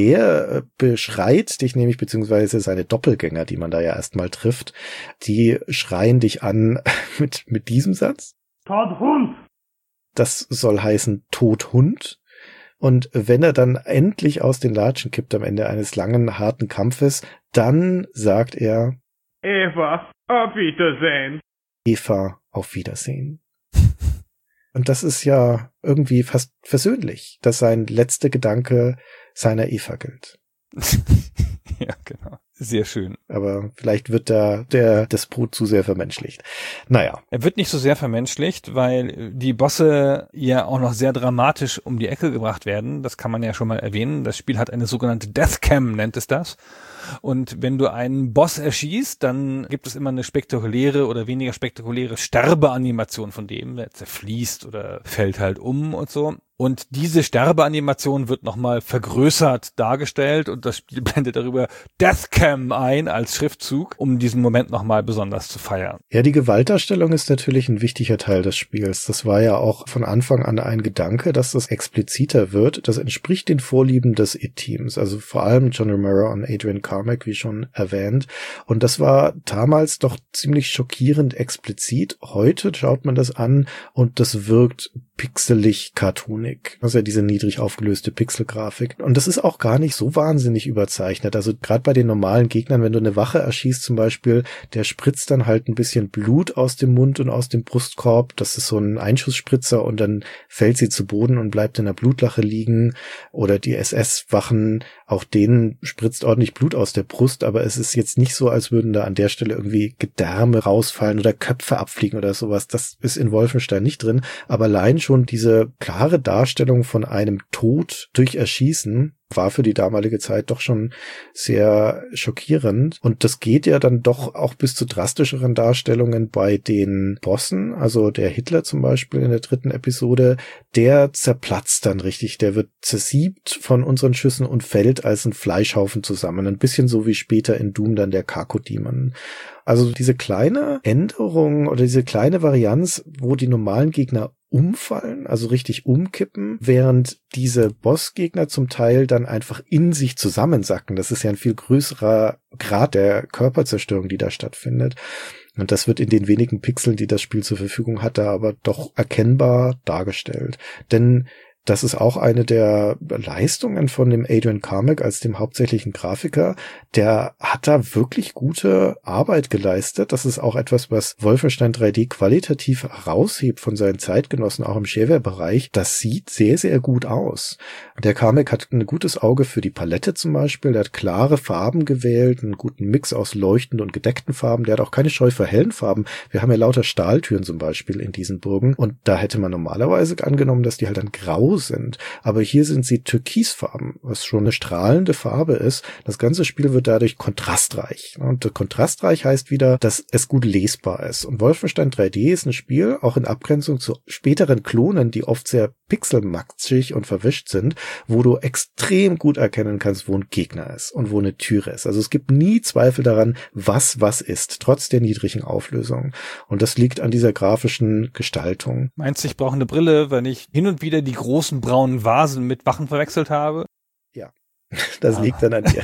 Speaker 4: der beschreit dich nämlich, beziehungsweise seine Doppelgänger, die man da ja erstmal trifft, die schreien dich an mit, mit diesem Satz.
Speaker 1: Tothund.
Speaker 4: Das soll heißen Tothund. Und wenn er dann endlich aus den Latschen kippt am Ende eines langen, harten Kampfes, dann sagt er,
Speaker 1: Eva, auf Wiedersehen.
Speaker 4: Eva, auf Wiedersehen. Und das ist ja irgendwie fast versöhnlich, dass sein letzter Gedanke seiner Eva gilt.
Speaker 3: Ja, genau. Sehr schön.
Speaker 4: Aber vielleicht wird da der Despot zu sehr vermenschlicht. Naja.
Speaker 3: Er wird nicht so sehr vermenschlicht, weil die Bosse ja auch noch sehr dramatisch um die Ecke gebracht werden. Das kann man ja schon mal erwähnen. Das Spiel hat eine sogenannte Deathcam, nennt es das. Und wenn du einen Boss erschießt, dann gibt es immer eine spektakuläre oder weniger spektakuläre Sterbeanimation von dem. Der zerfließt oder fällt halt um und so. Und diese Sterbeanimation wird nochmal vergrößert dargestellt und das Spiel blendet darüber Deathcam ein als Schriftzug, um diesen Moment nochmal besonders zu feiern.
Speaker 4: Ja, die Gewaltdarstellung ist natürlich ein wichtiger Teil des Spiels. Das war ja auch von Anfang an ein Gedanke, dass das expliziter wird. Das entspricht den Vorlieben des It-Teams, also vor allem John Romero und Adrian Carmack, wie schon erwähnt. Und das war damals doch ziemlich schockierend explizit. Heute schaut man das an und das wirkt pixelig, cartoonisch. Cartoonik. Das ist ja diese niedrig aufgelöste Pixelgrafik. Und das ist auch gar nicht so wahnsinnig überzeichnet. Also gerade bei den normalen Gegnern, wenn du eine Wache erschießt zum Beispiel, der spritzt dann halt ein bisschen Blut aus dem Mund und aus dem Brustkorb. Das ist so ein Einschussspritzer und dann fällt sie zu Boden und bleibt in der Blutlache liegen. Oder die S S-Wachen, auch denen spritzt ordentlich Blut aus der Brust, aber es ist jetzt nicht so, als würden da an der Stelle irgendwie Gedärme rausfallen oder Köpfe abfliegen oder sowas. Das ist in Wolfenstein nicht drin. Aber allein schon diese klare Darstellung von einem Tod durch Erschießen war für die damalige Zeit doch schon sehr schockierend. Und das geht ja dann doch auch bis zu drastischeren Darstellungen bei den Bossen. Also der Hitler zum Beispiel in der dritten Episode, der zerplatzt dann richtig. Der wird zersiebt von unseren Schüssen und fällt als ein Fleischhaufen zusammen. Ein bisschen so wie später in Doom dann der Kako-Demon. Also diese kleine Änderung oder diese kleine Varianz, wo die normalen Gegner umfallen, also richtig umkippen, während diese Bossgegner zum Teil dann einfach in sich zusammensacken. Das ist ja ein viel größerer Grad der Körperzerstörung, die da stattfindet. Und das wird in den wenigen Pixeln, die das Spiel zur Verfügung hatte, aber doch erkennbar dargestellt. Denn das ist auch eine der Leistungen von dem Adrian Carmack als dem hauptsächlichen Grafiker. Der hat da wirklich gute Arbeit geleistet. Das ist auch etwas, was Wolfenstein drei D qualitativ heraushebt von seinen Zeitgenossen, auch im Shareware-Bereich. Das sieht sehr, sehr gut aus. Der Carmack hat ein gutes Auge für die Palette zum Beispiel. Der hat klare Farben gewählt, einen guten Mix aus leuchtenden und gedeckten Farben. Der hat auch keine Scheu für hellen Farben. Wir haben ja lauter Stahltüren zum Beispiel in diesen Burgen. Und da hätte man normalerweise angenommen, dass die halt dann grau sind. Aber hier sind sie türkisfarben, was schon eine strahlende Farbe ist. Das ganze Spiel wird dadurch kontrastreich. Und kontrastreich heißt wieder, dass es gut lesbar ist. Und Wolfenstein drei D ist ein Spiel, auch in Abgrenzung zu späteren Klonen, die oft sehr pixelmatschig und verwischt sind, wo du extrem gut erkennen kannst, wo ein Gegner ist und wo eine Türe ist. Also es gibt nie Zweifel daran, was was ist, trotz der niedrigen Auflösung. Und das liegt an dieser grafischen Gestaltung.
Speaker 3: Meinst du, ich brauche eine Brille, wenn ich hin und wieder die großen braunen Vasen mit Wachen verwechselt habe?
Speaker 4: Ja, das ah. liegt dann an dir.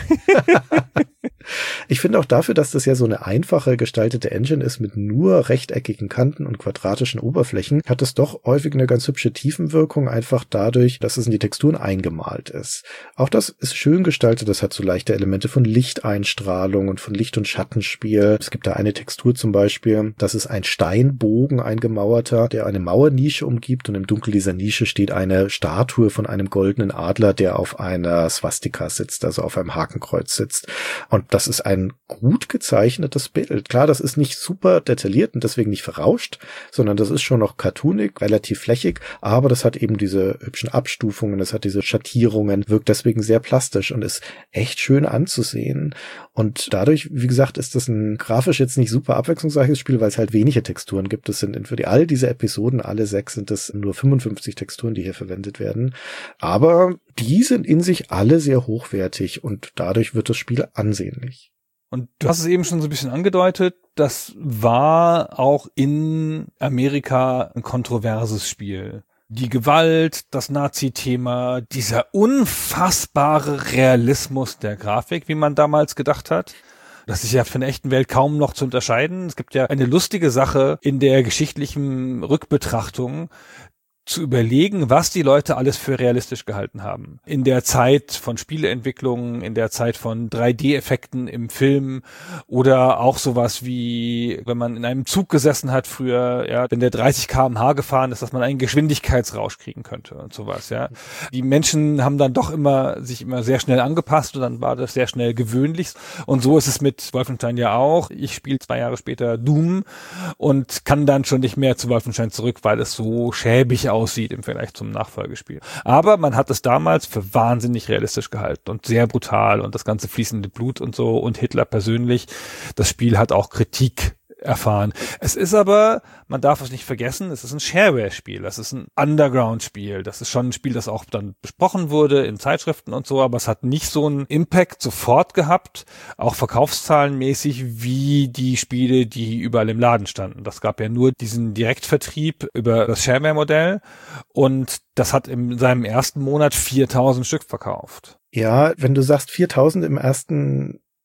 Speaker 4: Ich finde auch dafür, dass das ja so eine einfache gestaltete Engine ist mit nur rechteckigen Kanten und quadratischen Oberflächen, hat es doch häufig eine ganz hübsche Tiefenwirkung, einfach dadurch, dass es in die Texturen eingemalt ist. Auch das ist schön gestaltet, das hat so leichte Elemente von Lichteinstrahlung und von Licht- und Schattenspiel. Es gibt da eine Textur zum Beispiel, das ist ein Steinbogen, ein gemauerter, der eine Mauernische umgibt und im Dunkel dieser Nische steht eine Statue von einem goldenen Adler, der auf einer Swastika sitzt, also auf einem Hakenkreuz sitzt. Und das ist ein gut gezeichnetes Bild. Klar, das ist nicht super detailliert und deswegen nicht verrauscht, sondern das ist schon noch cartoonig, relativ flächig, aber das hat eben diese hübschen Abstufungen, das hat diese Schattierungen, wirkt deswegen sehr plastisch und ist echt schön anzusehen. Und dadurch, wie gesagt, ist das ein grafisch jetzt nicht super abwechslungsreiches Spiel, weil es halt wenige Texturen gibt. Es sind für die, all diese Episoden, alle sechs, sind es nur fünfundfünfzig Texturen, die hier verwendet werden. Aber die sind in sich alle sehr hochwertig und dadurch wird das Spiel ansehnlich.
Speaker 3: Und du hast es eben schon so ein bisschen angedeutet, das war auch in Amerika ein kontroverses Spiel. Die Gewalt, das Nazi-Thema, dieser unfassbare Realismus der Grafik, wie man damals gedacht hat. Das ist ja von der echten Welt kaum noch zu unterscheiden. Es gibt ja eine lustige Sache in der geschichtlichen Rückbetrachtung, zu überlegen, was die Leute alles für realistisch gehalten haben. In der Zeit von Spieleentwicklungen, in der Zeit von drei D-Effekten im Film oder auch sowas wie, wenn man in einem Zug gesessen hat früher, ja, wenn der dreißig Kilometer pro Stunde gefahren ist, dass man einen Geschwindigkeitsrausch kriegen könnte und sowas, ja. Die Menschen haben dann doch immer, sich immer sehr schnell angepasst und dann war das sehr schnell gewöhnlich. Und so ist es mit Wolfenstein ja auch. Ich spiele zwei Jahre später Doom und kann dann schon nicht mehr zu Wolfenstein zurück, weil es so schäbig aussieht im Vergleich zum Nachfolgespiel. Aber man hat es damals für wahnsinnig realistisch gehalten und sehr brutal und das ganze fließende Blut und so und Hitler persönlich. Das Spiel hat auch Kritik erfahren. Es ist aber, man darf es nicht vergessen, es ist ein Shareware-Spiel, das ist ein Underground-Spiel, das ist schon ein Spiel, das auch dann besprochen wurde in Zeitschriften und so, aber es hat nicht so einen Impact sofort gehabt, auch verkaufszahlenmäßig, wie die Spiele, die überall im Laden standen. Das gab ja nur diesen Direktvertrieb über das Shareware-Modell und das hat in seinem ersten Monat viertausend Stück verkauft.
Speaker 4: Ja, wenn du sagst viertausend im ersten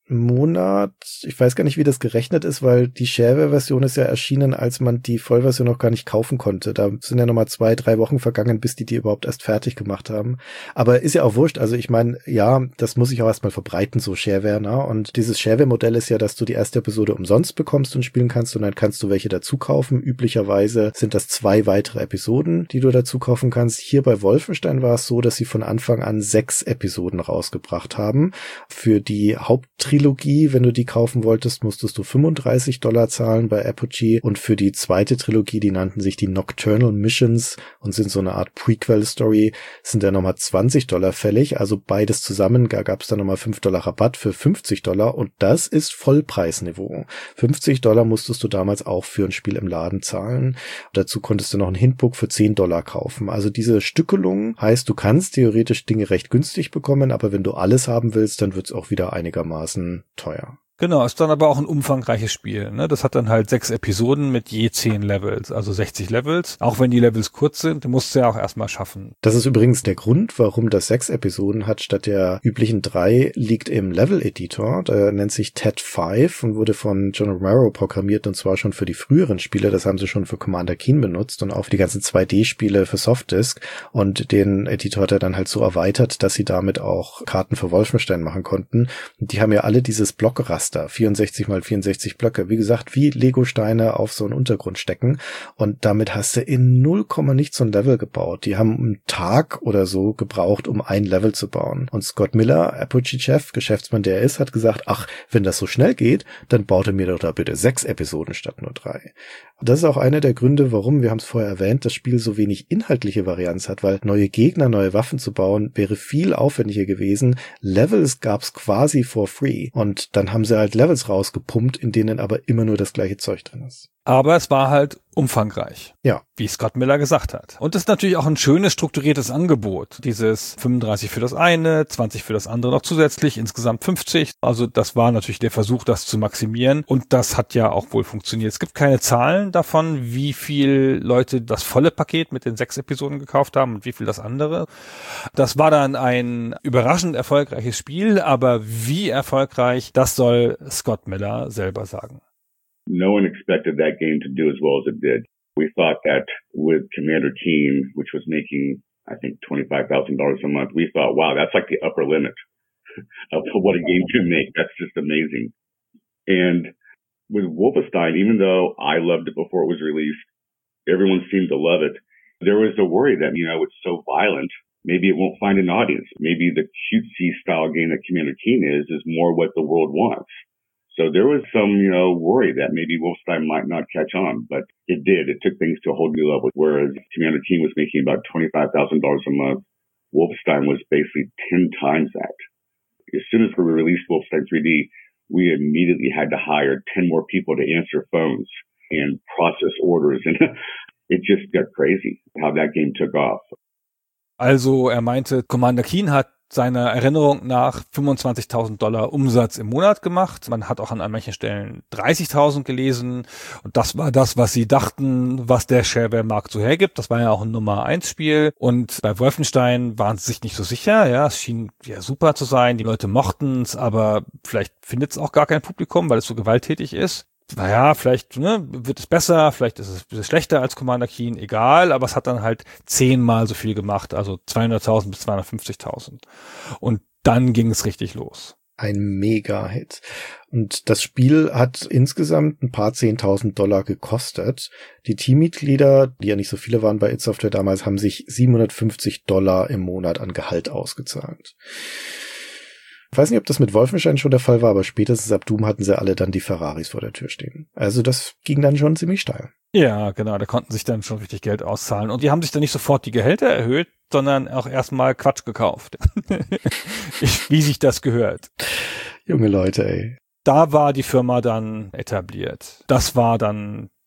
Speaker 4: Monat. Ich weiß gar nicht, wie das gerechnet ist, weil die Shareware-Version ist ja erschienen, als man die Vollversion noch gar nicht kaufen konnte. Da sind ja nochmal zwei, drei Wochen vergangen, bis die die überhaupt erst fertig gemacht haben. Aber ist ja auch wurscht. Also ich meine, ja, das muss ich auch erstmal verbreiten, so Shareware, ne? Und dieses Shareware-Modell ist ja, dass du die erste Episode umsonst bekommst und spielen kannst und dann kannst du welche dazu kaufen. Üblicherweise sind das zwei weitere Episoden, die du dazu kaufen kannst. Hier bei Wolfenstein war es so, dass sie von Anfang an sechs Episoden rausgebracht haben. Für die Haupttrilogie Trilogie, wenn du die kaufen wolltest, musstest du fünfunddreißig Dollar zahlen bei Apogee und für die zweite Trilogie, die nannten sich die Nocturnal Missions und sind so eine Art Prequel-Story, sind da nochmal zwanzig Dollar fällig, also beides zusammen gab es da nochmal fünf Dollar Rabatt für fünfzig Dollar und das ist Vollpreisniveau. fünfzig Dollar musstest du damals auch für ein Spiel im Laden zahlen. Dazu konntest du noch ein Hintbook für zehn Dollar kaufen. Also diese Stückelung heißt, du kannst theoretisch Dinge recht günstig bekommen, aber wenn du alles haben willst, dann wird es auch wieder einigermaßen teuer.
Speaker 3: Genau, ist dann aber auch ein umfangreiches Spiel, ne? Das hat dann halt sechs Episoden mit je zehn Levels, also sechzig Levels. Auch wenn die Levels kurz sind, musst du ja auch erstmal schaffen.
Speaker 4: Das ist übrigens der Grund, warum das sechs Episoden hat statt der üblichen drei, liegt im Level-Editor. Der nennt sich T E D fünf und wurde von John Romero programmiert und zwar schon für die früheren Spiele. Das haben sie schon für Commander Keen benutzt und auch für die ganzen zwei D-Spiele für Softdisk. Und den Editor hat er dann halt so erweitert, dass sie damit auch Karten für Wolfenstein machen konnten. Und die haben ja alle dieses Blockraster. vierundsechzig mal vierundsechzig Blöcke. Wie gesagt, wie Lego-Steine auf so einen Untergrund stecken. Und damit hast du in null Komma nichts so ein Level gebaut. Die haben einen Tag oder so gebraucht, um ein Level zu bauen. Und Scott Miller, Apogee-Chef, Geschäftsmann der er ist, hat gesagt, ach, wenn das so schnell geht, dann baut er mir doch da bitte sechs Episoden statt nur drei. Das ist auch einer der Gründe, warum, wir haben es vorher erwähnt, das Spiel so wenig inhaltliche Varianz hat, weil neue Gegner, neue Waffen zu bauen, wäre viel aufwendiger gewesen. Levels gab's quasi for free. Und dann haben sie halt Levels rausgepumpt, in denen aber immer nur das gleiche Zeug drin ist.
Speaker 3: Aber es war halt umfangreich.
Speaker 4: Ja.
Speaker 3: Wie Scott Miller gesagt hat. Und das ist natürlich auch ein schönes, strukturiertes Angebot. Dieses fünfunddreißig für das eine, zwanzig für das andere noch zusätzlich, insgesamt fünfzig. Also das war natürlich der Versuch, das zu maximieren. Und das hat ja auch wohl funktioniert. Es gibt keine Zahlen davon, wie viel Leute das volle Paket mit den sechs Episoden gekauft haben und wie viel das andere. Das war dann ein überraschend erfolgreiches Spiel, aber wie erfolgreich, das soll Scott Miller selber sagen.
Speaker 5: No one expected that game to do as well as it did. We thought that with Commander Keen, which was making, I think, twenty-five thousand dollars a month, we thought, wow, that's like the upper limit of what a game can make. That's just amazing. And with Wolfenstein, even though I loved it before it was released, everyone seemed to love it. There was a worry that, you know, it's so violent, maybe it won't find an audience. Maybe the cutesy style game that Commander Keen is, is more what the world wants. So there was some, you know, worry that maybe Wolfenstein might not catch on, but it did. It took things to a whole new level, whereas Commander Keen was making about twenty-five thousand dollars a month. Wolfenstein was basically ten times that. As soon as we released Wolfenstein three D, we immediately had to hire ten more people to answer phones and process orders, and it just got crazy how that game took off.
Speaker 3: Also er meinte, Commander Keen hat seiner Erinnerung nach fünfundzwanzigtausend Dollar Umsatz im Monat gemacht. Man hat auch an manchen Stellen dreißigtausend gelesen. Und das war das, was sie dachten, was der Shareware-Markt so hergibt. Das war ja auch ein Nummer eins Spiel. Und bei Wolfenstein waren sie sich nicht so sicher. Ja, es schien ja super zu sein. Die Leute mochten es, aber vielleicht findet es auch gar kein Publikum, weil es so gewalttätig ist. Naja, vielleicht ne, wird es besser, vielleicht ist es ein bisschen schlechter als Commander Keen, egal, aber es hat dann halt zehnmal so viel gemacht, also zweihunderttausend bis zweihundertfünfzigtausend. Und dann ging es richtig los.
Speaker 4: Ein Mega-Hit. Und das Spiel hat insgesamt ein paar zehntausend Dollar gekostet. Die Teammitglieder, die ja nicht so viele waren bei id Software damals, haben sich siebenhundertfünfzig Dollar im Monat an Gehalt ausgezahlt. Ich weiß nicht, ob das mit Wolfenstein schon der Fall war, aber spätestens ab Doom hatten sie alle dann die Ferraris vor der Tür stehen. Also das ging dann schon ziemlich steil.
Speaker 3: Ja, genau, da konnten sich dann schon richtig Geld auszahlen. Und die haben sich dann nicht sofort die Gehälter erhöht, sondern auch erstmal Quatsch gekauft. Wie sich das gehört.
Speaker 4: Junge Leute, ey.
Speaker 3: Da war die Firma dann etabliert. Das war dann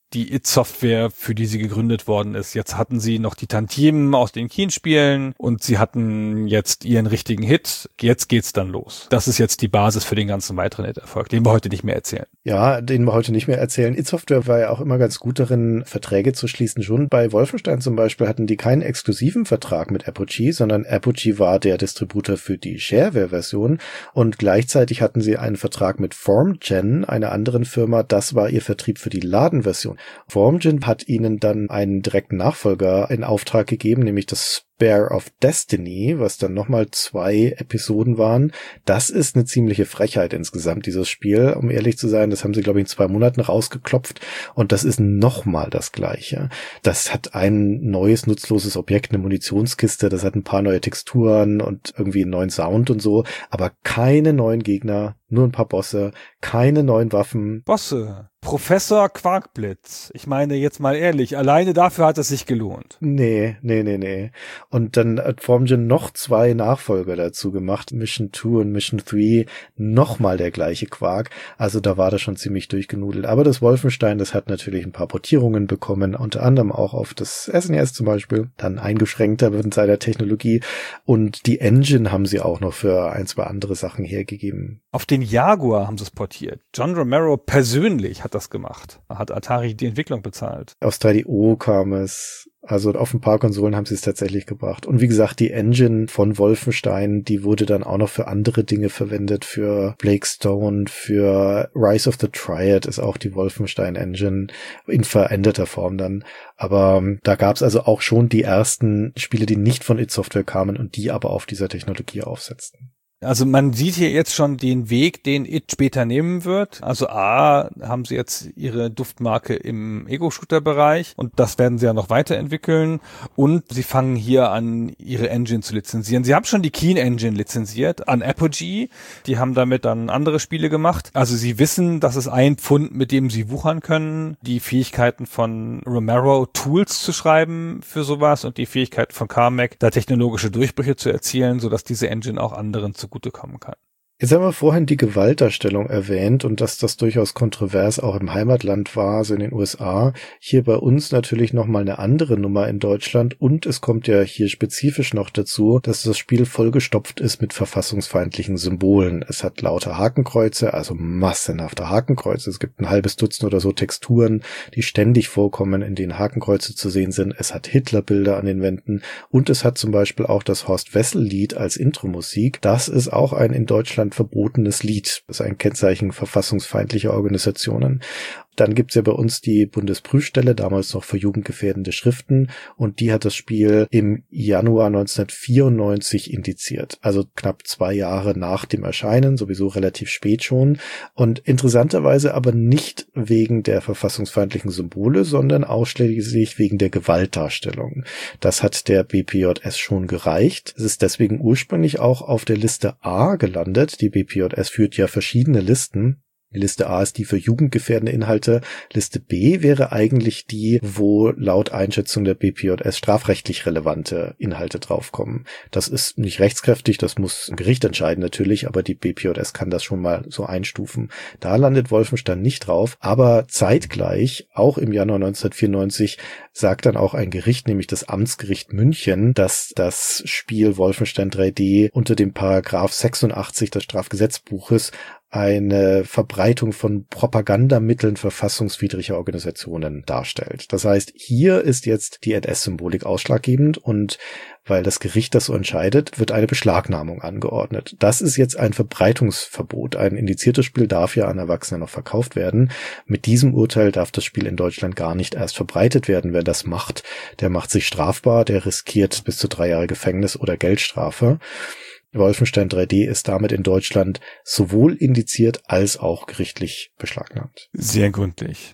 Speaker 3: die id-Software, für die sie gegründet worden ist. Jetzt hatten sie noch die Tantiemen aus den Keen-Spielen und sie hatten jetzt ihren richtigen Hit. Jetzt geht's dann los. Das ist jetzt die Basis für den ganzen weiteren Hit-Erfolg, den wir heute nicht mehr erzählen.
Speaker 4: Ja, den wir heute nicht mehr erzählen. id-Software war ja auch immer ganz gut darin, Verträge zu schließen. Schon bei Wolfenstein zum Beispiel hatten die keinen exklusiven Vertrag mit Apogee, sondern Apogee war der Distributor für die Shareware-Version und gleichzeitig hatten sie einen Vertrag mit FormGen, einer anderen Firma. Das war ihr Vertrieb für die Ladenversion. FormGen hat ihnen dann einen direkten Nachfolger in Auftrag gegeben, nämlich das Spare of Destiny, was dann nochmal zwei Episoden waren. Das ist eine ziemliche Frechheit insgesamt, dieses Spiel, um ehrlich zu sein. Das haben sie, glaube ich, in zwei Monaten rausgeklopft und das ist nochmal das Gleiche. Das hat ein neues, nutzloses Objekt, eine Munitionskiste, das hat ein paar neue Texturen und irgendwie einen neuen Sound und so, aber keine neuen Gegner, nur ein paar Bosse, keine neuen Waffen.
Speaker 3: Bosse. Professor Quarkblitz. Ich meine, jetzt mal ehrlich, alleine dafür hat es sich gelohnt.
Speaker 4: Nee, nee, nee, nee. Und dann hat FormGen noch zwei Nachfolger dazu gemacht, Mission zwei und Mission drei, nochmal der gleiche Quark. Also da war das schon ziemlich durchgenudelt. Aber das Wolfenstein, das hat natürlich ein paar Portierungen bekommen, unter anderem auch auf das S N E S zum Beispiel, dann eingeschränkter in seiner Technologie. Und die Engine haben sie auch noch für ein, zwei andere Sachen hergegeben.
Speaker 3: Auf den Jaguar haben sie es portiert. John Romero persönlich hat das gemacht. Hat Atari die Entwicklung bezahlt.
Speaker 4: Aus drei D O kam es. Also auf ein paar Konsolen haben sie es tatsächlich gebracht. Und wie gesagt, die Engine von Wolfenstein, die wurde dann auch noch für andere Dinge verwendet, für Blake Stone, für Rise of the Triad ist auch die Wolfenstein Engine in veränderter Form dann. Aber da gab es also auch schon die ersten Spiele, die nicht von id-Software kamen und die aber auf dieser Technologie aufsetzten.
Speaker 3: Also man sieht hier jetzt schon den Weg, den id später nehmen wird. Also A, haben sie jetzt ihre Duftmarke im Ego-Shooter-Bereich und das werden sie ja noch weiterentwickeln und sie fangen hier an, ihre Engine zu lizenzieren. Sie haben schon die Keen Engine lizenziert an Apogee. Die haben damit dann andere Spiele gemacht. Also sie wissen, das ist ein Pfund, mit dem sie wuchern können. Die Fähigkeiten von Romero, Tools zu schreiben für sowas und die Fähigkeiten von Carmack, da technologische Durchbrüche zu erzielen, sodass diese Engine auch anderen zu zugutekommen kann.
Speaker 4: Jetzt haben wir vorhin die Gewaltdarstellung erwähnt und dass das durchaus kontrovers auch im Heimatland war, also in den U S A. Hier bei uns natürlich nochmal eine andere Nummer in Deutschland und es kommt ja hier spezifisch noch dazu, dass das Spiel vollgestopft ist mit verfassungsfeindlichen Symbolen. Es hat lauter Hakenkreuze, also massenhafte Hakenkreuze. Es gibt ein halbes Dutzend oder so Texturen, die ständig vorkommen, in denen Hakenkreuze zu sehen sind. Es hat Hitlerbilder an den Wänden und es hat zum Beispiel auch das Horst-Wessel-Lied als Intro-Musik. Das ist auch ein in Deutschland verbotenes Lied. Das ist ein Kennzeichen verfassungsfeindlicher Organisationen. Dann gibt's ja bei uns die Bundesprüfstelle, damals noch für jugendgefährdende Schriften, und die hat das Spiel im Januar neunzehnhundertvierundneunzig indiziert. Also knapp zwei Jahre nach dem Erscheinen, sowieso relativ spät schon. Und interessanterweise aber nicht wegen der verfassungsfeindlichen Symbole, sondern ausschließlich wegen der Gewaltdarstellung. Das hat der B P J S schon gereicht. Es ist deswegen ursprünglich auch auf der Liste A gelandet. Die B P J S führt ja verschiedene Listen. Die Liste A ist die für jugendgefährdende Inhalte. Liste B wäre eigentlich die, wo laut Einschätzung der B P J S strafrechtlich relevante Inhalte draufkommen. Das ist nicht rechtskräftig, das muss ein Gericht entscheiden natürlich, aber die B P J S kann das schon mal so einstufen. Da landet Wolfenstein nicht drauf, aber zeitgleich, auch im Januar neunzehnhundertvierundneunzig, sagt dann auch ein Gericht, nämlich das Amtsgericht München, dass das Spiel Wolfenstein drei D unter dem Paragraph sechsundachtzig des Strafgesetzbuches eine Verbreitung von Propagandamitteln verfassungswidriger Organisationen darstellt. Das heißt, hier ist jetzt die N S-Symbolik ausschlaggebend und weil das Gericht das so entscheidet, wird eine Beschlagnahmung angeordnet. Das ist jetzt ein Verbreitungsverbot. Ein indiziertes Spiel darf ja an Erwachsene noch verkauft werden. Mit diesem Urteil darf das Spiel in Deutschland gar nicht erst verbreitet werden. Wer das macht, der macht sich strafbar, der riskiert bis zu drei Jahre Gefängnis oder Geldstrafe. Wolfenstein drei D ist damit in Deutschland sowohl indiziert als auch gerichtlich beschlagnahmt.
Speaker 3: Sehr gründlich.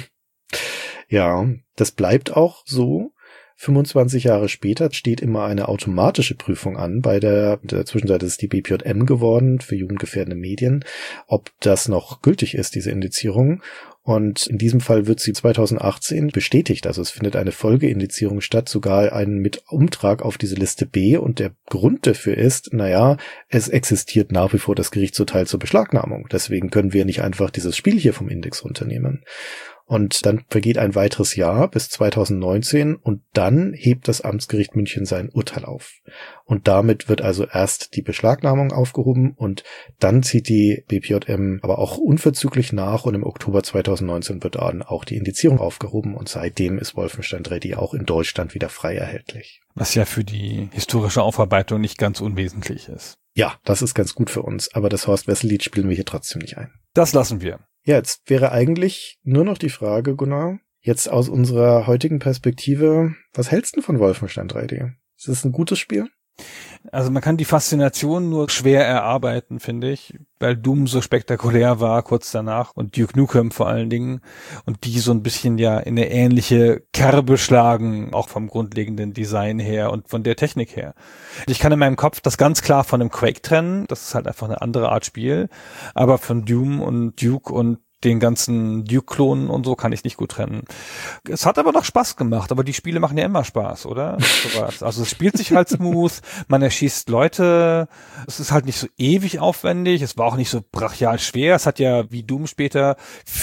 Speaker 4: Ja, das bleibt auch so. fünfundzwanzig Jahre später steht immer eine automatische Prüfung an. Bei der, der Zwischenzeit ist es die B P J M geworden für jugendgefährdende Medien, ob das noch gültig ist, diese Indizierung. Und in diesem Fall wird sie zweitausendachtzehn bestätigt. Also es findet eine Folgeindizierung statt, sogar einen mit Umtrag auf diese Liste B. Und der Grund dafür ist, naja, es existiert nach wie vor das Gerichtsurteil zur Beschlagnahmung. Deswegen können wir nicht einfach dieses Spiel hier vom Index runternehmen. Und dann vergeht ein weiteres Jahr bis zweitausendneunzehn und dann hebt das Amtsgericht München sein Urteil auf. Und damit wird also erst die Beschlagnahmung aufgehoben und dann zieht die B P J M aber auch unverzüglich nach und im Oktober zweitausendneunzehn wird dann auch die Indizierung aufgehoben und seitdem ist Wolfenstein drei D auch in Deutschland wieder frei erhältlich.
Speaker 3: Was ja für die historische Aufarbeitung nicht ganz unwesentlich ist.
Speaker 4: Ja, das ist ganz gut für uns, aber das Horst Wessel-Lied spielen wir hier trotzdem nicht ein.
Speaker 3: Das lassen wir.
Speaker 4: Ja, jetzt wäre eigentlich nur noch die Frage, Gunnar, jetzt aus unserer heutigen Perspektive, was hältst du von Wolfenstein drei D? Ist das ein gutes Spiel?
Speaker 3: Also man kann die Faszination nur schwer erarbeiten, finde ich, weil Doom so spektakulär war kurz danach und Duke Nukem vor allen Dingen und die so ein bisschen ja in eine ähnliche Kerbe schlagen, auch vom grundlegenden Design her und von der Technik her. Ich kann in meinem Kopf das ganz klar von einem Quake trennen, das ist halt einfach eine andere Art Spiel, aber von Doom und Duke und den ganzen Duke-Klonen und so kann ich nicht gut trennen. Es hat aber noch Spaß gemacht, aber die Spiele machen ja immer Spaß, oder? Also es spielt sich halt smooth, man erschießt Leute, es ist halt nicht so ewig aufwendig, es war auch nicht so brachial schwer, es hat ja wie Doom später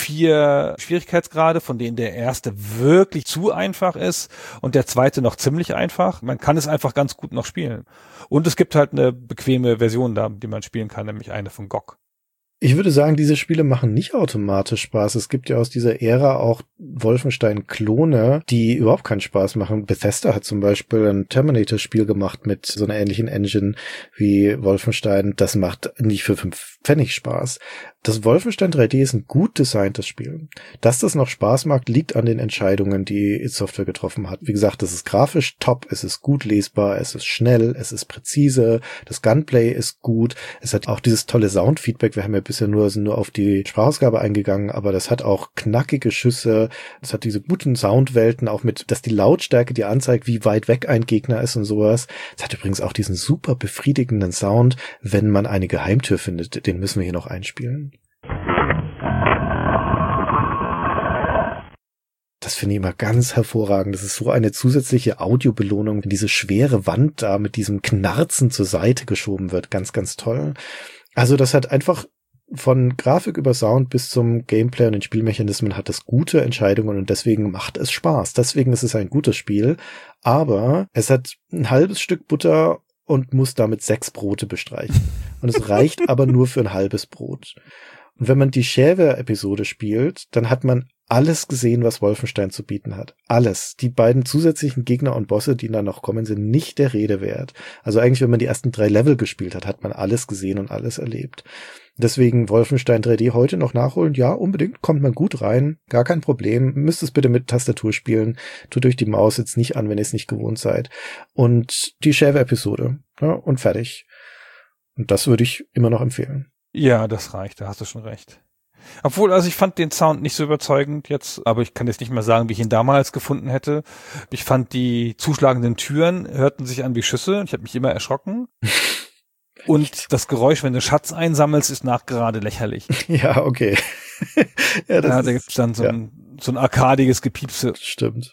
Speaker 3: vier Schwierigkeitsgrade, von denen der erste wirklich zu einfach ist und der zweite noch ziemlich einfach. Man kann es einfach ganz gut noch spielen. Und es gibt halt eine bequeme Version da, die man spielen kann, nämlich eine von G O G.
Speaker 4: Ich würde sagen, diese Spiele machen nicht automatisch Spaß. Es gibt ja aus dieser Ära auch Wolfenstein-Klone, die überhaupt keinen Spaß machen. Bethesda hat zum Beispiel ein Terminator-Spiel gemacht mit so einer ähnlichen Engine wie Wolfenstein. Das macht nicht für fünf Pfennig Spaß. Das Wolfenstein drei D ist ein gut designtes Spiel. Dass das noch Spaß macht, liegt an den Entscheidungen, die id Software getroffen hat. Wie gesagt, es ist grafisch top, es ist gut lesbar, es ist schnell, es ist präzise, das Gunplay ist gut, es hat auch dieses tolle Soundfeedback. Wir haben ja bisher nur, sind nur auf die Sprachausgabe eingegangen, aber das hat auch knackige Schüsse, es hat diese guten Soundwelten, auch mit, dass die Lautstärke dir anzeigt, wie weit weg ein Gegner ist und sowas. Es hat übrigens auch diesen super befriedigenden Sound, wenn man eine Geheimtür findet. Den müssen wir hier noch einspielen. Das finde ich immer ganz hervorragend. Das ist so eine zusätzliche Audiobelohnung, wenn diese schwere Wand da mit diesem Knarzen zur Seite geschoben wird. Ganz, ganz toll. Also das hat einfach von Grafik über Sound bis zum Gameplay und den Spielmechanismen hat es gute Entscheidungen und deswegen macht es Spaß. Deswegen ist es ein gutes Spiel. Aber es hat ein halbes Stück Butter und muss damit sechs Brote bestreichen. Und es reicht aber nur für ein halbes Brot. Und wenn man die Shareware-Episode spielt, dann hat man alles gesehen, was Wolfenstein zu bieten hat. Alles. Die beiden zusätzlichen Gegner und Bosse, die da noch kommen, sind nicht der Rede wert. Also eigentlich, wenn man die ersten drei Level gespielt hat, hat man alles gesehen und alles erlebt. Deswegen Wolfenstein drei D heute noch nachholen. Ja, unbedingt. Kommt man gut rein. Gar kein Problem. Müsst es bitte mit Tastatur spielen. Tut euch die Maus jetzt nicht an, wenn ihr es nicht gewohnt seid. Und die Shareware-Episode. Ja, und fertig. Und das würde ich immer noch empfehlen.
Speaker 3: Ja, das reicht. Da hast du schon recht. Obwohl, also ich fand den Sound nicht so überzeugend jetzt, aber ich kann jetzt nicht mehr sagen, wie ich ihn damals gefunden hätte. Ich fand die zuschlagenden Türen hörten sich an wie Schüsse. Ich habe mich immer erschrocken. Und das Geräusch, wenn du Schatz einsammelst, ist nachgerade lächerlich.
Speaker 4: Ja, okay. Ja, das
Speaker 3: ja,
Speaker 4: ist,
Speaker 3: da gibt's dann so
Speaker 4: ja.
Speaker 3: ein, so ein arkadiges Gepiepse.
Speaker 4: Stimmt.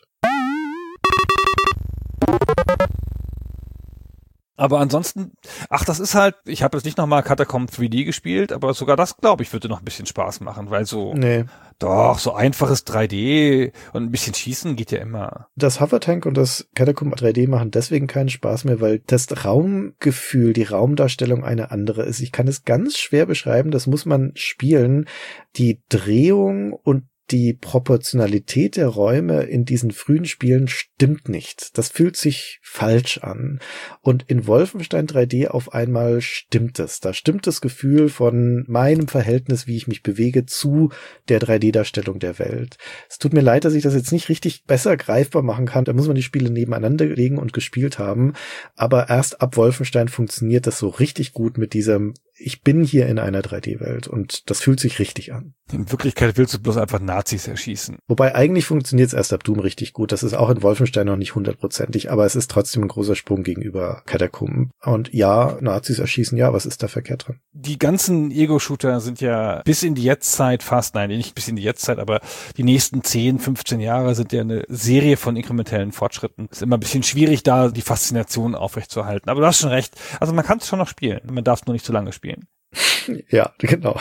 Speaker 3: Aber ansonsten, ach, das ist halt, ich habe jetzt nicht nochmal Catacomb drei D gespielt, aber sogar das, glaube ich, würde noch ein bisschen Spaß machen, weil so,
Speaker 4: nee.
Speaker 3: Doch, so einfaches drei D und ein bisschen schießen geht ja immer.
Speaker 4: Das Hovertank und das Catacomb drei D machen deswegen keinen Spaß mehr, weil das Raumgefühl, die Raumdarstellung eine andere ist. Ich kann es ganz schwer beschreiben, das muss man spielen. Die Drehung und die Proportionalität der Räume in diesen frühen Spielen stimmt nicht. Das fühlt sich falsch an. Und in Wolfenstein drei D auf einmal stimmt es. Da stimmt das Gefühl von meinem Verhältnis, wie ich mich bewege, zu der drei D-Darstellung der Welt. Es tut mir leid, dass ich das jetzt nicht richtig besser greifbar machen kann. Da muss man die Spiele nebeneinander legen und gespielt haben. Aber erst ab Wolfenstein funktioniert das so richtig gut mit diesem, ich bin hier in einer drei D-Welt und das fühlt sich richtig an.
Speaker 3: In Wirklichkeit willst du bloß einfach Nazis erschießen.
Speaker 4: Wobei eigentlich funktioniert es erst ab Doom richtig gut. Das ist auch in Wolfenstein noch nicht hundertprozentig, aber es ist trotzdem ein großer Sprung gegenüber Catacomb. Und ja, Nazis erschießen, ja, was ist da verkehrt dran?
Speaker 3: Die ganzen Ego-Shooter sind ja bis in die Jetztzeit fast, nein, nicht bis in die Jetztzeit, aber die nächsten zehn, fünfzehn Jahre sind ja eine Serie von inkrementellen Fortschritten. Ist immer ein bisschen schwierig, da die Faszination aufrechtzuerhalten. Aber du hast schon recht. Also man kann es schon noch spielen. Man darf es nur nicht zu lange spielen.
Speaker 4: Ja, genau.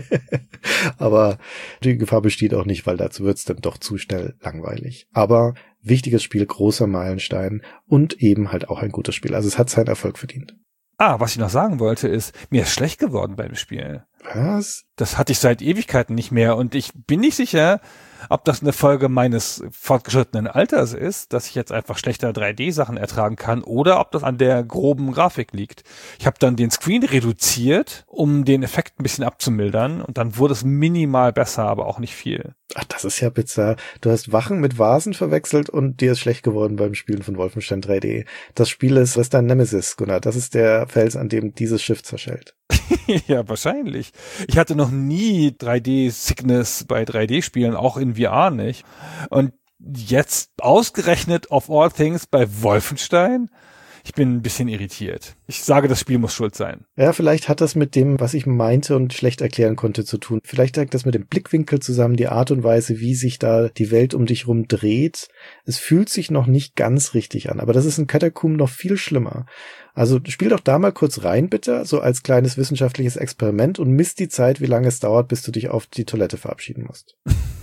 Speaker 4: Aber die Gefahr besteht auch nicht, weil dazu wird's dann doch zu schnell langweilig. Aber wichtiges Spiel, großer Meilenstein und eben halt auch ein gutes Spiel. Also es hat seinen Erfolg verdient.
Speaker 3: Ah, was ich noch sagen wollte ist, mir ist schlecht geworden beim Spiel.
Speaker 4: Was?
Speaker 3: Das hatte ich seit Ewigkeiten nicht mehr und ich bin nicht sicher, ob das eine Folge meines fortgeschrittenen Alters ist, dass ich jetzt einfach schlechter drei D-Sachen ertragen kann oder ob das an der groben Grafik liegt. Ich habe dann den Screen reduziert, um den Effekt ein bisschen abzumildern und dann wurde es minimal besser, aber auch nicht viel.
Speaker 4: Ach, das ist ja bizarr. Du hast Wachen mit Vasen verwechselt und dir ist schlecht geworden beim Spielen von Wolfenstein drei D. Das Spiel ist, das ist dein Nemesis, Gunnar. Das ist der Fels, an dem dieses Schiff zerschellt.
Speaker 3: Ja, wahrscheinlich. Ich hatte noch nie drei D-Sickness bei drei D-Spielen, auch in V R nicht. Und jetzt ausgerechnet of all things bei Wolfenstein? Ich bin ein bisschen irritiert. Ich sage, das Spiel muss schuld sein.
Speaker 4: Ja, vielleicht hat das mit dem, was ich meinte und schlecht erklären konnte, zu tun. Vielleicht hängt das mit dem Blickwinkel zusammen, die Art und Weise, wie sich da die Welt um dich rum dreht. Es fühlt sich noch nicht ganz richtig an, aber das ist in Catacomb noch viel schlimmer. Also spiel doch da mal kurz rein, bitte, so als kleines wissenschaftliches Experiment und misst die Zeit, wie lange es dauert, bis du dich auf die Toilette verabschieden musst.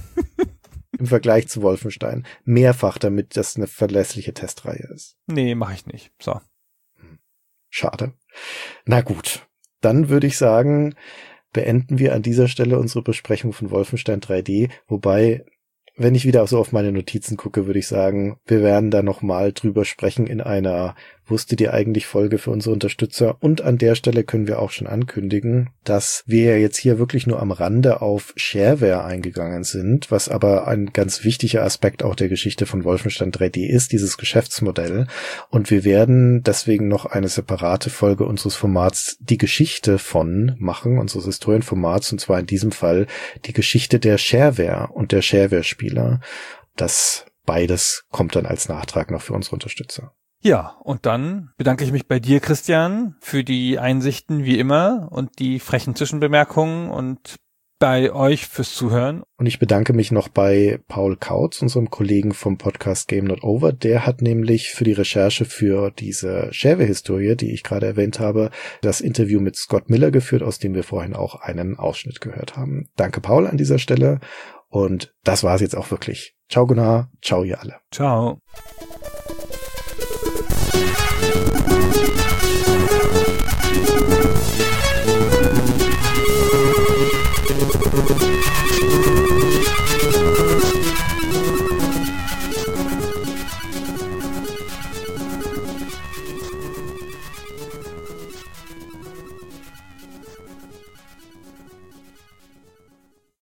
Speaker 4: Im Vergleich zu Wolfenstein. Mehrfach, damit das eine verlässliche Testreihe ist.
Speaker 3: Nee, mache ich nicht. So.
Speaker 4: Schade. Na gut, dann würde ich sagen, beenden wir an dieser Stelle unsere Besprechung von Wolfenstein drei D, wobei, wenn ich wieder so auf meine Notizen gucke, würde ich sagen, wir werden da nochmal drüber sprechen in einer Wusstet ihr eigentlich Folge für unsere Unterstützer. Und an der Stelle können wir auch schon ankündigen, dass wir ja jetzt hier wirklich nur am Rande auf Shareware eingegangen sind, was aber ein ganz wichtiger Aspekt auch der Geschichte von Wolfenstein drei D ist, dieses Geschäftsmodell. Und wir werden deswegen noch eine separate Folge unseres Formats Die Geschichte von machen, unseres Historienformats, und zwar in diesem Fall die Geschichte der Shareware und der Shareware-Spieler. Das beides kommt dann als Nachtrag noch für unsere Unterstützer.
Speaker 3: Ja, und dann bedanke ich mich bei dir, Christian, für die Einsichten wie immer und die frechen Zwischenbemerkungen und bei euch fürs Zuhören.
Speaker 4: Und ich bedanke mich noch bei Paul Kautz, unserem Kollegen vom Podcast Game Not Over. Der hat nämlich für die Recherche für diese Shareware-Historie, die ich gerade erwähnt habe, das Interview mit Scott Miller geführt, aus dem wir vorhin auch einen Ausschnitt gehört haben. Danke, Paul, an dieser Stelle. Und das war's jetzt auch wirklich. Ciao, Gunnar. Ciao, ihr alle.
Speaker 3: Ciao.